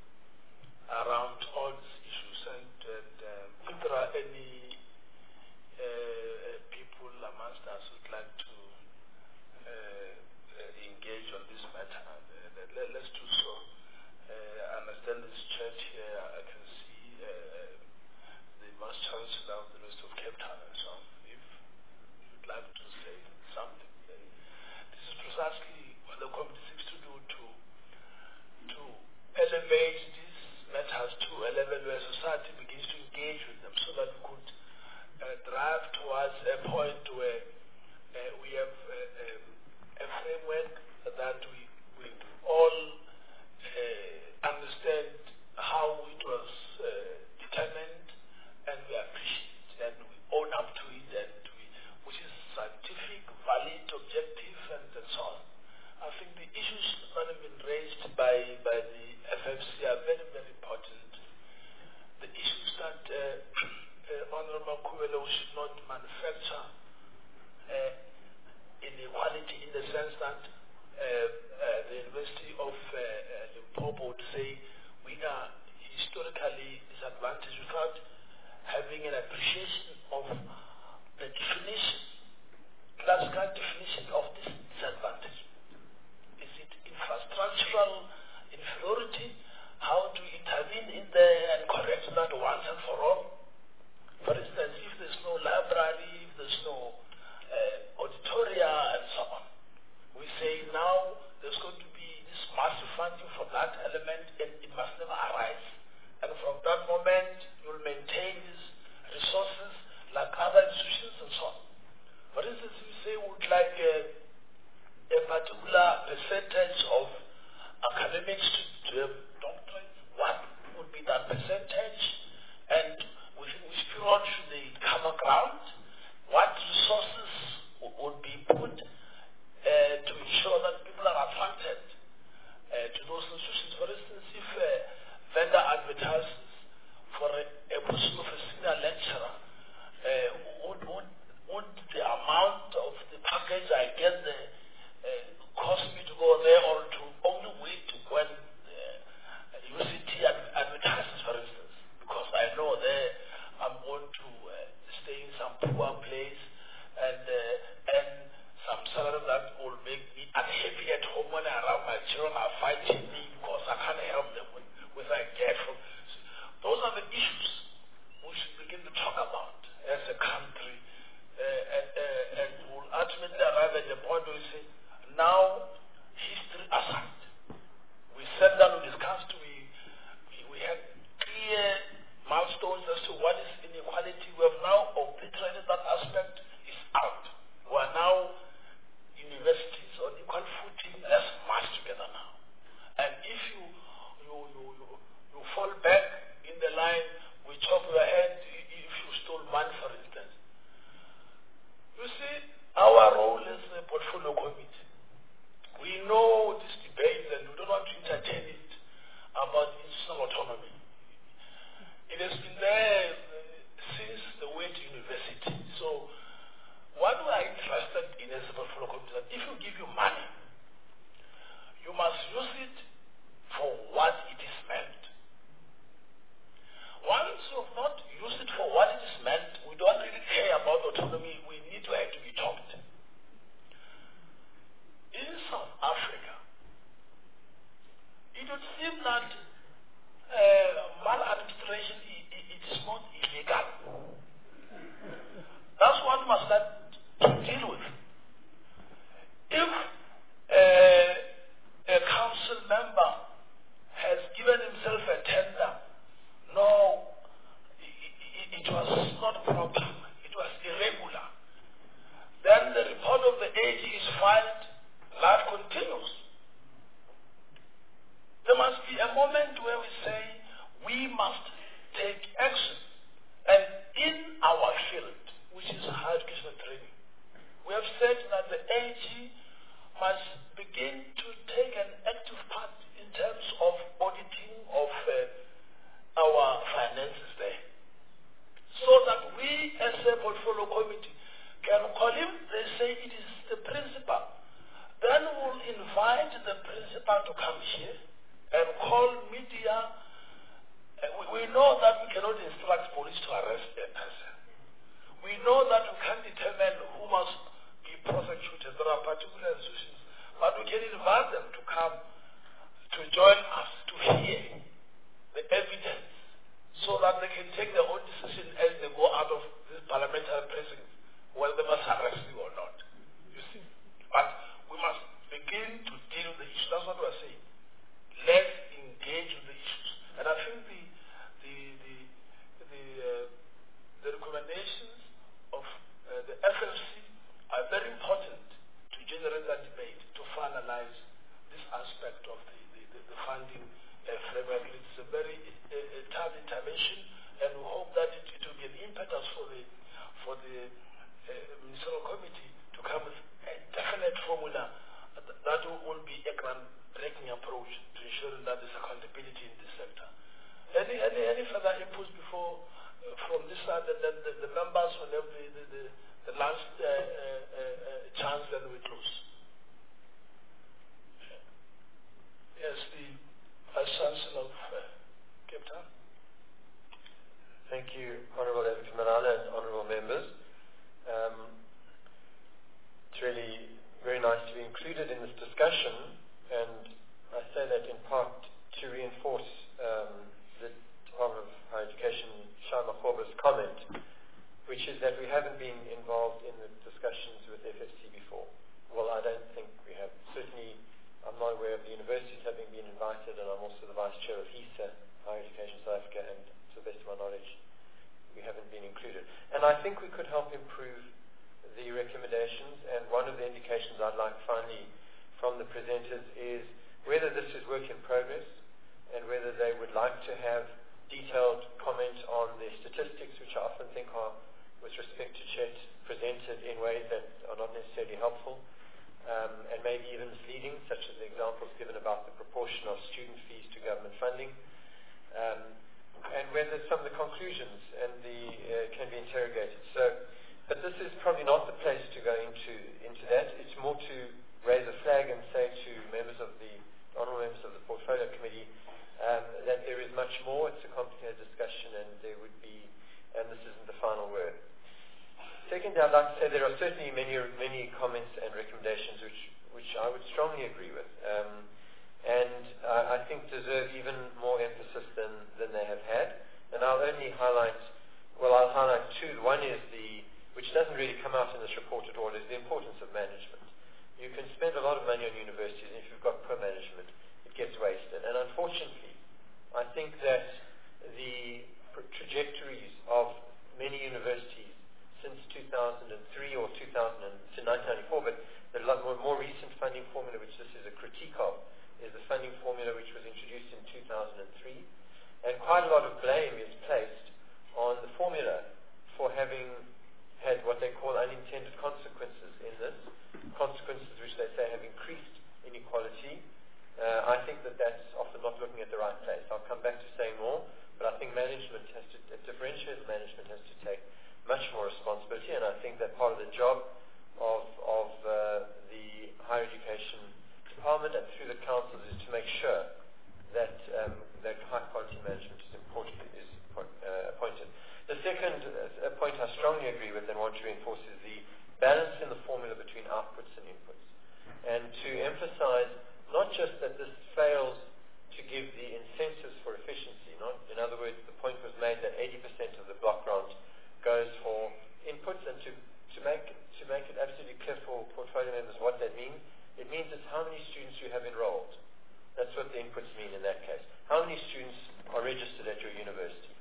A: around all these issues, and, and uh, if there are any uh, people amongst us who would like to uh, uh, engage on this matter, uh, let, let's do so. Uh, I understand this church here, I can see uh, the Vice Chancellor of the University of Cape Town and so on. If you'd like to say something, then this is precisely what the committee seeks to do, to, to elevate these matters to a level where society begins to engage with them, so that we could uh, drive towards a point where uh, we have uh, um, a framework that we, we all uh, understand how it was uh, determined, and we appreciate and we own up to it, and we, which is scientific, valid, objective, and, and so on. I think the issues that have been raised by, by the F F C are very, very important. The issues that uh, uh, Honorable Kuelo should not manufacture uh, inequality, in the sense that uh, uh, the University of uh, uh, Limpopo would say we are historically disadvantaged without having an appreciation of the definition, classical definition of this disadvantage. Is it infrastructural inferiority? How do we intervene in there and correct that once and for all? For instance, if there's no library, if there's no uh, auditoria and so on, we say now there's going to be this massive funding for that element, and it must never arise. And from that moment, you'll maintain these resources like other institutions and so on. For instance, if we say we would like a, a particular percentage of academics to have doctorates, what would be that percentage? And within which period should they come around? What resources w- would be put uh, to ensure that people are attracted uh, to those institutions? For instance, if a vendor advertises for a, a position of a senior lecturer, uh, would, would, would the amount of the package I get there uh, cost me to go there, or to only wait when uh, national autonomy. It has been there since the word university. So what we are interested in as a portfolio committee is that if you give you money, you must use it for what it is meant. Once you have not used it for what it is meant, we don't really care about autonomy. We need to have to be taught. In South Africa, it would seem that uh, maladministration i- i- it is not illegal. That's what we must start to deal with. If uh, a council member has given himself a tender, no, it, it was not proper, it was irregular, then the report of the A G is filed, life continues. There must be a moment where we say we must take action. And in our field, which is higher education and training, we have said that the A G must begin to take an active part in terms of auditing of uh, our finances there. So that we as a portfolio committee can call him, they say it is the principal. Then we'll invite the principal to come here and call media. Uh, we, we know that we cannot instruct police to arrest a person. We know that we can't determine who must be prosecuted. There are particular institutions. But we can invite them to come to join us to hear the evidence so that they can take their own decision as they go out of this parliamentary precinct, whether they must arrest you or not. You see? But we must begin to deal with the issue. That's what we're saying. Let's engage with the issues. And I think the the the the, uh, the recommendations of uh, the F F C are very important to generate that debate, to finalize this aspect of the, the, the, the funding uh, framework. It's a very uh, uh, tough intervention, and we hope that it, it will be an impetus for the for the uh, ministerial committee to come with a definite formula that will be a groundbreaking approach to ensuring that there's accountability in this sector. Any any, any further inputs before uh, from this side, and then the, the members will have the, the, the, the last uh, uh, uh, chance, then we close. Yes, the Vice Chancellor of uh, Cape Town.
N: Thank you, Honourable Advocate Malala and Honourable Members. Um, it's really very nice to be included in this discussion, and I say that in part to reinforce um, the Department of Higher Education, Shai Makgoba's comment, which is that we haven't been involved in the discussions with F F C before. Well, I don't think we have. Certainly, I'm not aware of the universities having been invited, and I'm also the Vice Chair of HESA, Higher Education South Africa, and to the best of my knowledge, we haven't been included. And I think we could help improve the recommendations, and one of the indications I'd like finally from the presenters is whether this is work in progress and whether they would like to have detailed comment on the statistics, which I often think are, with respect to Chet, presented in ways that are not necessarily helpful, um, and maybe even misleading, such as the examples given about the proportion of student fees to government funding, um, and whether some of the conclusions and the uh, can be interrogated. So, but this is probably not the place to go into into that. It's more to raise a flag and say to members of the honourable members of the Portfolio Committee um, that there is much more. It's a complicated discussion, and there would be, and this isn't the final word. Secondly, I'd like to say there are certainly many many comments and recommendations which which I would strongly agree with, um, and uh, I think deserve even more emphasis than than they have had. And I'll only highlight, well, I'll highlight two. One is the, which doesn't really come out in this report at all, is the importance of management. You can spend a lot of money on universities, and if you've got poor management, it gets wasted. And unfortunately, I think that the trajectories of many universities since two thousand three or two thousand to nineteen ninety-four, but the more, more recent funding formula, which this is a critique of, is the funding formula which was introduced in two thousand three. And quite a lot of blame is placed on the formula for having had what they call unintended consequences in this, consequences which they say have increased inequality. Uh, I think that that's often not looking at the right place. I'll come back to job of, of uh, the higher education department and through the councils is to make sure that um, that high quality management is important, is uh, appointed. The second uh, point I strongly agree with and want to reinforce is the balance in the formula between outputs and inputs, and to emphasize not just that this fails to give the incentives for efficiency. Not, in other words, the point was made that eighty percent of the block grant goes for inputs, and to, to make to make it absolutely clear for portfolio members what that means, it means it's how many students you have enrolled. That's what the inputs mean in that case. How many students are registered at your university?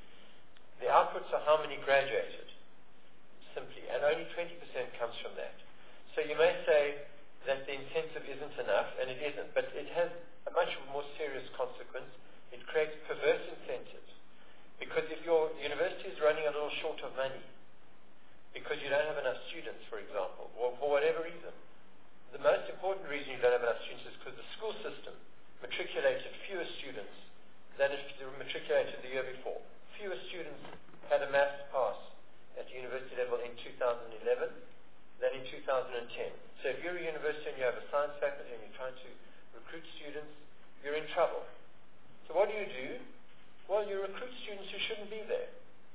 N: The outputs are how many graduated, simply, and only twenty percent comes from that. So you may say that the incentive isn't enough, and it isn't, but it has a much more serious consequence. It creates perverse incentives. Because if your university is running a little short of money, because you don't have enough students, for example, or for whatever reason, the most important reason you don't have enough students is because the school system matriculated fewer students than if they were matriculated the year before. Fewer students had a maths pass at university level in two thousand eleven than in two thousand ten. So if you're a university and you have a science faculty and you're trying to recruit students, you're in trouble. So what do you do? Well, you recruit students who shouldn't be there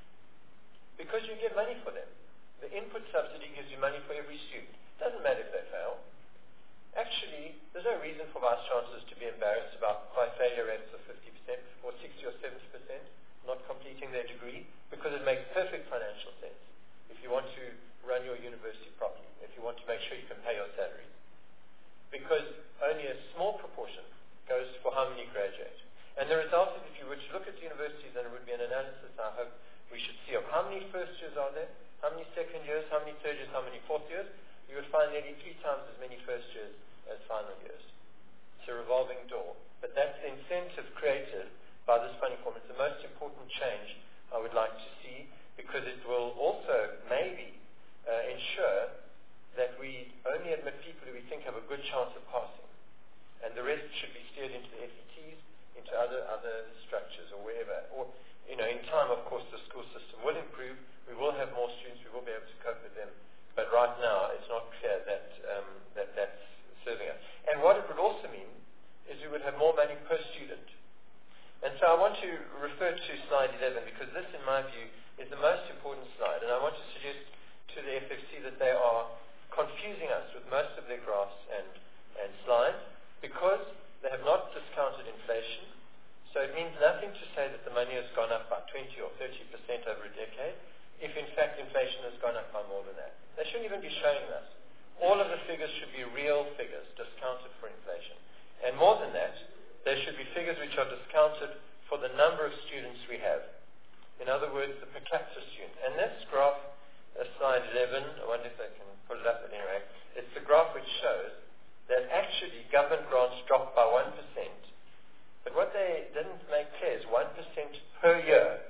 N: because you get money for them. The input subsidy gives you money for every student. Doesn't matter if they fail. Actually, there's no reason for vice chancellors to be embarrassed about high failure rates of fifty percent or sixty or seventy percent not completing their degree, because it makes perfect financial sense if you want to run your university properly, if you want to make sure you can pay your salaries. Because only a small proportion goes for how many graduate. And the result is, if you were to look at universities, and it would be an analysis I hope we should see of how many first years are there, how many second years, how many third years, how many fourth years, you would find nearly three times as many first years as final years. It's a revolving door. But that's the incentive created by this funding formula. It's the most important change I would like to see, because it will also maybe uh, ensure that we only admit people who we think have a good chance of passing. And the rest should be steered into the F E Ts, into other other structures or wherever. Or, you know, in time, of course, the school system will improve. We will have more students. We will be able to cope with them. But right now, it's not clear that um, that that's serving us. And what it would also mean is we would have more money per student. And so I want to refer to slide eleven, because this, in my view, is the most important slide. And I want to suggest to the F F C that they are confusing us with most of their graphs and, and slides, because they have not discounted inflation. So it means nothing to say that the money has gone up by twenty or thirty percent over a decade, if in fact inflation has gone up by more than that. They shouldn't even be showing us. All of the figures should be real figures, discounted for inflation. And more than that, there should be figures which are discounted for the number of students we have. In other words, the per capita student. And this graph, uh, slide eleven, I wonder if they can put it up at any rate, it's the graph which shows that actually government grants dropped by one percent. But what they didn't make clear is one percent per year.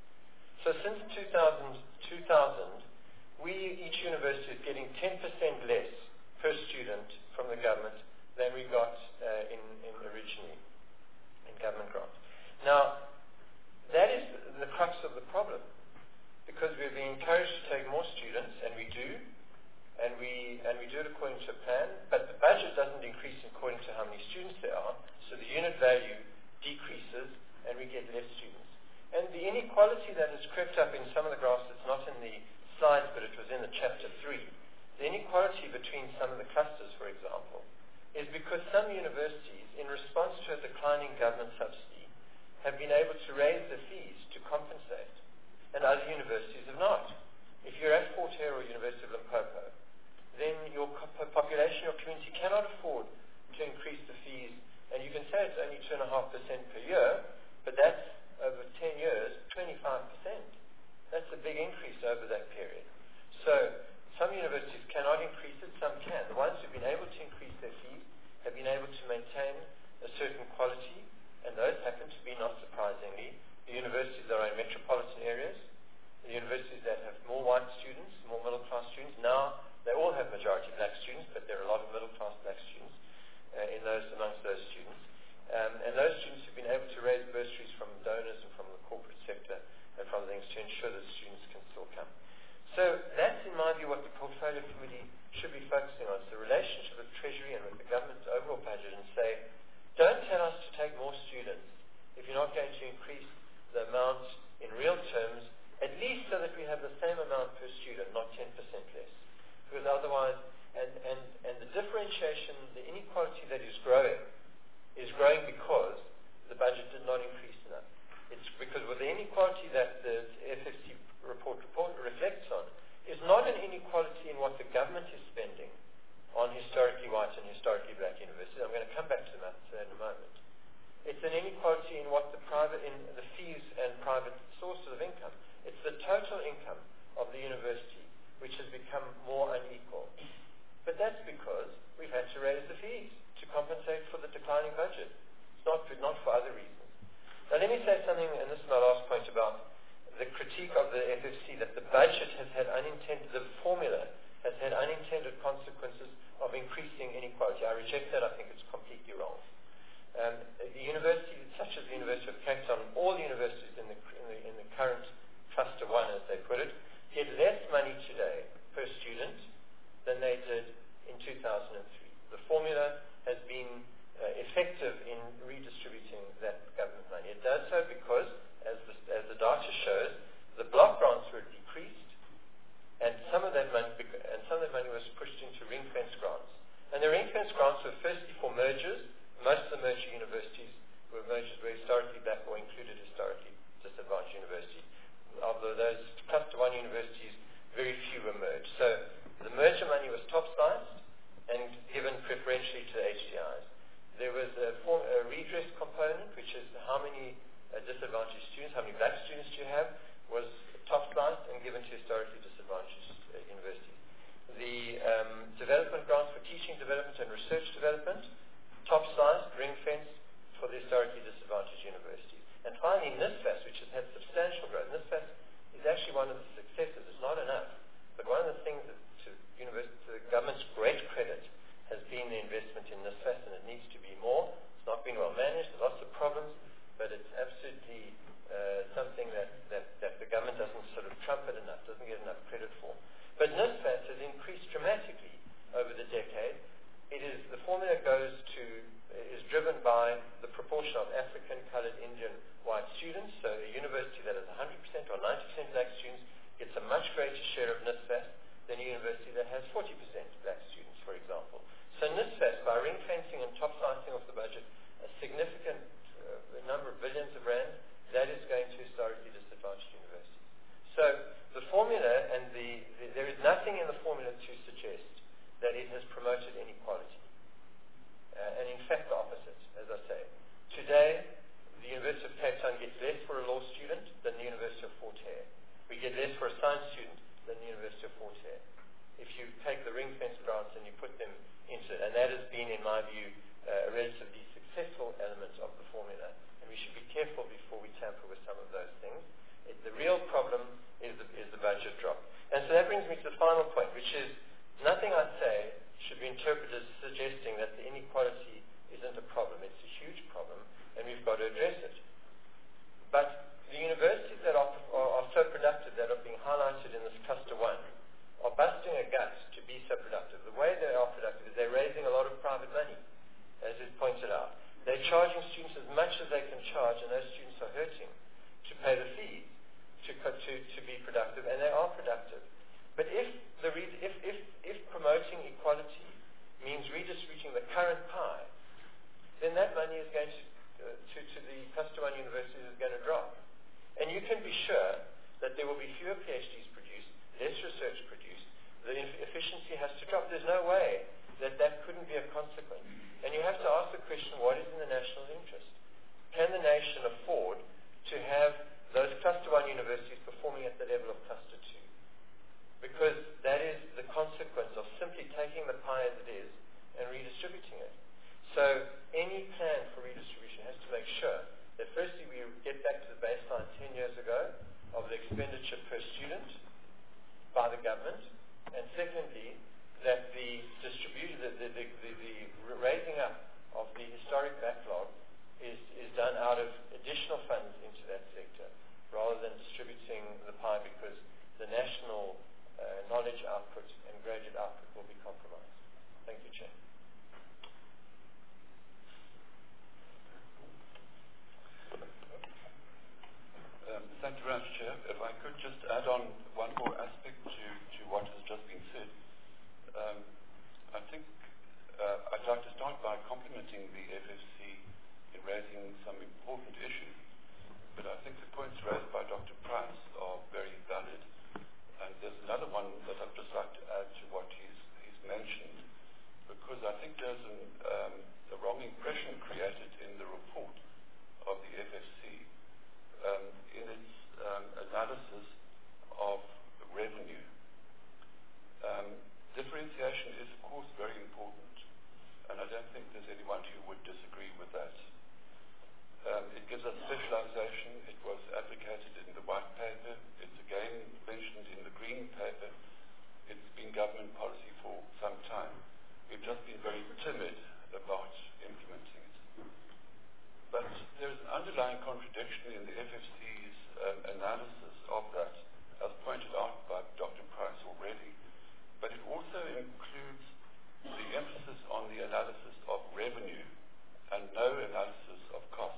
N: So since two thousand, two thousand, we, each university is getting ten percent less per student from the government than we got uh, in, in originally in government grants. Now, that is the crux of the problem, because we're being encouraged to take more students, and we do, and we and we do it according to a plan, but the budget doesn't increase according to how many students there are, so the unit value decreases, and we get less students. And the inequality that has crept up in some of the graphs, it's not in the slides, but it was in the chapter three, the inequality between some of the clusters, for example, is because some universities, in response to a declining government subsidy, have been able to raise the fees to compensate, and other universities have not. If you're at Fort Hare or University of Limpopo, then your population, your community cannot afford to increase the fees, and you can say it's only two point five percent per year, but that's over ten years, twenty-five percent. That's a big increase over that period. So some universities cannot increase it, some can. The ones who've been able to increase their fees have been able to maintain a certain quality, and those happen to be, not surprisingly, the universities that are in metropolitan areas, the universities that have more white students, more middle-class students. Now, they all have majority black students, but there are a lot of middle-class black students uh, in those amongst those students. Um, and those students have been able to raise bursaries from donors and from the corporate sector and from things to ensure that students can still come. So that's, in my view, what the portfolio should be focusing on is the relationship with Treasury and with the government's overall budget, and say, don't tell us to take more students if you're not going to increase the amount in real terms, at least so that we have the same amount per student, not ten percent less. Because otherwise, and, and, and the differentiation, the inequality that is growing, is growing because the budget did not increase enough. It's because with the inequality that the F F C report, report reflects on, is not an inequality in what the government is spending on historically white and historically black universities. I'm going to come back to that in a moment. It's an inequality in what the private, in the fees and private sources of income. It's the total income of the university which has become more unequal. But that's because we've had to raise the fees to compensate for the declining budget. It's not for, not for other reasons. Now let me say something, and this is my last point, about the critique of the F F C, that the budget has had unintended, the formula has had unintended consequences of increasing inequality. I reject that. I think it's completely wrong. Um, the university, such as the University of Cape Town, all the universities in the, in the, in the current cluster one, as they put it, get less money today per student than they did in two thousand three. The formula has been uh, effective in redistributing that government money. It does so because, as the, as the data shows, the block grants were decreased, and some of that money, and some of that money was pushed into ring-fence grants. And the ring-fence grants were firstly for mergers. Most of the merger universities were mergers were historically black or included historically disadvantaged universities. Of those cluster one universities, very few were merged. So the merger money was top-sliced and given preferentially to the H D Is. There was a, form, a redress component, which is how many uh, disadvantaged students, how many black students do you have, was top-sliced and given to historically disadvantaged uh, universities. The um, development grants for teaching development and research development, top-sized, ring-fenced for the historically disadvantaged universities. And finally, NSFAS, which has had substantial growth. NSFAS is actually one of the successes. It's not enough. But one of the things that, to, to the government's great credit, has been the investment in NSFAS, and it needs to be more. It's not been well managed. There's lots of problems, but it's absolutely uh, something that, that, that the government doesn't sort of trumpet enough, doesn't get enough credit for. But NSFAS has increased dramatically over the decade. It is, the formula goes to, is driven by the proportion of African, colored, Indian, white students. So a university that has one hundred percent or ninety percent black students gets a much greater share of NSFAS than a university that has forty percent black students, for example. So NSFAS, by ring-fencing and top-slicing of the budget, a significant uh, number of billions of rand, that is going to historically disadvantaged universities. So the formula, and the, the there is nothing in the formula to suggest that it has promoted inequality. Uh, and in fact, the opposite, as I say. Today, the University of Cape Town gets less for a law student than the University of Fort Hare. We get less for a science student than the University of Fort Hare. If you take the ring-fence grants and you put them into it, and that has been, in my view, uh, a relatively successful element of the formula, and we should be careful before we tamper with some of those things. It, the real problem is the, is the budget drop. And so that brings me to the final point, which is nothing I say should be interpreted as suggesting that the inequality isn't a problem. It's a huge problem, and we've got to address it. But the universities that are, are, are so productive, that are being highlighted in this cluster one, are busting a gut to be so productive. The way they are productive is they're raising a lot of private money, as is pointed out. They're charging students as much as they can charge, and those students are hurting to pay the fees to, to, to be productive, and they are productive. But if, the re if, if, if promoting equality means redistributing the current pie, then that money is going to, uh, to, to the cluster one universities is going to drop. And you can be sure that there will be fewer PhDs produced, less research produced, the efficiency has to drop. There's no way that that couldn't be a consequence. And you have to ask the question, what is in the national interest? Can the nation afford to have those cluster one universities performing at the level of cluster two? Because that is the consequence of simply taking the pie as it is and redistributing it. So any plan for redistribution has to make sure that firstly we get back to the baseline ten years ago of the expenditure per student by the government, and secondly, that the distribution, the, the, the, the, the raising up of the historic backlog is, is done out of additional funds into that sector, rather than distributing the pie, because the national uh, knowledge output and graduate pointed out, it will be compromised. Thank you, Chair.
O: Um, thank you very much, Chair. If I could just add on one more aspect to, to what has just been said. Um, I think uh, I'd like to start by complimenting the F F C in raising some important issues. But I think the points raised by Doctor Price are very valid. And there's another one that I'd just like to add to what he's, he's mentioned, because I think there's an, um, a wrong impression created in the report of the F F C um, in its um, analysis of revenue. Um, differentiation is, of course, very important, and I don't think there's anyone who would disagree with that. Um, it gives us specialization. It was advocated in the white paper. It's again mentioned in the green paper. It's been government policy for some time. We've just been very timid about implementing it. But there's an underlying contradiction in the F F C's um, analysis of that, as pointed out by Doctor Price already. But it also includes the emphasis on the analysis of revenue and no analysis of costs.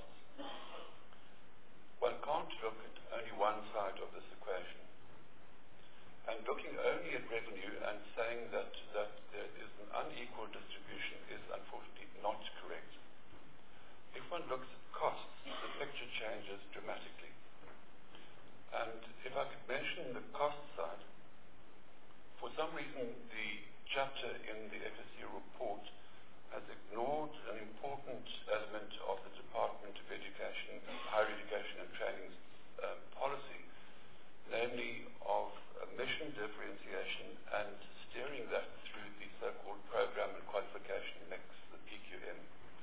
O: One can't look at only one side of this equation. And looking only at revenue and saying that, that there is an unequal distribution is unfortunately not correct. If one looks at costs, the picture changes dramatically. And if I could mention the cost side, for some reason the chapter in the F S C report has ignored an important element of the Department of Education, Higher Education and Training uh, policy, namely of uh, mission differentiation and steering that through the so-called program and qualification mix, the P Q M.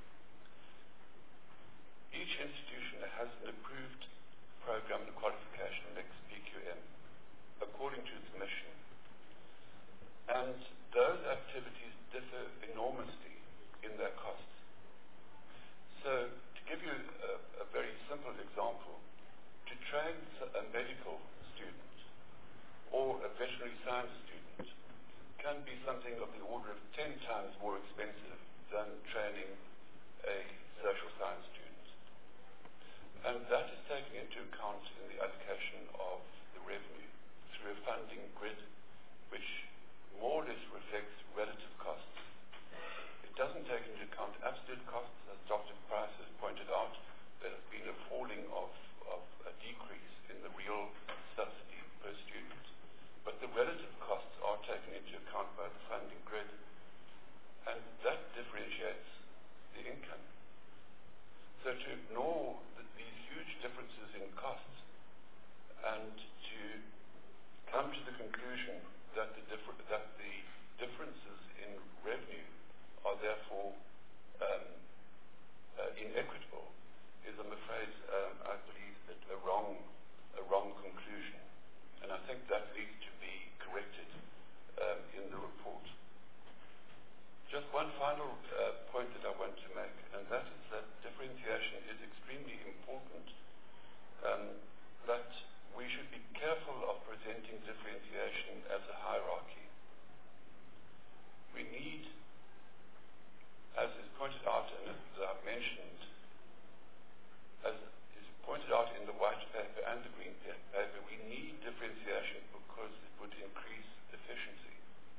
O: Each institution has an approved program and qualification mix, P Q M, according to its mission. And those activities differ enormously in their costs. So, to give you a, a very simple example, to train a medical student or a veterinary science student can be something of the order of ten times more expensive than training a social science student. And that is taken into account in the allocation of the revenue through a funding grid which more or less reflects relative costs. It doesn't take into account absolute costs, as Doctor Price has pointed out. There has been a falling of, of a decrease in the real subsidy per student. But the relative costs are taken into account by the funding grid, and that differentiates the income. So to ignore the, these huge differences in costs and to come to the conclusion that the, differ- that the differences in revenue are therefore um, uh, inequitable is, I'm afraid, um, I believe, that a wrong, a wrong conclusion. And I think that needs to be corrected um, in the report. Just one final uh, point that I want to make, and that is that differentiation is extremely important, um, that we should be careful of presenting differentiation as a hierarchy. We need, as is pointed out and as I've mentioned, as is pointed out in the white paper and the green paper, we need differentiation because it would increase efficiency.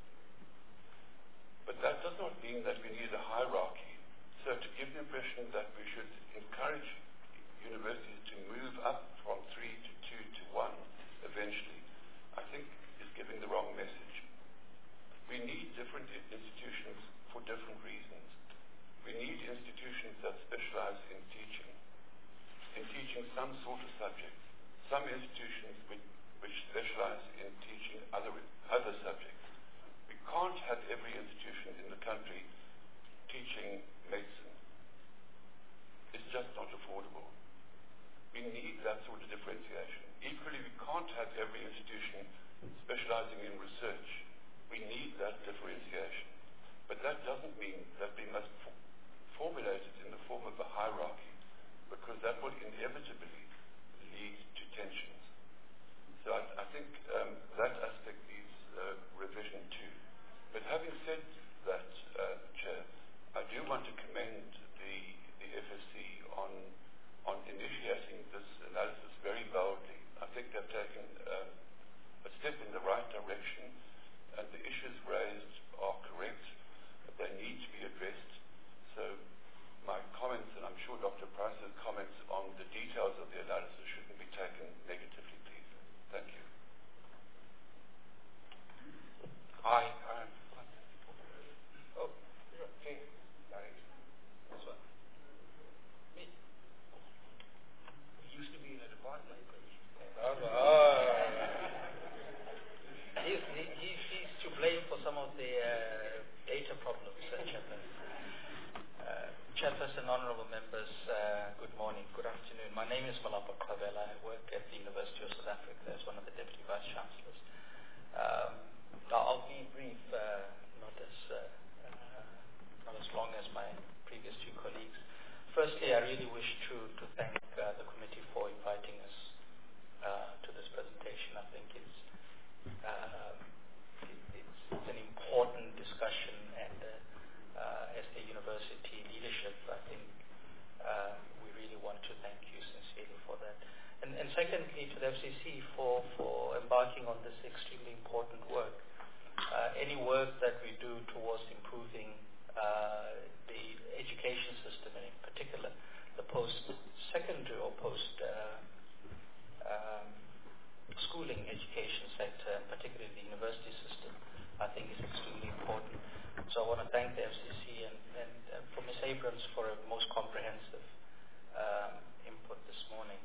O: But that does not mean that we need a hierarchy. So to give the impression that we should encourage universities to move up from three to two to one eventually, I think is giving the wrong message. We need different institutions for different reasons. We need institutions that specialize in teaching, in teaching some sort of subject. Some institutions which, which specialize in teaching other, other subjects. We can't have every institution in the country teaching medicine. It's just not affordable. We need that sort of differentiation. Equally, we can't have every institution specializing in research. We need that differentiation. But that doesn't mean that we must f- formulate it in the form of a hierarchy, because that will inevitably lead to tensions. So I, I think um, that aspect needs uh, revision too.
M: Malapa Kravela. I work at the University of South Africa as one of the Deputy Vice Chancellors. Um, I'll be brief, uh, not as uh, uh, not as long as my previous two colleagues. Firstly, I really wish to, to thank uh, the committee for inviting us uh, to this presentation. I think it's, uh, it, it's, it's an important discussion, and uh, uh, as the university leadership, I think uh, we really want to thank you sincerely for that. And, and secondly, to the F C C for, for embarking on this extremely important work. Uh, any work that we do towards improving uh, the education system, and in particular the post-secondary or post-schooling uh, um, education sector, and particularly the university system, I think is extremely important. So I want to thank the F C C and, and, and for Miz Abrams for a most comprehensive um, input this morning.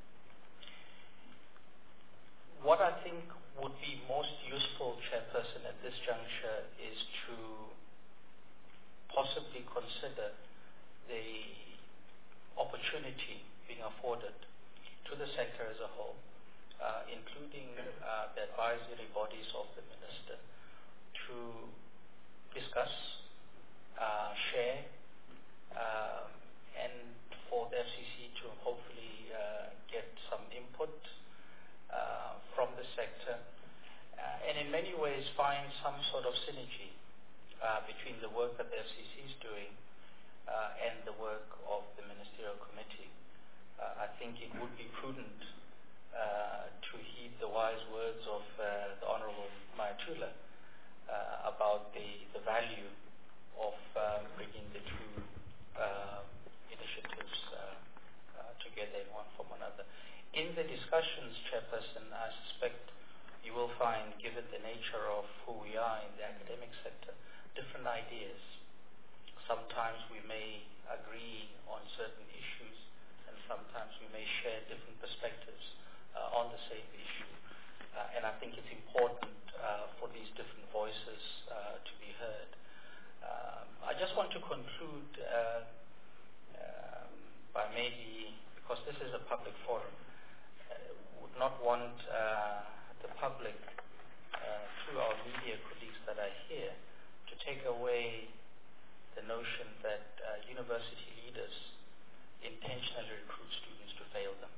M: What I think would be most useful, Chairperson, at this juncture is to possibly consider the opportunity being afforded to the sector as a whole, uh, including uh, the advisory bodies of the Minister, to discuss, uh, share, uh, and for the F C C to hopefully uh, get some input Uh, from the sector, uh, and in many ways find some sort of synergy uh, between the work that the F C C is doing uh, and the work of the Ministerial Committee. Uh, I think it would be prudent uh, to heed the wise words of uh, the Honourable Mayatula uh, about the, the value of uh, bringing the two uh, initiatives uh, uh, together in one from another. In the discussions, Chairperson, I suspect you will find, given the nature of who we are in the academic sector, different ideas. Sometimes we may agree on certain issues, and sometimes we may share different perspectives uh, on the same issue. Uh, and I think it's important uh, for these different voices uh, to be heard. Um, I just want to conclude uh, um, by maybe, because this is a public forum, not want uh, the public, uh, through our media colleagues that are here, to take away the notion that uh, university leaders intentionally recruit students to fail them.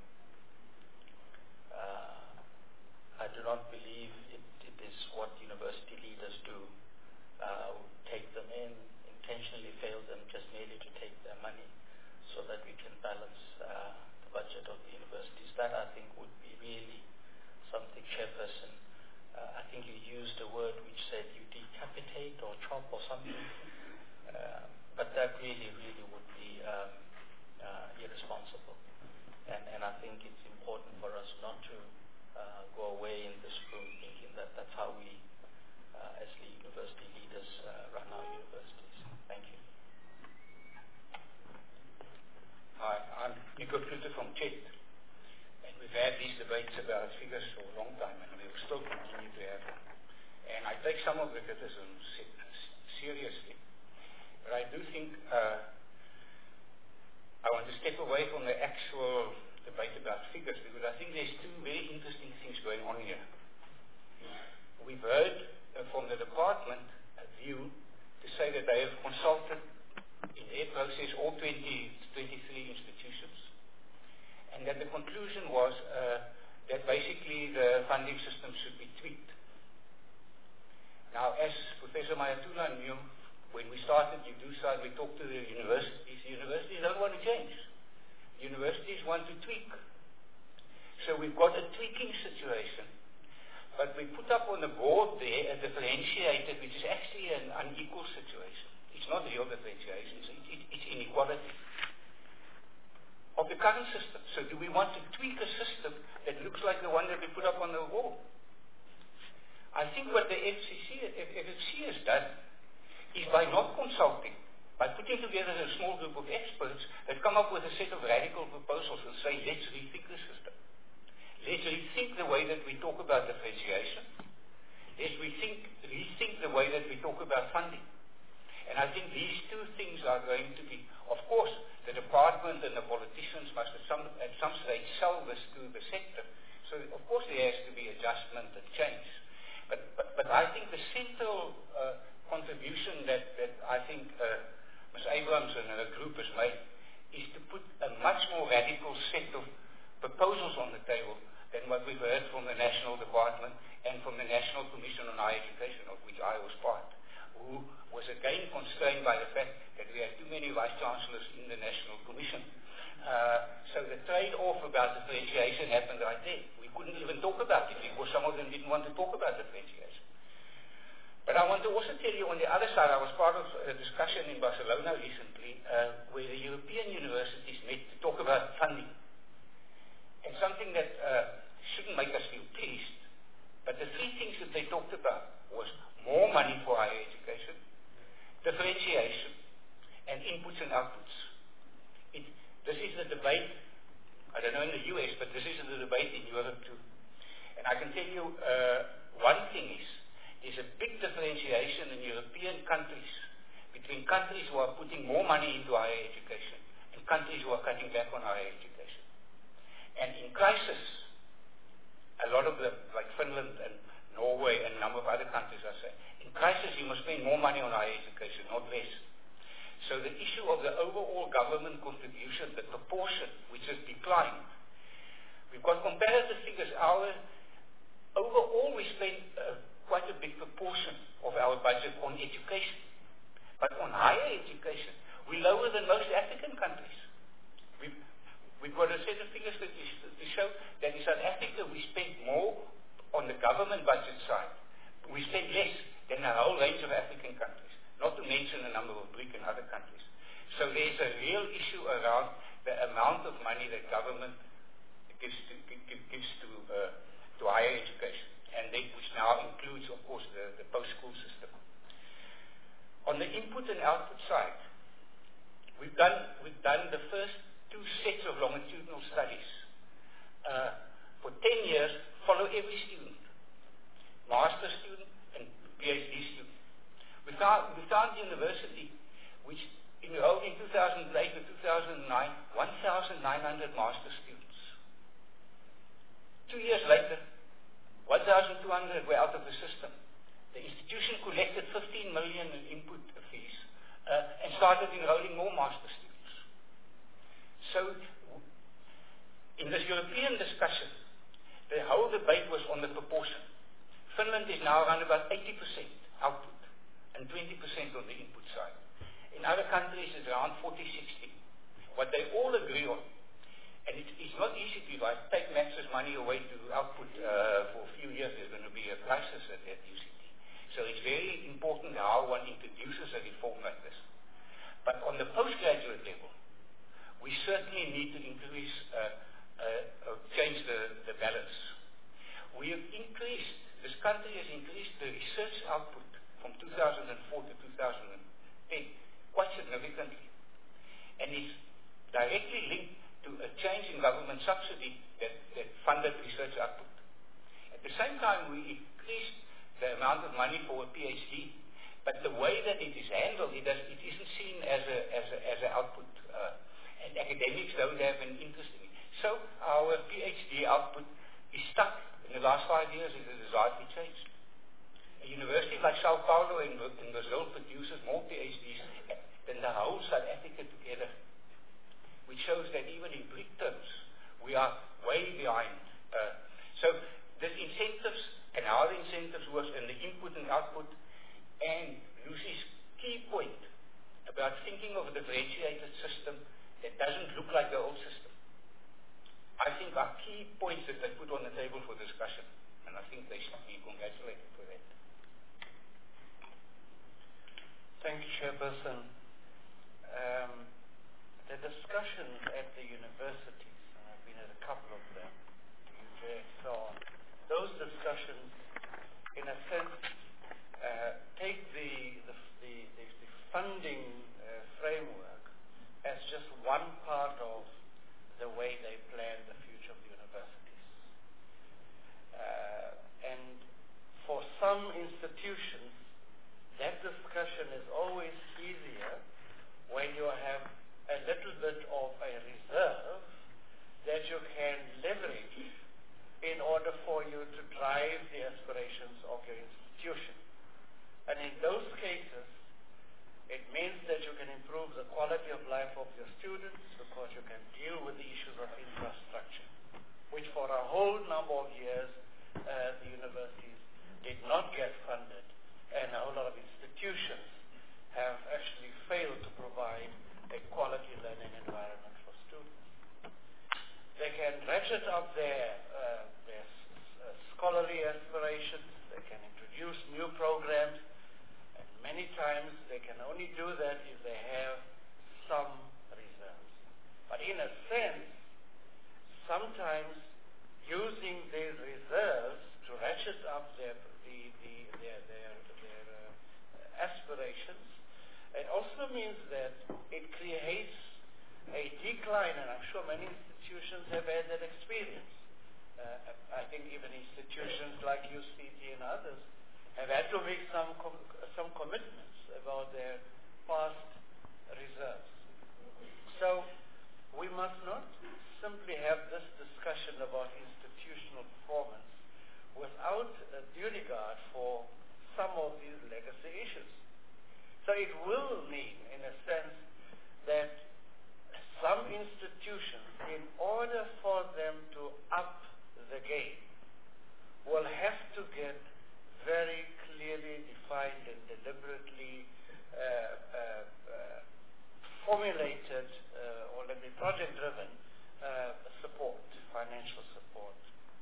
M: Uh, I do not believe it, it is what university leaders do. Uh, take them in, intentionally fail them just merely to take their money so that we can balance uh, the budget of the universities. That, I think, would be really something, Chairperson. Uh, I think you used a word which said you decapitate or chop or something, uh, but that really, really would be um, uh, irresponsible. And, and I think it's important for us not to uh, go away in this room thinking that that's how we, uh, as the university leaders, uh, run our universities. Thank you.
P: Hi, I'm Nico Klute from Chet. We've had these debates about figures for a long time, and we will still continue to have them. And I take some of the criticism seriously, but I do think uh, I want to step away from the actual debate about figures, because I think there's two very interesting things going on here. We've heard uh, from the department a view to say that they have consulted in their process all twenty, twenty-three institutions, and that the conclusion was uh, that basically the funding system should be tweaked. Now, as Professor Mayatula knew, when we started UDUSA, we talked to the universities. The universities don't want to change. Universities want to tweak. So we've got a tweaking situation. But we put up on the board there a differentiated, which is actually an unequal situation. It's not real differentiation, it's, it, it's inequality of the current system. So do we want to tweak a system that looks like the one that we put up on the wall? I think what the F C C, F F C has done is by not consulting, by putting together a small group of experts that come up with a set of radical proposals and say, let's rethink the system. Let's rethink the way that we talk about differentiation. Let's rethink, rethink the way that we talk about funding. And I think these two things are going to be, of course, the department and the politicians must at some, at some stage sell this to the sector. So, of course, there has to be adjustment and change. But, but, but I think the central uh, contribution that, that I think uh, Miz Abrams and her group has made is to put a much more radical set of proposals on the table than what we've heard from the National Department and from the National Commission on Higher Education, of which I was part, who was again constrained by the fact that we had too many vice-chancellors in the National Commission. Uh, so the trade-off about differentiation happened right there. We couldn't even talk about it because some of them didn't want to talk about differentiation. But I want to also tell you on the other side, I was part of a discussion in Barcelona recently uh, where the European universities met to talk about funding. And something that uh, shouldn't make us feel pleased, but the three things that they talked about was more money for higher education, differentiation, and inputs and outputs. It, this is the debate, I don't know in the U S, but this is the debate in Europe too. And I can tell you uh, one thing is, there's a big differentiation in European countries between countries who are putting more money into higher education and countries who are cutting back on higher education. And in crisis, a lot of them, like Finland and Norway and a number of other countries are saying, in crisis you must spend more money on higher education, not less. So the issue of the overall government contribution, the proportion, which has declined, we've got comparative figures. Our, overall we spend uh, quite a big proportion of our budget on education. But on higher education, we're lower than most African countries. We've, we've got a set of figures that is, to show that in South Africa we spend more on the government budget side. We spend less than a whole range of African countries, not to mention a number of BRIC and other countries. So there's a real issue around the amount of money that government gives to, gives to, uh, to higher education, and they, which now includes, of course, the, the post-school system. On the input and output side, we've done, we've done the first two sets of longitudinal studies. Uh, for ten years, follow every student, master student and PhD student. We found, we found the university, which enrolled in two thousand eight to two thousand nine, one thousand nine hundred master students. Two years later, one thousand two hundred were out of the system. The institution collected fifteen million in input fees uh, and started enrolling more master students. So, in this European discussion, the whole debate was on the proportion. Finland is now around about eighty percent output and twenty percent on the input side. In other countries, it's around forty sixty. What they all agree on, and it, it's not easy to, if I take Max's money away to output uh, for a few years, there's going to be a crisis at that U C T. So it's very important how one introduces a reform like this. But on the postgraduate level, we certainly need to increase, uh, uh, change the, the balance. We have increased, this country has increased the research output from two thousand four to two thousand ten quite significantly. And it's directly linked to a change in government subsidy that, that funded research output. At the same time, we increased the amount of money for a PhD, but the way that it is handled, it, does, it isn't seen as a as a, as an output, uh, and academics don't have an interest in it. So our PhD output is stuck. In the last five years, it has hardly changed. A university like Sao Paulo in, in Brazil produces more PhDs than the whole South Africa together, which shows that even in BRIC terms, we are way behind. Uh, so the incentives and how the incentives work and the input and output, and Lucy's key point about thinking of a differentiated system that doesn't look like the old system, I think are key points that they put on the table for discussion, and I think they should be congratulated for that.
Q: Thank you, Chairperson. Um, the discussions at the universities, and I've been at a couple of them, U J and so on, those discussions, in a sense, uh, take the, the, the, the, the funding uh, framework as just one part of the way they plan the future of the universities. Uh, and for some institutions, that discussion is always leverage in order for you to drive the aspirations of your institution. And in those cases, it means that you can improve the quality of life of your students because you can deal with the issues of infrastructure, which for a whole number of years uh, the universities did not get funded, and a whole lot of institutions have actually failed to provide a quality learning environment for students. They can ratchet up their, uh, their uh, scholarly aspirations, they can introduce new programs, and many times they can only do that if they have some reserves. But in a sense, sometimes using these reserves to ratchet up their, the, the, their, their, their uh, aspirations, it also means that it creates a decline, and I'm sure many institutions have had that experience. Uh, I think even institutions like U C T and others have had to make some com some commitments about their past reserves. So we must not simply have this discussion about institutional performance without a due regard for some of these legacy issues. So it will mean, in a sense, that some institutions, in order for them to up the game, will have to get very clearly defined and deliberately uh, uh, uh, formulated, uh, or let me project-driven uh, support, financial support.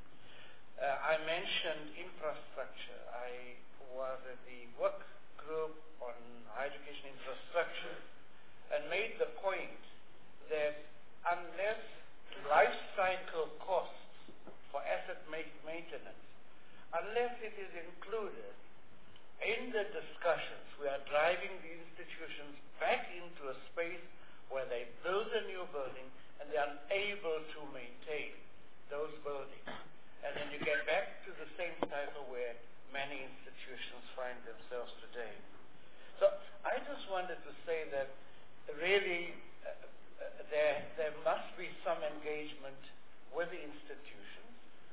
Q: Uh, I mentioned infrastructure. I was at the work group on higher education infrastructure and made the point that unless life cycle costs for asset maintenance, unless it is included in the discussions, we are driving the institutions back into a space where they build a new building and they are unable to maintain those buildings. And then you get back to the same cycle where many institutions find themselves today. So I just wanted to say that really uh, uh, there, there must be some engagement with the institutions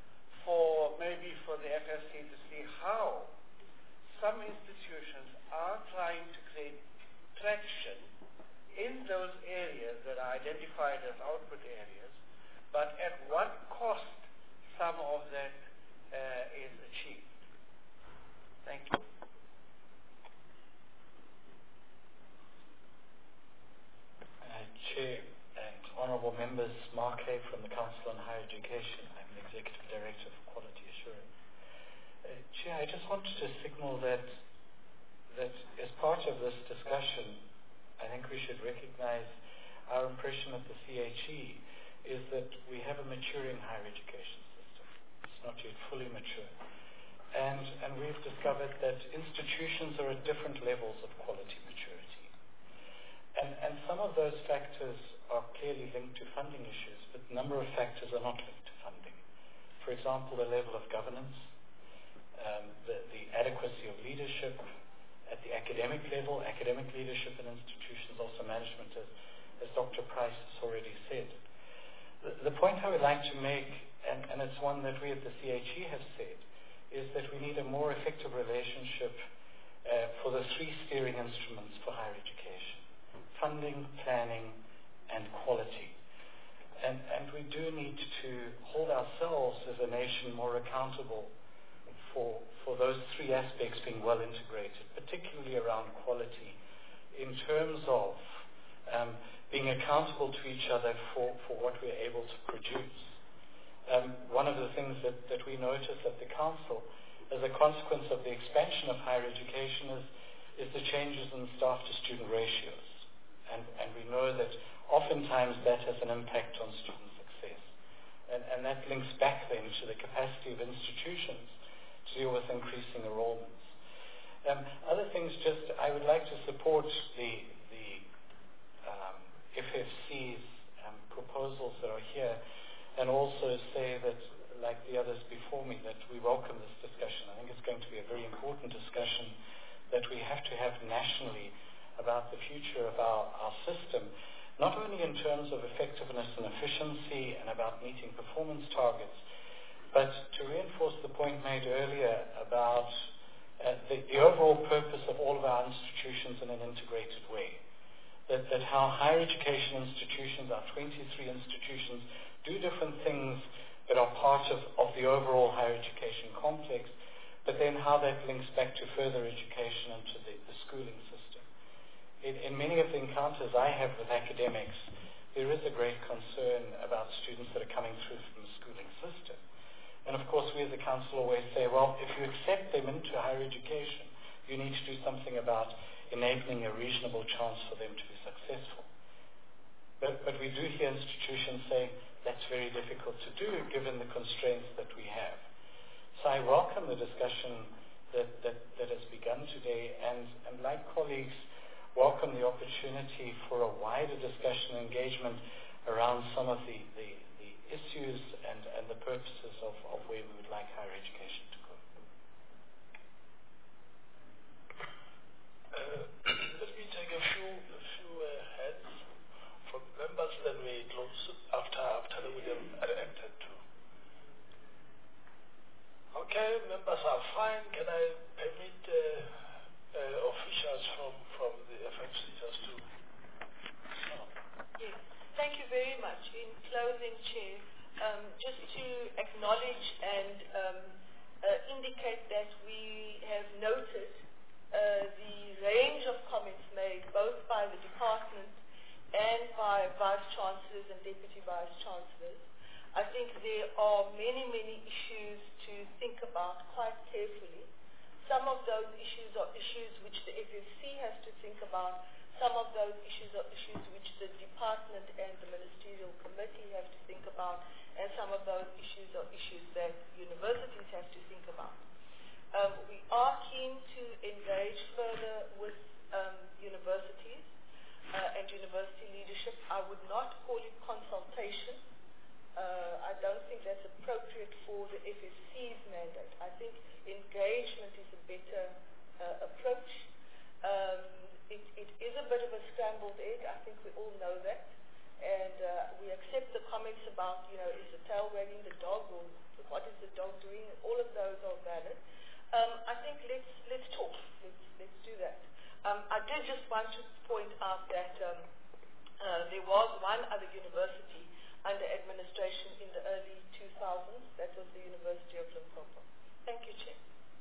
Q: for maybe for the F S C to see how some institutions are trying to create traction in those areas that are identified as output areas, but at what cost some of that uh, is achieved. Thank you.
R: Uh, Chair and Honourable Members, Mark Hay from the Council on Higher Education. I'm the Executive Director for Quality Assurance. Uh, Chair, I just wanted to signal that that as part of this discussion, I think we should recognize our impression at the C H E is that we have a maturing higher education system. It's not yet fully mature. And, and we've discovered that institutions are at different levels of quality maturity. And, and some of those factors are clearly linked to funding issues, but a number of factors are not linked to funding. For example, the level of governance, um, the, the adequacy of leadership at the academic level, academic leadership in institutions, also management, as, as Doctor Price has already said. The, the point I would like to make, and, and it's one that we at the C H E have said, is that we need a more effective relationship uh, for the three steering instruments for higher education: funding, planning, and quality. And, and we do need to hold ourselves as a nation more accountable for, for those three aspects being well integrated, particularly around quality, in terms of um, being accountable to each other for, for what we're able to produce. Um, one of the things that, that we notice at the Council as a consequence of the expansion of higher education is, is the changes in staff-to-student ratios. And, and we know that oftentimes that has an impact on student success. And, and that links back then to the capacity of institutions to deal with increasing enrollments. Um, other things, just I would like to support the, the um, F F C's um, proposals that are here, and also say that, like the others before me, that we welcome this discussion. I think it's going to be a very important discussion that we have to have nationally about the future of our, our system. not only in terms of effectiveness and efficiency and about meeting performance targets, but to reinforce the point made earlier about uh, the, the overall purpose of all of our institutions in an integrated way. That, that how higher education institutions, our twenty-three institutions, do different things that are part of, of the overall higher education complex, but then how that links back to further education and to the, the schooling system. In, in many of the encounters I have with academics, there is a great concern about students that are coming through from the schooling system. And of course, we as a council always say, well, if you accept them into higher education, you need to do something about enabling a reasonable chance for them to be successful. But, but we do hear institutions say that's very difficult to do given the constraints that we have. So I welcome the discussion that, that, that has begun today, and, and like colleagues, welcome the opportunity for a wider discussion and engagement around some of the, the, the issues and, and the purposes of, of where we would like higher education to go.
A: Uh, let me take a few, a few uh, heads from members, then we close after, after the William elected to. Okay, members are fine. Can I permit uh, uh, officials from, from the F F C just to?
C: Yes, thank you very much. In closing, Chair, um, just to acknowledge and um, uh, indicate that we have noted uh, the range of comments made both by the department and by Vice Chancellors and Deputy Vice Chancellors. I think there are many, many issues to think about quite carefully. Some of those issues are issues which the F F C has to think about. Some of those issues are issues which the department and the ministerial committee have to think about, and some of those issues are issues that universities have to think about. Um, we are keen to engage further with um, universities uh, and university leadership. I would not call it consultation. Uh, I don't think that's appropriate for the F F C's mandate. I think engagement is a better uh, approach. Um, it, it is a bit of a scrambled egg. I think we all know that. And uh, we accept the comments about, you know, is the tail wagging the dog, or what is the dog doing? All of those are valid. Um, I think let's let's talk. Let's let's do that. Um, I did just want to point out that um, uh, there was one other university under administration in the early two thousands. That was the University of Limpopo. Thank you, Chair.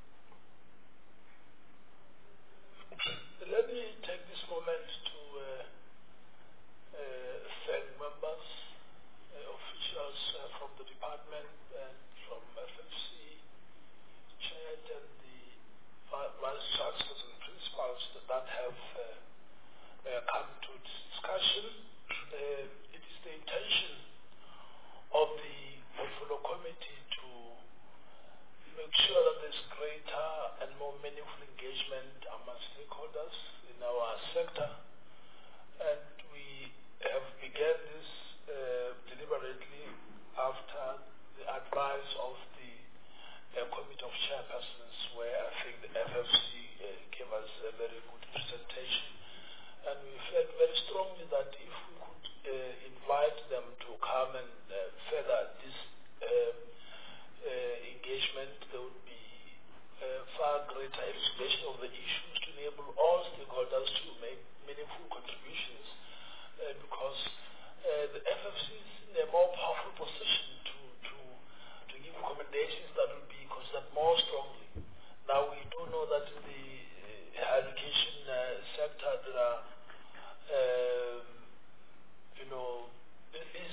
A: Let me take this moment to uh, uh, thank members, uh, officials uh, from the department and from F F C, chaired and the vice chancellors and principals that have uh, uh, come to this discussion. Uh, it is the intention of the portfolio committee to make sure that there's greater and more meaningful engagement among stakeholders in our sector. And we have begun this uh, deliberately after the advice of the uh, Committee of Chairpersons, where I think the F F C uh, gave us a very good presentation. And we felt very strongly that if we could uh, invite them to come and uh, further this uh, uh, engagement, there would be uh, far greater elucidation of the issues to enable all stakeholders to make meaningful contributions, uh, because uh, the F F C is in a more powerful position to, to, to give recommendations that will be considered more strongly. Now we do know that in the uh, higher education uh, sector there are, um, you know, there is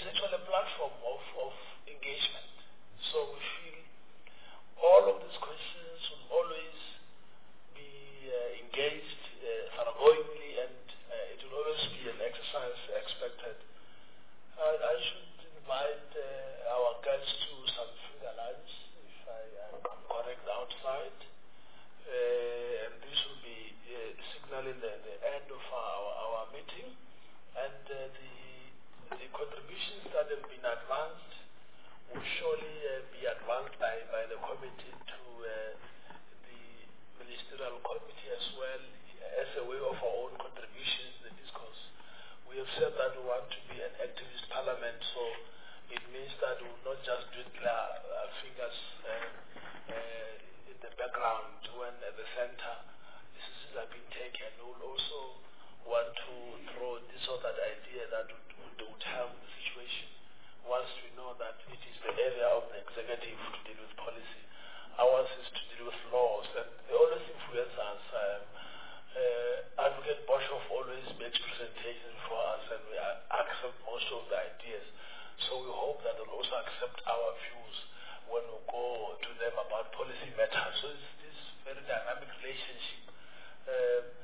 A: fingers uh, uh, in the background when at the center decisions have been taken. We will also want to throw this or that idea that would, would, would help the situation. Whilst we know that it is the area of the executive to deal with policy, ours is to deal with laws, and they always influence us. Um, uh, Advocate Boshoff always makes presentations for us, and we accept most of the ideas. So we hope that they'll also accept our views when we go to them about policy matters. So it's this very dynamic relationship. Uh,